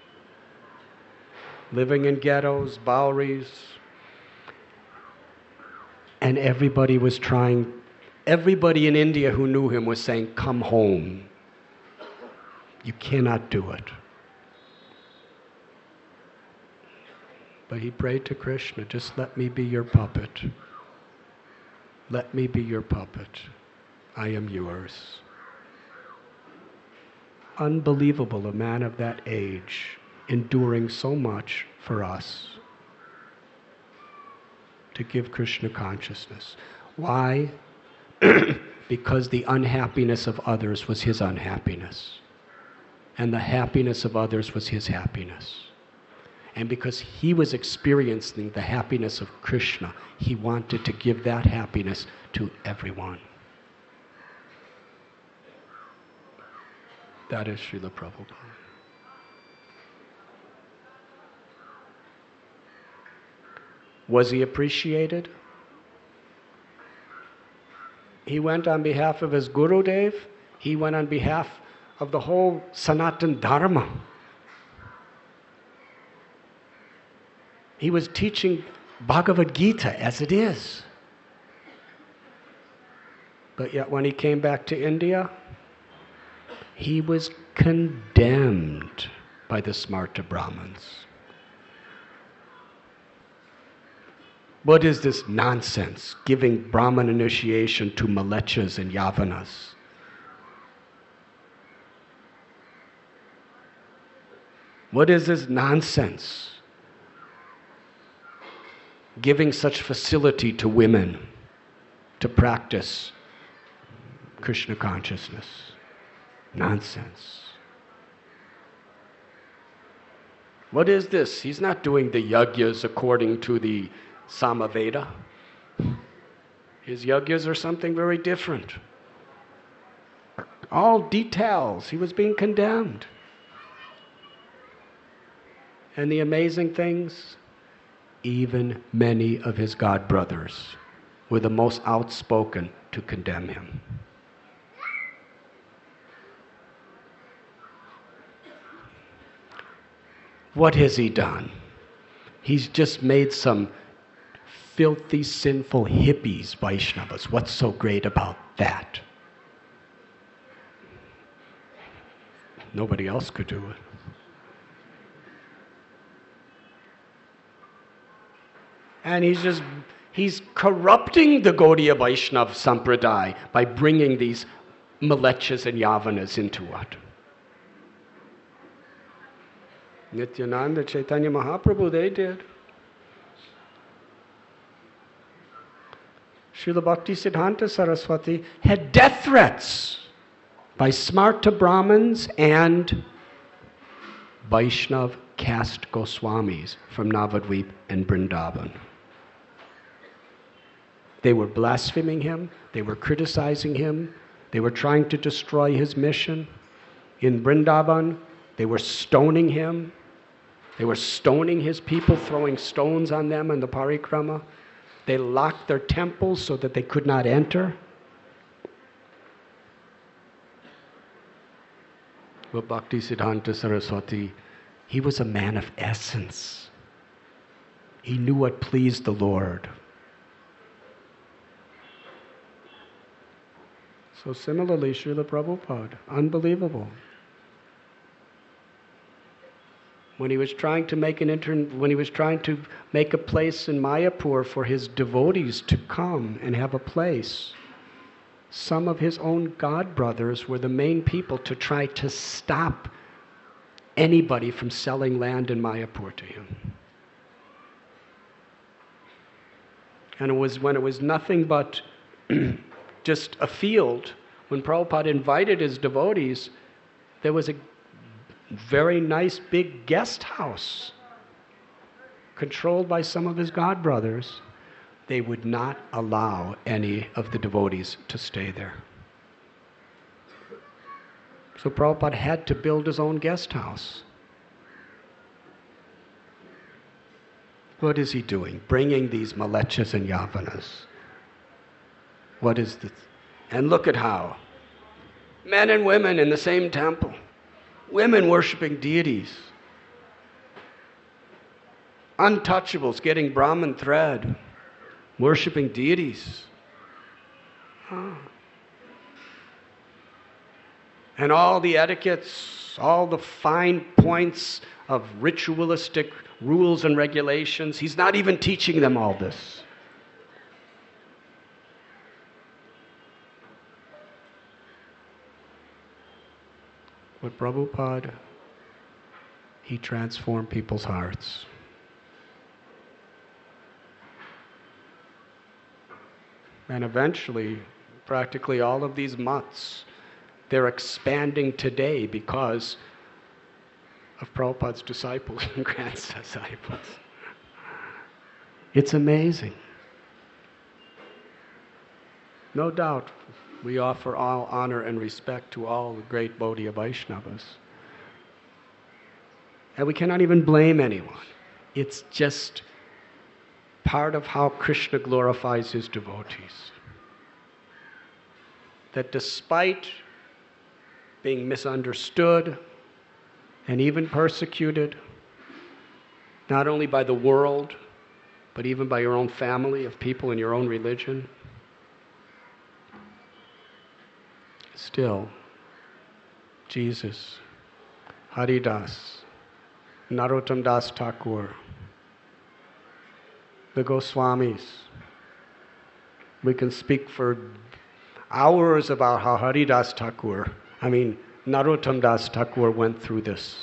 living in ghettos, Boweries, and everybody was trying, everybody in India who knew him was saying, "Come home. You cannot do it." But he prayed to Krishna, "Just let me be your puppet. Let me be your puppet. I am yours." Unbelievable, a man of that age enduring so much for us to give Krishna consciousness. Why? Because the unhappiness of others was his unhappiness, and the happiness of others was his happiness. And because he was experiencing the happiness of Krishna, he wanted to give that happiness to everyone. That is Srila Prabhupada. Was he appreciated? He went on behalf of his Gurudev. He went on behalf of the whole Sanatan Dharma. He was teaching Bhagavad Gita as it is. But yet when he came back to India, he was condemned by the Smarta Brahmins. What is this nonsense, giving Brahman initiation to Malechas and Yavanas? What is this nonsense, giving such facility to women to practice Krishna consciousness? Nonsense. What is this? He's not doing the yagyas according to the Samaveda. His yagyas are something very different. all details. He was being condemned. And the amazing things, even many of his god brothers were the most outspoken to condemn him. What has he done? He's just made some filthy, sinful hippies Vaishnavas. What's so great about that? Nobody else could do it. And he's just, he's corrupting the Gaudiya Vaishnava Sampradaya by bringing these Malechas and Yavanas into it. Nityananda, Chaitanya Mahaprabhu, they did. Srila Bhakti Siddhanta Saraswati had death threats by Smarta Brahmins and Vaishnav caste Goswamis from Navadvip and Vrindavan. They were blaspheming him, they were criticizing him, they were trying to destroy his mission. In Vrindavan, they were stoning him. They were stoning his people, throwing stones on them in the parikrama. They locked their temples so that they could not enter. But Bhakti Siddhanta Saraswati, he was a man of essence. He knew what pleased the Lord. So similarly, Srila Prabhupada, unbelievable. When he was trying to make an intern, when he was trying to make a place in Mayapur for his devotees to come and have a place, some of his own god brothers were the main people to try to stop anybody from selling land in Mayapur to him. And it was when it was nothing but just a field, when Prabhupada invited his devotees, there was a very nice big guest house controlled by some of his god brothers. They would not allow any of the devotees to stay there. So Prabhupada had to build his own guest house. What is he doing? Bringing these Malechas and Yavanas. What is this? And look at how men and women in the same temple, women worshiping deities, untouchables getting Brahman thread, worshiping deities. Huh. And all the etiquettes, all the fine points of ritualistic rules and regulations, he's not even teaching them all this. But Prabhupada, he transformed people's hearts. And eventually, practically all of these mutts, they're expanding today because of Prabhupada's disciples and grand-disciples. It's amazing. No doubt, we offer all honor and respect to all the great Gaudiya Vaishnavas. And we cannot even blame anyone. It's just part of how Krishna glorifies his devotees. That despite being misunderstood and even persecuted, not only by the world, but even by your own family of people in your own religion, still, Jesus, Haridas, Narottam Das Thakur, the Goswamis. We can speak for hours about how Haridas Thakur, I mean, Narottam Das Thakur went through this.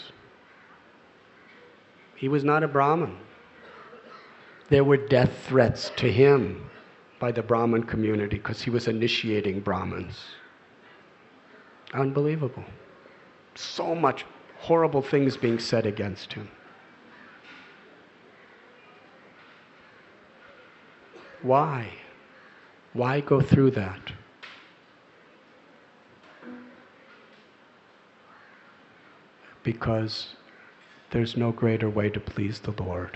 He was not a Brahmin. There were death threats to him by the Brahmin community because he was initiating Brahmins. Unbelievable. So much horrible things being said against him. Why? Why go through that? because there's no greater way to please the Lord.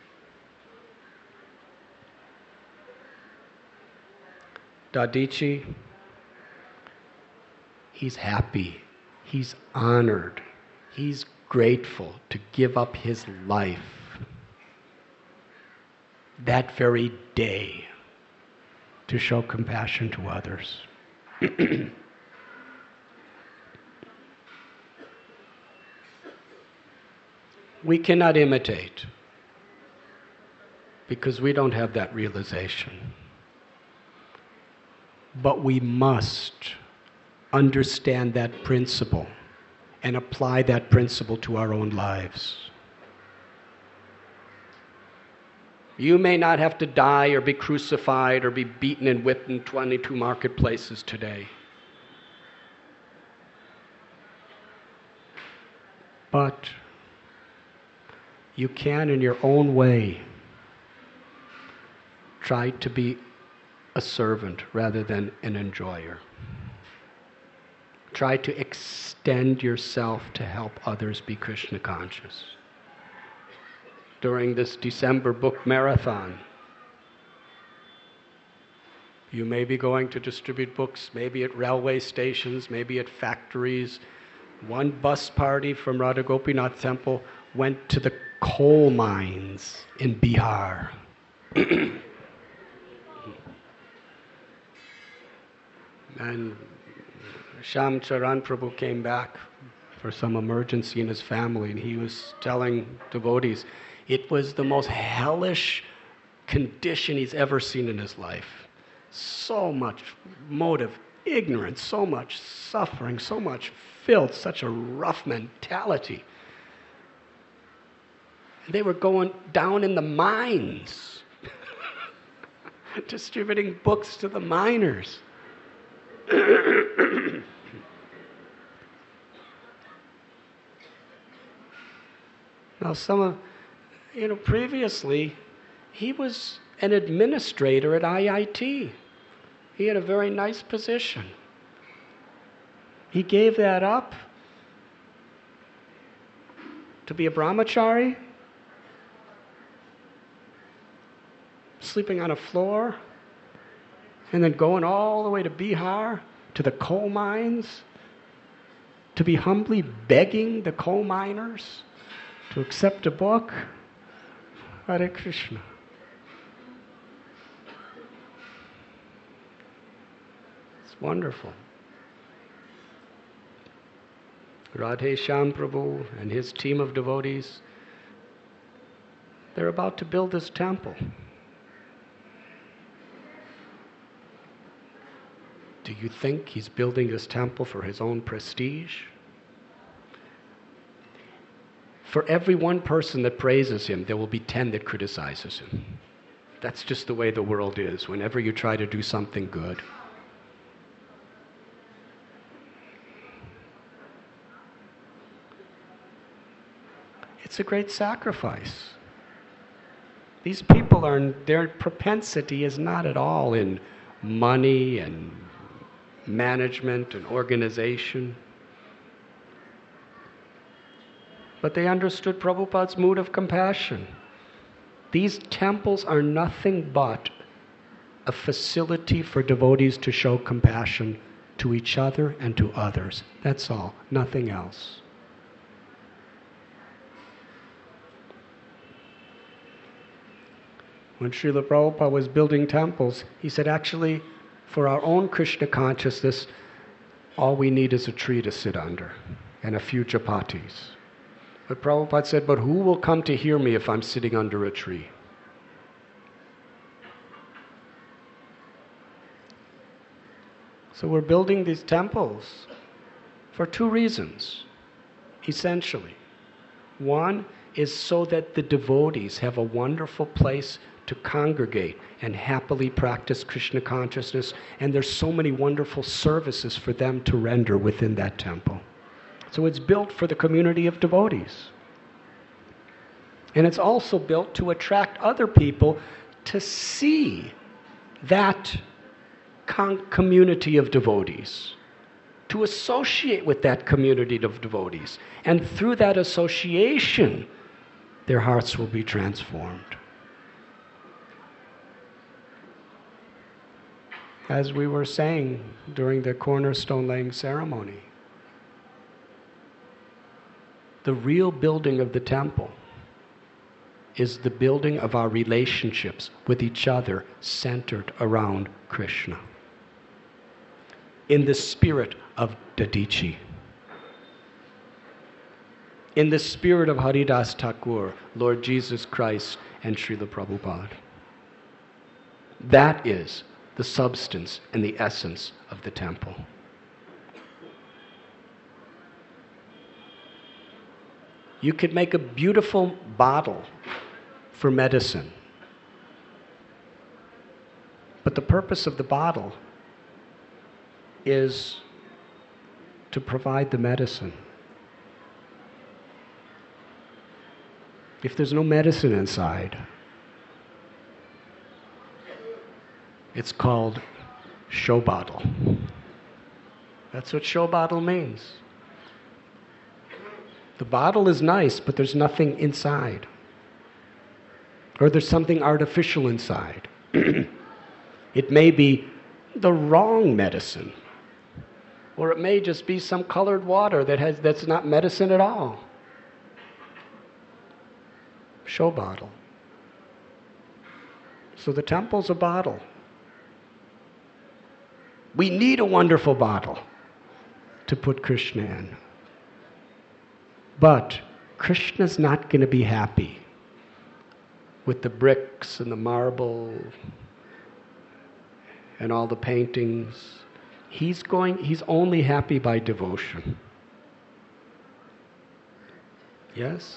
Dadichi, he's happy, he's honored, he's grateful to give up his life that very day to show compassion to others. We cannot imitate because we don't have that realization. But we must understand that principle and apply that principle to our own lives. You may not have to die or be crucified or be beaten and whipped in twenty-two marketplaces today. But you can, in your own way, try to be a servant rather than an enjoyer. Try to extend yourself to help others be Krishna conscious. During this December book marathon, you may be going to distribute books, maybe at railway stations, maybe at factories. One bus party from Radha Gopinath Temple went to the coal mines in Bihar. And Sham Charan Prabhu came back for some emergency in his family, and he was telling devotees it was the most hellish condition he's ever seen in his life. So much motive, ignorance, so much suffering, so much filth, such a rough mentality. And they were going down in the mines, distributing books to the miners. Now, some of, you know, previously, he was an administrator at I I T. He had a very nice position. He gave that up to be a brahmachari, sleeping on a floor, and then going all the way to Bihar, to the coal mines, to be humbly begging the coal miners to accept a book. Hare Krishna. It's wonderful. Radhe Shyam Prabhu and his team of devotees, they're about to build this temple. Do you think he's building this temple for his own prestige? For every one person that praises him, there will be ten that criticizes him. That's just the way the world is, whenever you try to do something good. It's a great sacrifice. These people are, their propensity is not at all in money and management and organization. But they understood Prabhupada's mood of compassion. These temples are nothing but a facility for devotees to show compassion to each other and to others. That's all, nothing else. When Srila Prabhupada was building temples, he said, actually, for our own Krishna consciousness, all we need is a tree to sit under and a few chapatis. But Prabhupada said, but who will come to hear me if I'm sitting under a tree? So we're building these temples for two reasons, essentially. One is so that the devotees have a wonderful place to congregate and happily practice Krishna consciousness, and there's so many wonderful services for them to render within that temple. So it's built for the community of devotees. And it's also built to attract other people to see that con- community of devotees, to associate with that community of devotees. And through that association, their hearts will be transformed. As we were saying during the cornerstone laying ceremony, the real building of the temple is the building of our relationships with each other centered around Krishna. In the spirit of Dadichi. In the spirit of Haridas Thakur, Lord Jesus Christ, and Srila Prabhupada. That is the substance and the essence of the temple. You could make a beautiful bottle for medicine. But the purpose of the bottle is to provide the medicine. If there's no medicine inside, it's called show bottle. That's what show bottle means. The bottle is nice, but there's nothing inside. Or there's something artificial inside. It may be the wrong medicine. Or it may just be some colored water that has that's not medicine at all. Show bottle. So the temple's a bottle. We need a wonderful bottle to put Krishna in. But Krishna's not going to be happy with the bricks and the marble and all the paintings. He's going, he's only happy by devotion. Yes?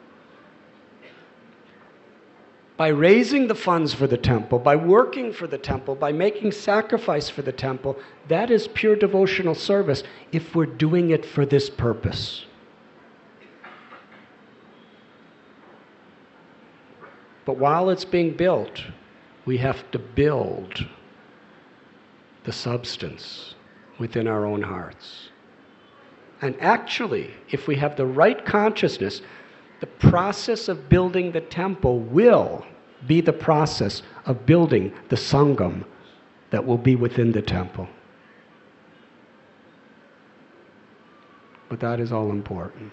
By raising the funds for the temple, by working for the temple, by making sacrifice for the temple, that is pure devotional service if we're doing it for this purpose. But while it's being built, we have to build the substance within our own hearts. And actually, if we have the right consciousness, the process of building the temple will be the process of building the Sangam that will be within the temple. But that is all important.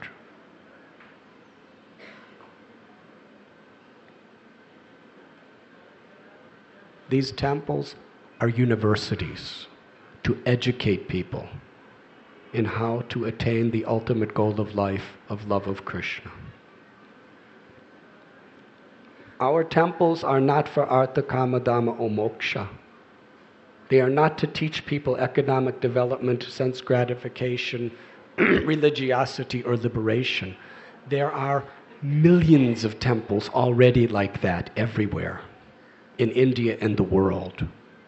These temples are universities to educate people in how to attain the ultimate goal of life of love of Krishna. Our temples are not for artha, kama, dhamma, or moksha. They are not to teach people economic development, sense gratification, religiosity, or liberation. There are millions of temples already like that everywhere in India and the world.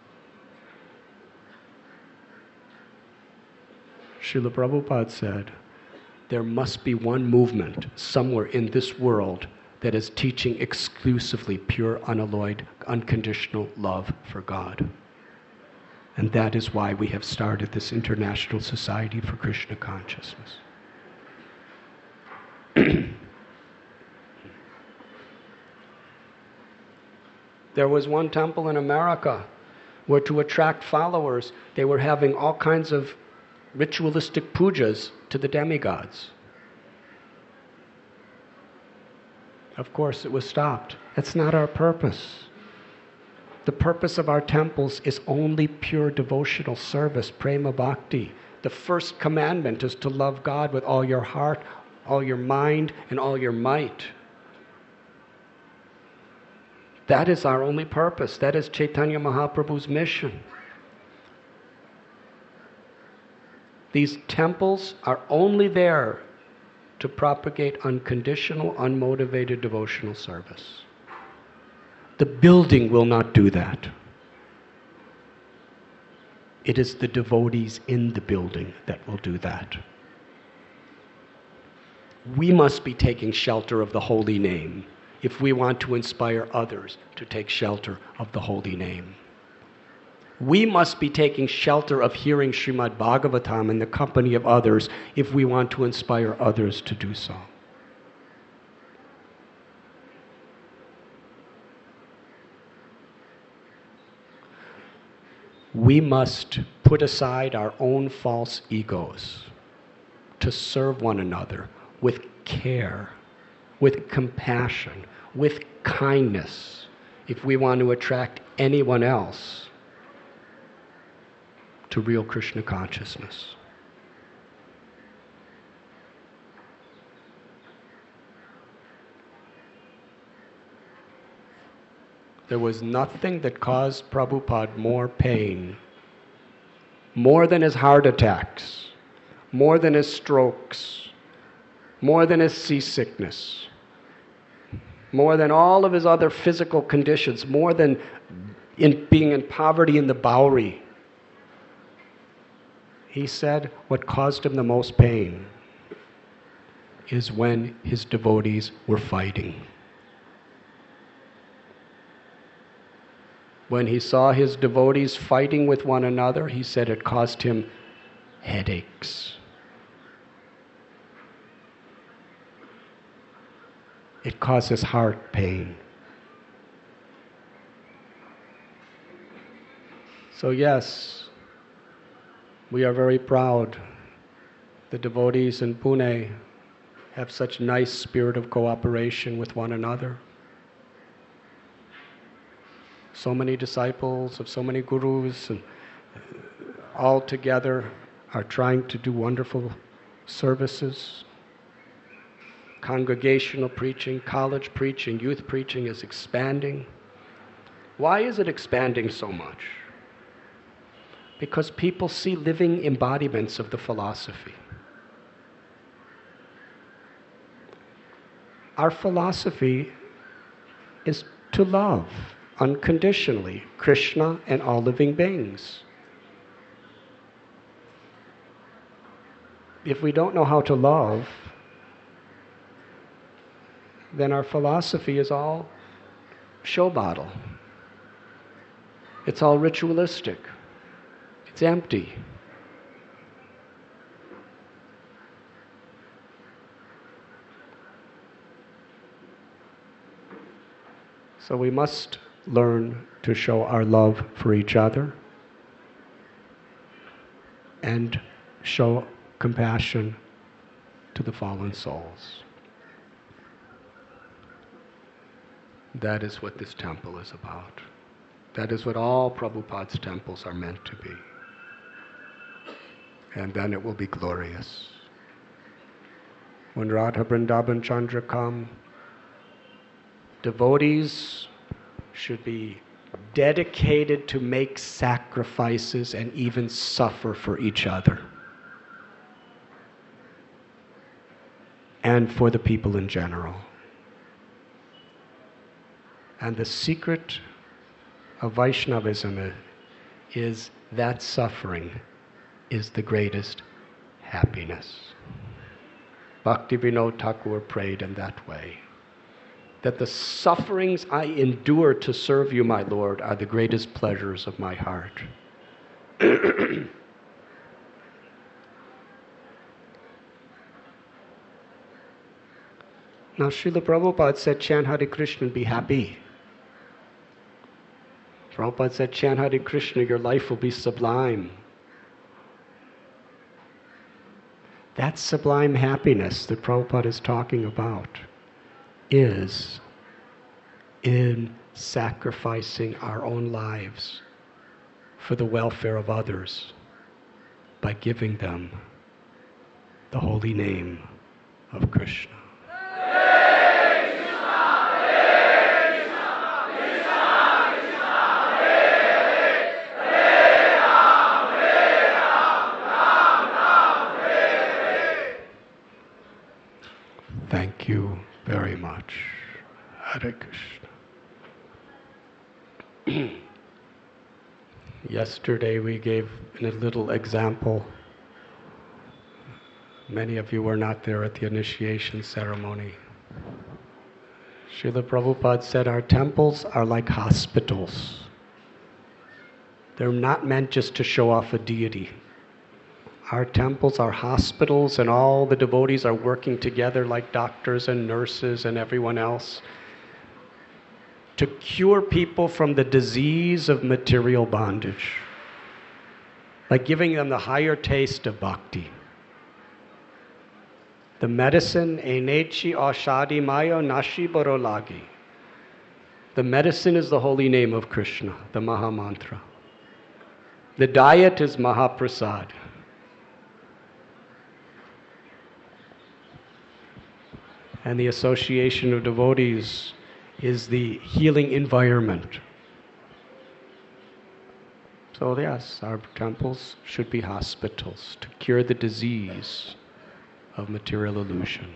Srila Prabhupada said, there must be one movement somewhere in this world that is teaching exclusively pure, unalloyed, unconditional love for God. And that is why we have started this International Society for Krishna Consciousness. There was one temple in America where, to attract followers, they were having all kinds of ritualistic pujas to the demigods. Of course, it was stopped. That's not our purpose. The purpose of our temples is only pure devotional service, prema bhakti. The first commandment is to love God with all your heart, all your mind, and all your might. That is our only purpose. That is Chaitanya Mahaprabhu's mission. These temples are only there to propagate unconditional, unmotivated devotional service. The building will not do that. It is the devotees in the building that will do that. We must be taking shelter of the holy name if we want to inspire others to take shelter of the holy name. We must be taking shelter of hearing Srimad Bhagavatam in the company of others if we want to inspire others to do so. We must put aside our own false egos to serve one another with care, with compassion, with kindness, if we want to attract anyone else to real Krishna consciousness. There was nothing that caused Prabhupada more pain, more than his heart attacks, more than his strokes, more than his seasickness, more than all of his other physical conditions, more than in being in poverty in the Bowery. He said what caused him the most pain is when his devotees were fighting. When he saw his devotees fighting with one another, he said it caused him headaches. It causes heart pain. So yes, we are very proud. The devotees in Pune have such nice spirit of cooperation with one another. So many disciples of so many gurus, and all together are trying to do wonderful services. Congregational preaching, college preaching, youth preaching is expanding. Why is it expanding so much? Because people see living embodiments of the philosophy. Our philosophy is to love unconditionally Krishna and all living beings. If we don't know how to love, then our philosophy is all show bottle. It's all ritualistic. It's empty. So we must learn to show our love for each other and show compassion to the fallen souls. That is what this temple is about. That is what all Prabhupada's temples are meant to be. And then it will be glorious. When Radha Vrindavan Chandra come, devotees should be dedicated to make sacrifices and even suffer for each other and for the people in general. And the secret of Vaishnavism is that suffering is the greatest happiness. Bhaktivinoda Thakur prayed in that way, that the sufferings I endure to serve you, my Lord, are the greatest pleasures of my heart. Now, Srila Prabhupada said, chant Hare Krishna and be happy. Prabhupada said, chant Hare Krishna, your life will be sublime. That sublime happiness that Prabhupada is talking about is in sacrificing our own lives for the welfare of others by giving them the holy name of Krishna. Thank you very much. Hare Krishna. Yesterday we gave a little example. Many of you were not there at the initiation ceremony. Srila Prabhupada said our temples are like hospitals. They're not meant just to show off a deity. Our temples are hospitals, and all the devotees are working together like doctors and nurses and everyone else to cure people from the disease of material bondage, like giving them the higher taste of bhakti. The medicine, Enechi Ashadi Mayo Nashi Borolagi. The medicine is the holy name of Krishna, the Maha Mantra. The diet is Mahaprasad. And the association of devotees is the healing environment. So yes, our temples should be hospitals to cure the disease of material illusion.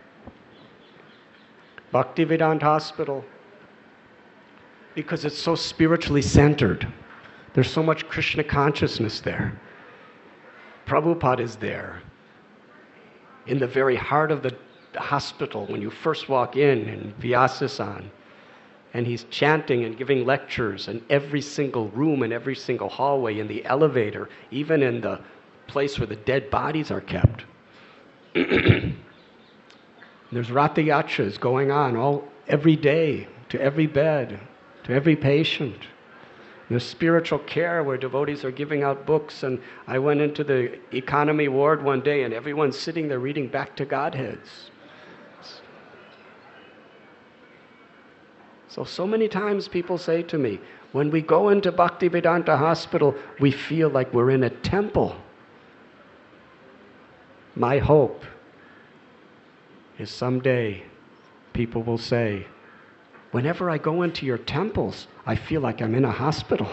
Bhaktivedanta Hospital, because it's so spiritually centered. There's so much Krishna consciousness there. Prabhupada is there. In the very heart of the hospital, when you first walk in, in Vyasasan, and he's chanting and giving lectures in every single room, in every single hallway, in the elevator, even in the place where the dead bodies are kept. There's Ratayachas going on all every day, to every bed, to every patient. There's spiritual care where devotees are giving out books, and I went into the economy ward one day and everyone's sitting there reading Back to Godheads. So, so many times people say to me, when we go into Bhaktivedanta Hospital, we feel like we're in a temple. My hope is someday people will say, whenever I go into your temples, I feel like I'm in a hospital.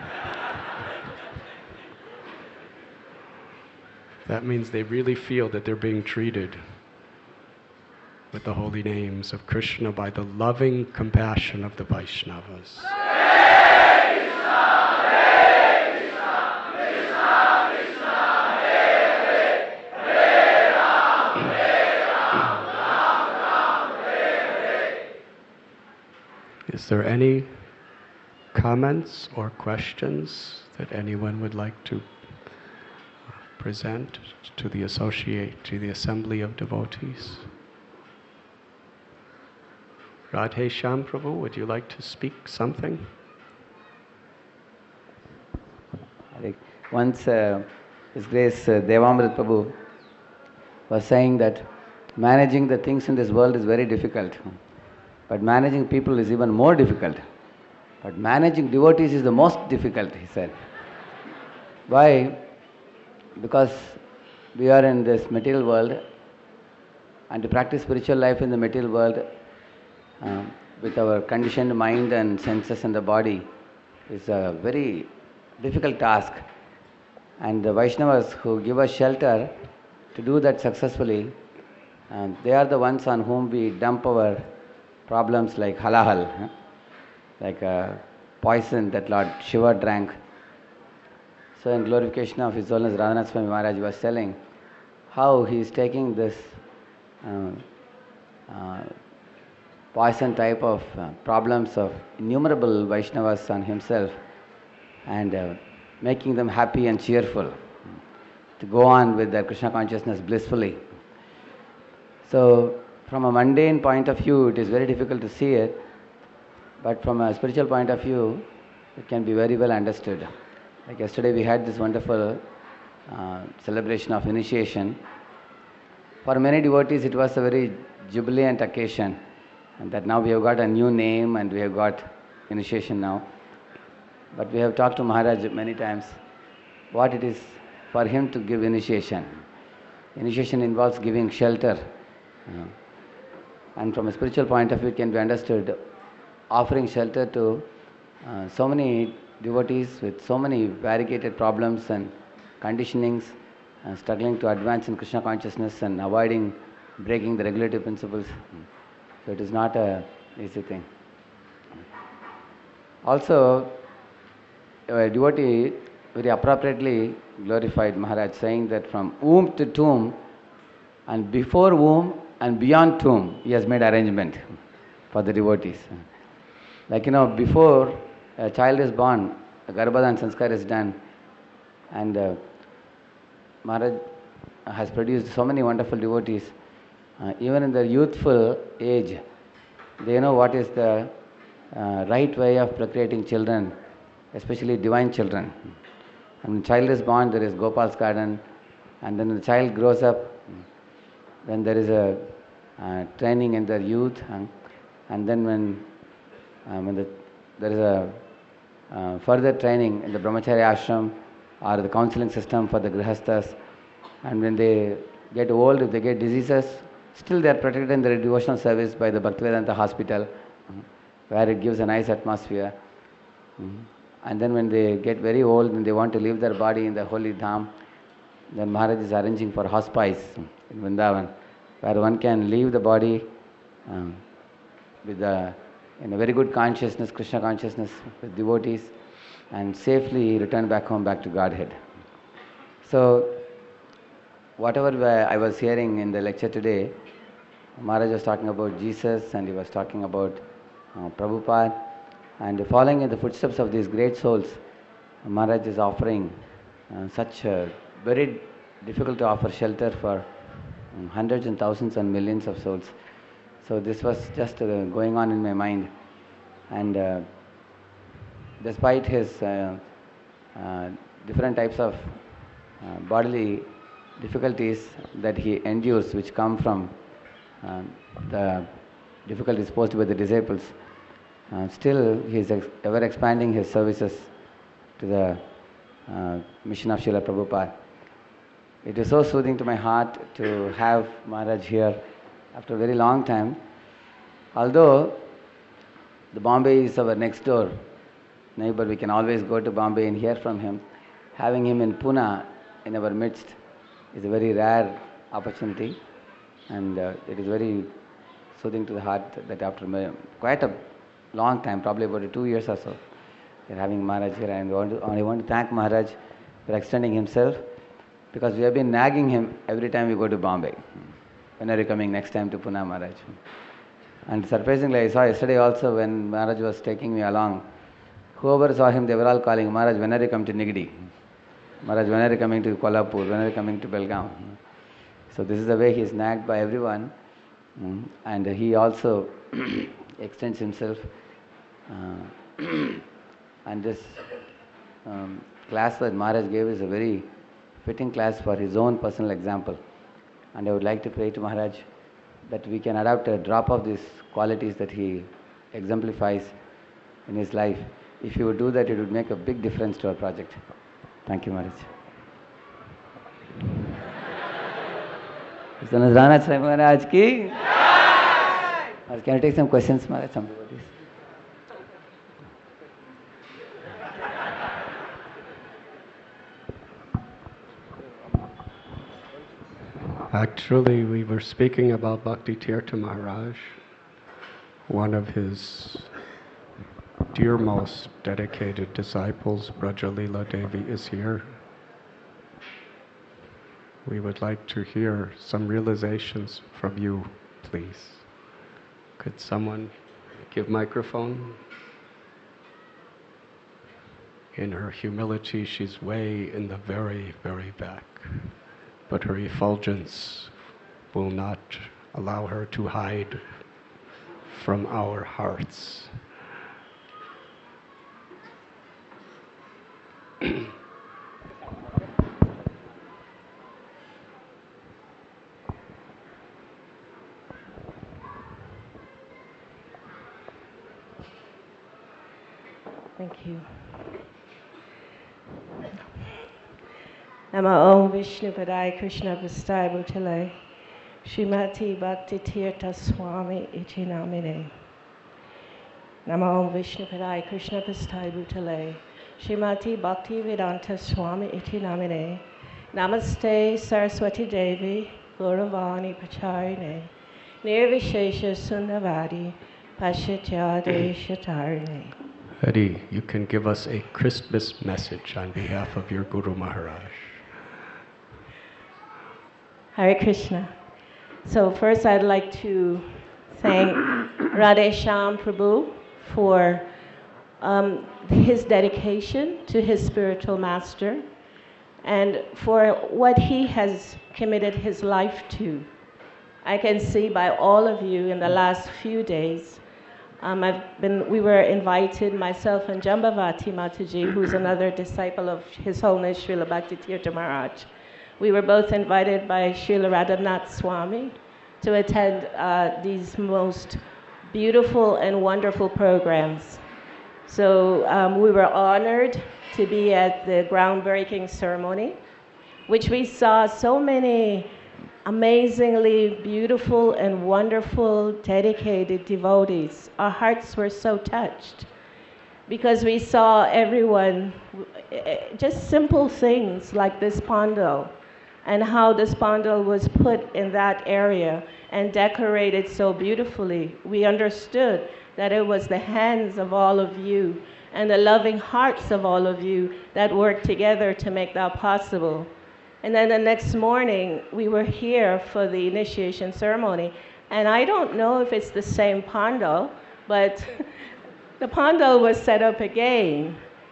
That means they really feel that they're being treated with the holy names of Krishna by the loving compassion of the Vaishnavas. Is there any comments or questions that anyone would like to present to the associate, to the assembly of devotees? Radhe Shyam Prabhu, would you like to speak something? Once uh, His Grace uh, Devamrit Prabhu was saying that managing the things in this world is very difficult. But managing people is even more difficult. But managing devotees is the most difficult, he said. Why? Because we are in this material world, and to practice spiritual life in the material world uh, with our conditioned mind and senses and the body is a very difficult task. And the Vaishnavas who give us shelter to do that successfully, uh, they are the ones on whom we dump our problems like halahal, huh? like a poison that Lord Shiva drank. So in glorification of His Holiness Radhanath Swami Maharaj was telling how he is taking this uh, uh, poison type of uh, problems of innumerable Vaishnavas on himself and uh, making them happy and cheerful to go on with their Krishna consciousness blissfully. So from a mundane point of view, it is very difficult to see it, but from a spiritual point of view, it can be very well understood. Like yesterday we had this wonderful uh, celebration of initiation. For many devotees it was a very jubilant occasion, and that now we have got a new name and we have got initiation now. But we have talked to Maharaj many times what it is for him to give initiation. Initiation involves giving shelter. You know. And from a spiritual point of view, it can be understood offering shelter to uh, so many devotees with so many variegated problems and conditionings, uh, struggling to advance in Krishna consciousness and avoiding breaking the regulative principles. So it is not a easy thing. Also, a devotee very appropriately glorified Maharaj, saying that from womb to tomb and before womb and beyond tomb, he has made arrangement for the devotees. Like, you know, before a child is born, the Garbhadan Sanskar is done, and uh, Maharaj has produced so many wonderful devotees. Uh, even in their youthful age, they know what is the uh, right way of procreating children, especially divine children. And when the child is born, there is Gopal's garden, and then the child grows up, then there is a uh, training in their youth, and, and then when, uh, when the, there is a uh, further training in the Brahmacharya ashram or the counseling system for the grihasthas, and when they get old, if they get diseases, still they are protected in their devotional service by the Bhaktivedanta hospital, where it gives a nice atmosphere. And then when they get very old and they want to leave their body in the holy dham, then Maharaj is arranging for hospice in Vrindavan, where one can leave the body um, with the, in a very good consciousness, Krishna consciousness, with devotees, and safely return back home, back to Godhead. So, whatever I was hearing in the lecture today, Maharaj was talking about Jesus, and he was talking about uh, Prabhupada, and following in the footsteps of these great souls, Maharaj is offering uh, such uh, very difficult to offer shelter for um, hundreds and thousands and millions of souls. So this was just uh, going on in my mind, and uh, despite his uh, uh, different types of uh, bodily difficulties that he endures, which come from uh, the difficulties posed by the disciples, Uh, still, he is ex- ever expanding his services to the uh, mission of Srila Prabhupada. It is so soothing to my heart to have Maharaj here after a very long time. Although the Bombay is our next door neighbor, we can always go to Bombay and hear from him. Having him in Pune in our midst is a very rare opportunity, and uh, it is very soothing to the heart that after my, quite a long time, probably about two years or so, we are having Maharaj here, and I want, to, I want to thank Maharaj for extending himself, because we have been nagging him every time we go to Bombay. When are you coming next time to Pune, Maharaj? And surprisingly, I saw yesterday also when Maharaj was taking me along, whoever saw him, they were all calling, Maharaj, when are you coming to Nigdi? Maharaj, when are you coming to Kolhapur? When are you coming to Belgaum? So this is the way he is nagged by everyone, and he also extends himself. Uh, and this um, class that Maharaj gave is a very fitting class for his own personal example. And I would like to pray to Maharaj that we can adopt a drop of these qualities that he exemplifies in his life. If he would do that, it would make a big difference to our project. Thank you, Maharaj. Mister Nazrana Sai Maharaj ki. Maharaj, can I take some questions, Maharaj? Some devotees. Actually, we were speaking about Bhakti Tirtha Maharaj. One of his dearmost dedicated disciples, Brajalila Devi, is here. We would like to hear some realizations from you, please. Could someone give microphone? In her humility, she's way in the very, very back. But her effulgence will not allow her to hide from our hearts. Thank you. Namo Om Vishnu Padaya Krishna Vastai Bhutale Srimati Bhakti Tirtha Swami Iti Namine. Namo Om Vishnu Padaya Krishna Vastai Bhutale Srimati Bhakti Vedanta Swami Iti Namine. Namaste Saraswati Devi Gauravani Pacharine Nirvishesha Sundavadi Pashitya Deshatarine. Hari, you can give us a Christmas message on behalf of your Guru Maharaj. Hare Krishna. So first I'd like to thank Radhe Shyam Prabhu for um, his dedication to his spiritual master and for what he has committed his life to. I can see by all of you in the last few days, um, I've been, we were invited, myself and Jambavati Mataji, who's another disciple of His Holiness Srila Bhaktitirtha Maharaj. We were both invited by Srila Radhanath Swami to attend uh, these most beautiful and wonderful programs. So um, we were honored to be at the groundbreaking ceremony, which we saw so many amazingly beautiful and wonderful, dedicated devotees. Our hearts were so touched because we saw everyone, just simple things like this pandal, and how this pandal was put in that area and decorated so beautifully. We understood that it was the hands of all of you and the loving hearts of all of you that worked together to make that possible. And then the next morning, we were here for the initiation ceremony. And I don't know if it's the same pandal, but the pandal was set up again.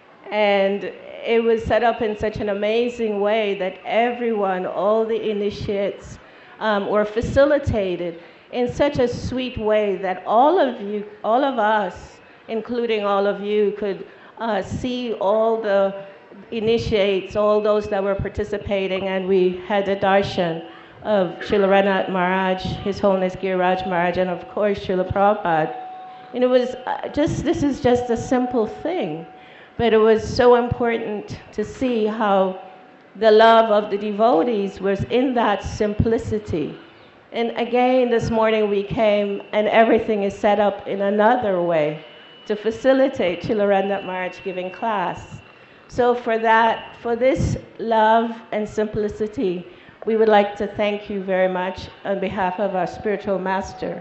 And it was set up in such an amazing way that everyone, all the initiates, um, were facilitated in such a sweet way that all of you, all of us, including all of you, could uh, see all the initiates, all those that were participating, and we had the darshan of Srila Radhanath Maharaj, His Holiness Giriraj Maharaj, and of course Srila Prabhupada. And it was uh, just, this is just a simple thing, but it was so important to see how the love of the devotees was in that simplicity. And again, this morning we came, and everything is set up in another way to facilitate Srila Radhanath Maharaj giving class. So for that, for this love and simplicity, we would like to thank you very much on behalf of our spiritual master.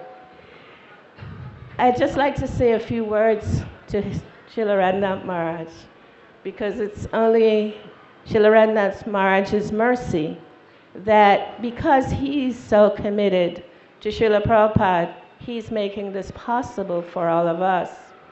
I'd just like to say a few words to Srila Radhanath Maharaj, because it's only Srila Radhanath Maharaj's mercy that because he's so committed to Srila Prabhupada, he's making this possible for all of us.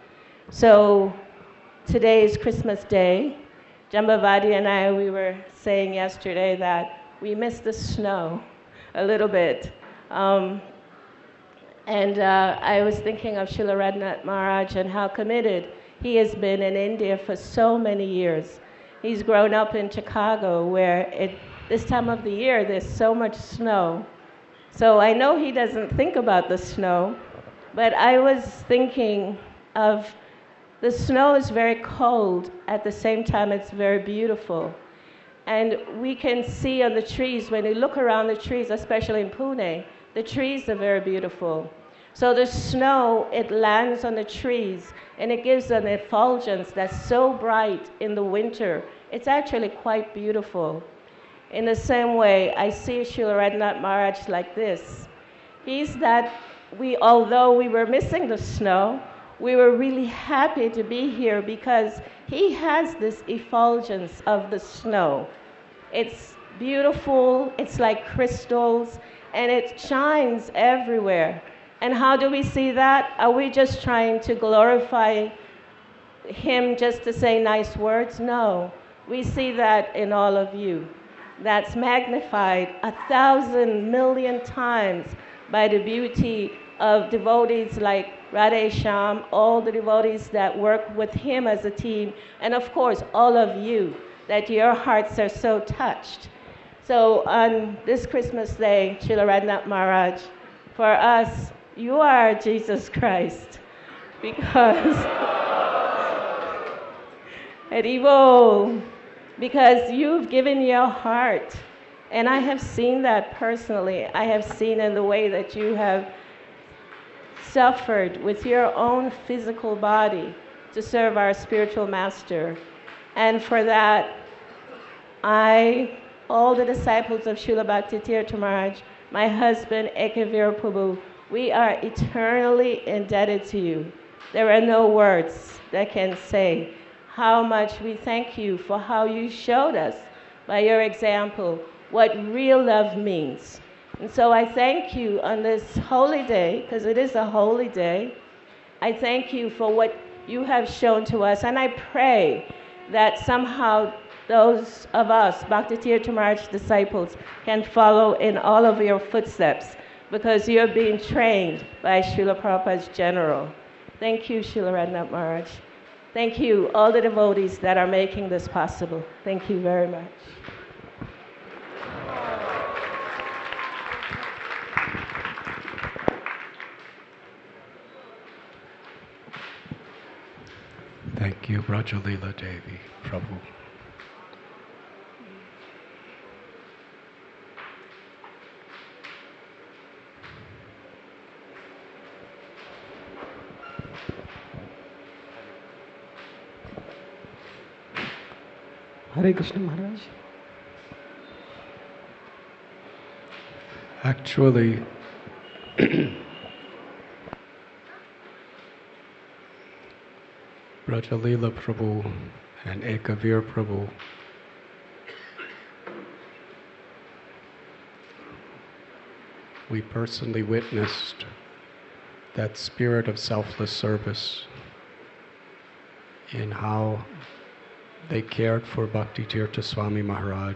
So today is Christmas Day. Jambavati and I, we were saying yesterday that we missed the snow a little bit. Um, and uh, I was thinking of Srila Radhanath Maharaj and how committed he has been in India for so many years. He's grown up in Chicago where it, this time of the year there's so much snow. So I know he doesn't think about the snow, but I was thinking of the snow is very cold, at the same time it's very beautiful. And we can see on the trees, when you look around the trees, especially in Pune, the trees are very beautiful. So the snow, it lands on the trees, and it gives an effulgence that's so bright in the winter. It's actually quite beautiful. In the same way, I see Srila Radhanath Maharaj like this. He's that, we, although we were missing the snow, we were really happy to be here because he has this effulgence of the snow. It's beautiful, it's like crystals, and it shines everywhere. And how do we see that? Are we just trying to glorify him just to say nice words? No. We see that in all of you. That's magnified a thousand million times by the beauty of devotees like Radhe Shyam, all the devotees that work with him as a team, and of course all of you, that your hearts are so touched. So on this Christmas Day, Srila Radhanath Maharaj, for us, you are Jesus Christ, because Haribo, because you've given your heart, and I have seen that personally. I have seen in the way that you have suffered with your own physical body to serve our spiritual master. And for that, I, all the disciples of Srila Bhaktitirtha Maharaj, my husband Ekavira Prabhu, we are eternally indebted to you. There are no words that can say how much we thank you for how you showed us by your example what real love means. And so I thank you on this holy day, because it is a holy day. I thank you for what you have shown to us. And I pray that somehow those of us, Bhakti Tirtha Maharaj disciples, can follow in all of your footsteps, because you're being trained by Srila Prabhupada's general. Thank you, Srila Radhanath Maharaj. Thank you, all the devotees that are making this possible. Thank you very much. Thank you, Brajalila Devi, Prabhu. Hare Krishna Maharaj. Actually, Brajalila Prabhu and Ekavir Prabhu we personally witnessed that spirit of selfless service in how they cared for Bhakti Tirtha Swami Maharaj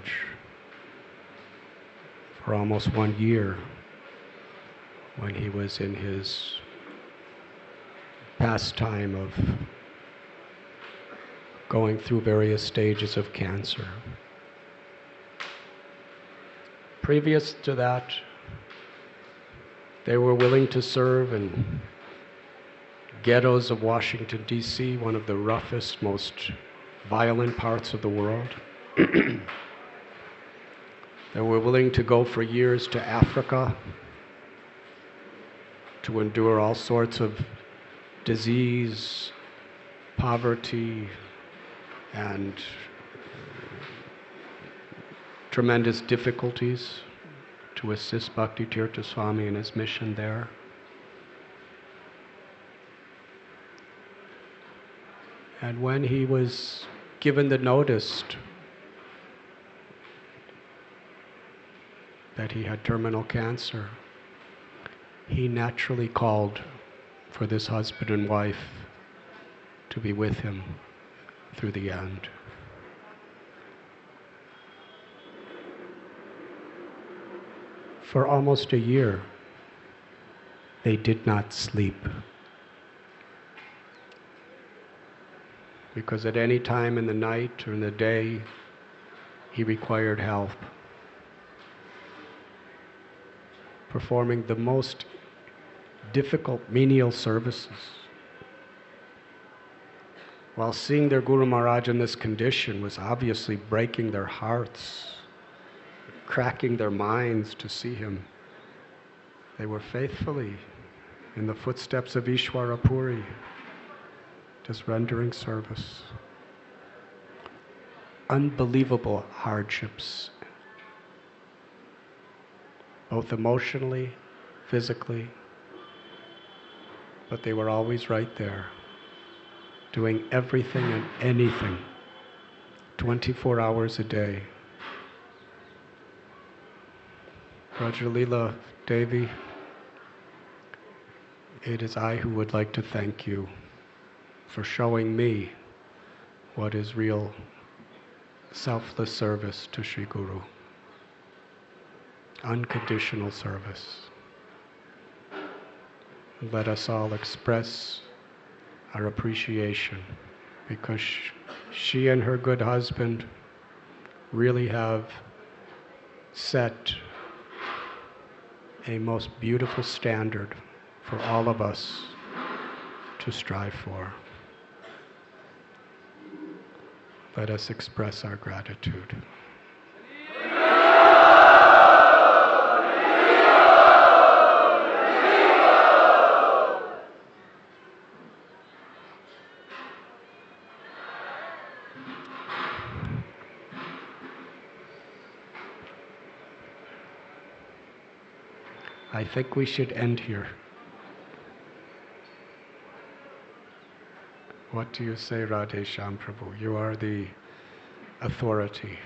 for almost one year when he was in his pastime of going through various stages of cancer. Previous to that, they were willing to serve in ghettos of Washington, D C, one of the roughest, most violent parts of the world. They were willing to go for years to Africa to endure all sorts of disease, poverty, and tremendous difficulties to assist Bhakti Tirtha Swami in his mission there. And when he was given the notice that he had terminal cancer, he naturally called for this husband and wife to be with him through the end. For almost a year, they did not sleep, because at any time in the night or in the day, he required help, performing the most difficult menial services. While seeing their Guru Maharaj in this condition was obviously breaking their hearts, cracking their minds to see him, they were faithfully in the footsteps of Ishwara Puri, just rendering service. Unbelievable hardships, both emotionally, physically, but they were always right there, doing everything and anything, twenty-four hours a day. Brajalila Devi, it is I who would like to thank you for showing me what is real selfless service to Sri Guru. Unconditional service. Let us all express our appreciation, because she and her good husband really have set a most beautiful standard for all of us to strive for. Let us express our gratitude. I think we should end here. What do you say, Radhe Shyam Prabhu? You are the authority.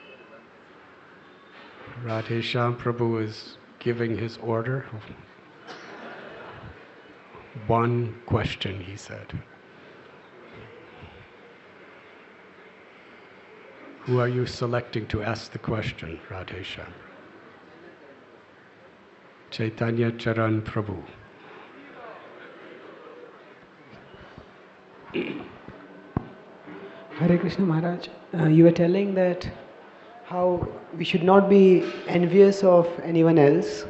Radhe Shyam Prabhu is giving his order. One question, he said. Who are you selecting to ask the question, Radheshyam? Chaitanya Charan Prabhu. Hare Krishna Maharaj, uh, you were telling that how we should not be envious of anyone else.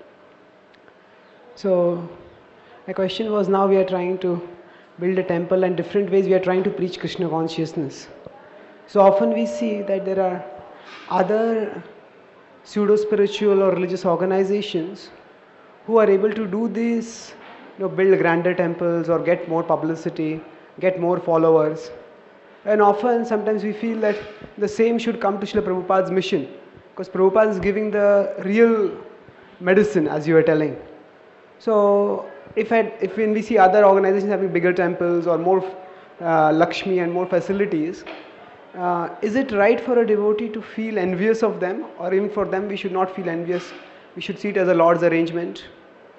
So my question was, now we are trying to build a temple and different ways we are trying to preach Krishna consciousness. So often we see that there are other pseudo-spiritual or religious organizations who are able to do this, you know, build grander temples or get more publicity, get more followers. And often, sometimes we feel that the same should come to Srila Prabhupada's mission, because Prabhupada is giving the real medicine, as you were telling. So, if, I, if when we see other organizations having bigger temples or more uh, Lakshmi and more facilities, uh, is it right for a devotee to feel envious of them, or even for them we should not feel envious? We should see it as a Lord's arrangement.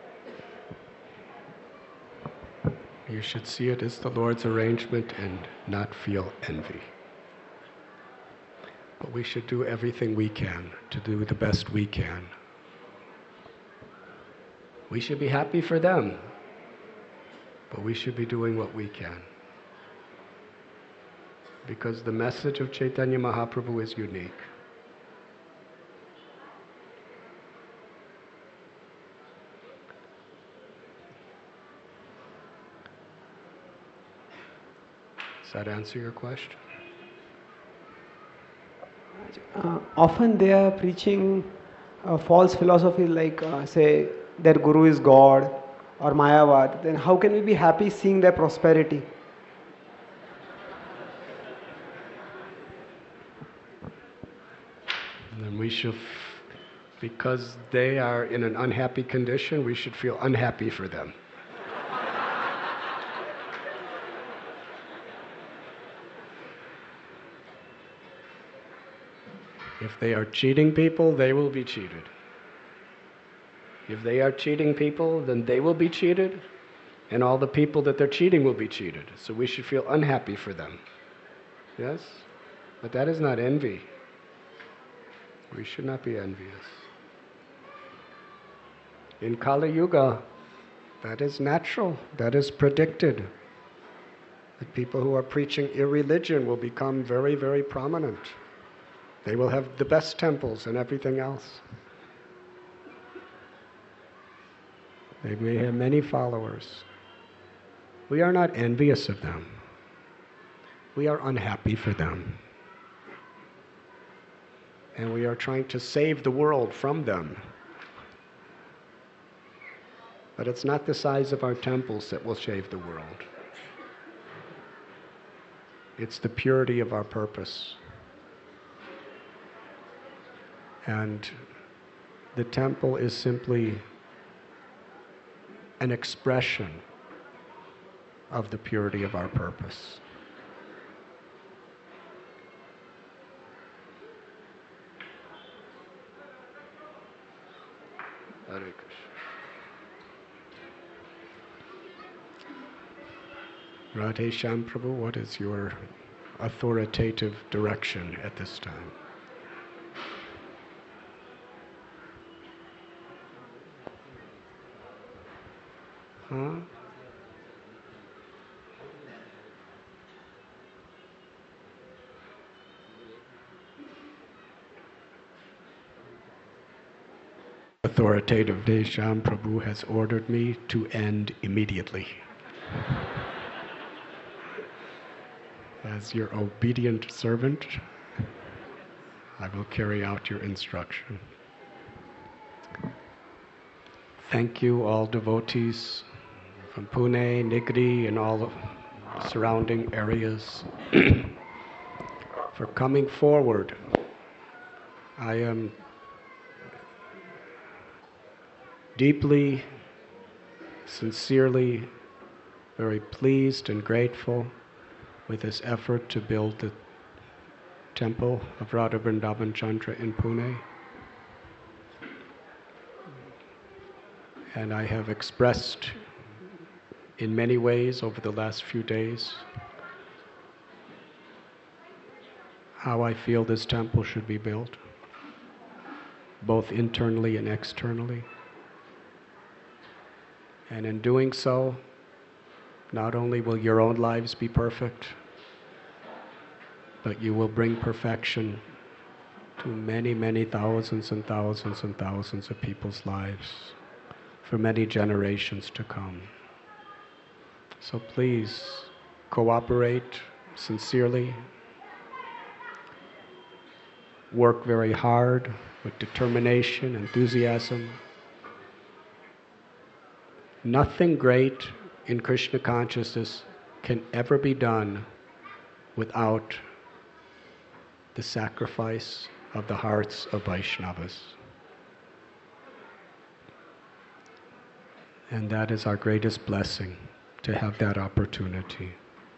You should see it as the Lord's arrangement and not feel envy. But we should do everything we can to do the best we can. We should be happy for them, but we should be doing what we can. Because the message of Chaitanya Mahaprabhu is unique. Does that answer your question? Uh, often they are preaching a false philosophy like, uh, say, their guru is God or Mayavad. Then how can we be happy seeing their prosperity? And we should, because they are in an unhappy condition, we should feel unhappy for them. If they are cheating people, they will be cheated. If they are cheating people, then they will be cheated, and all the people that they're cheating will be cheated. So we should feel unhappy for them. Yes? But that is not envy. We should not be envious. In Kali Yuga, that is natural, that is predicted. The people who are preaching irreligion will become very, very prominent. They will have the best temples and everything else. They may have many followers. We are not envious of them. We are unhappy for them. And we are trying to save the world from them. But it's not the size of our temples that will save the world. It's the purity of our purpose. And the temple is simply an expression of the purity of our purpose. Hare Krishna. Radheshyam Prabhu, what is your authoritative direction at this time? Huh? Authoritative Radheshyam Prabhu has ordered me to end immediately. As your obedient servant, I will carry out your instruction. Thank you, all devotees from Pune, Nigri, and all the surrounding areas for coming forward. I am deeply, sincerely, very pleased and grateful with this effort to build the temple of Radha Vrindavan Chandra in Pune. And I have expressed in many ways over the last few days how I feel this temple should be built, both internally and externally. And in doing so, not only will your own lives be perfect, but you will bring perfection to many, many thousands and thousands and thousands of people's lives for many generations to come. So please cooperate sincerely, work very hard with determination, enthusiasm. Nothing great in Krishna consciousness can ever be done without the sacrifice of the hearts of Vaishnavas. And that is our greatest blessing, to have that opportunity.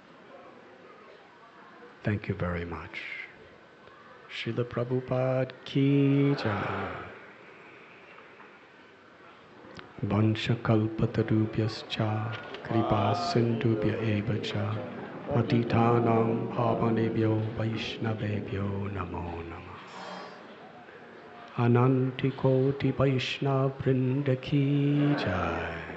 Thank you very much. Srila Prabhupada ki jai. Vansha kalpatarubhyascha kripa sindhubhya eva cha patitanam pavanebhyo vaishnavebhyo namo namah. Ananti koti Vaishnav vrinda ki jai.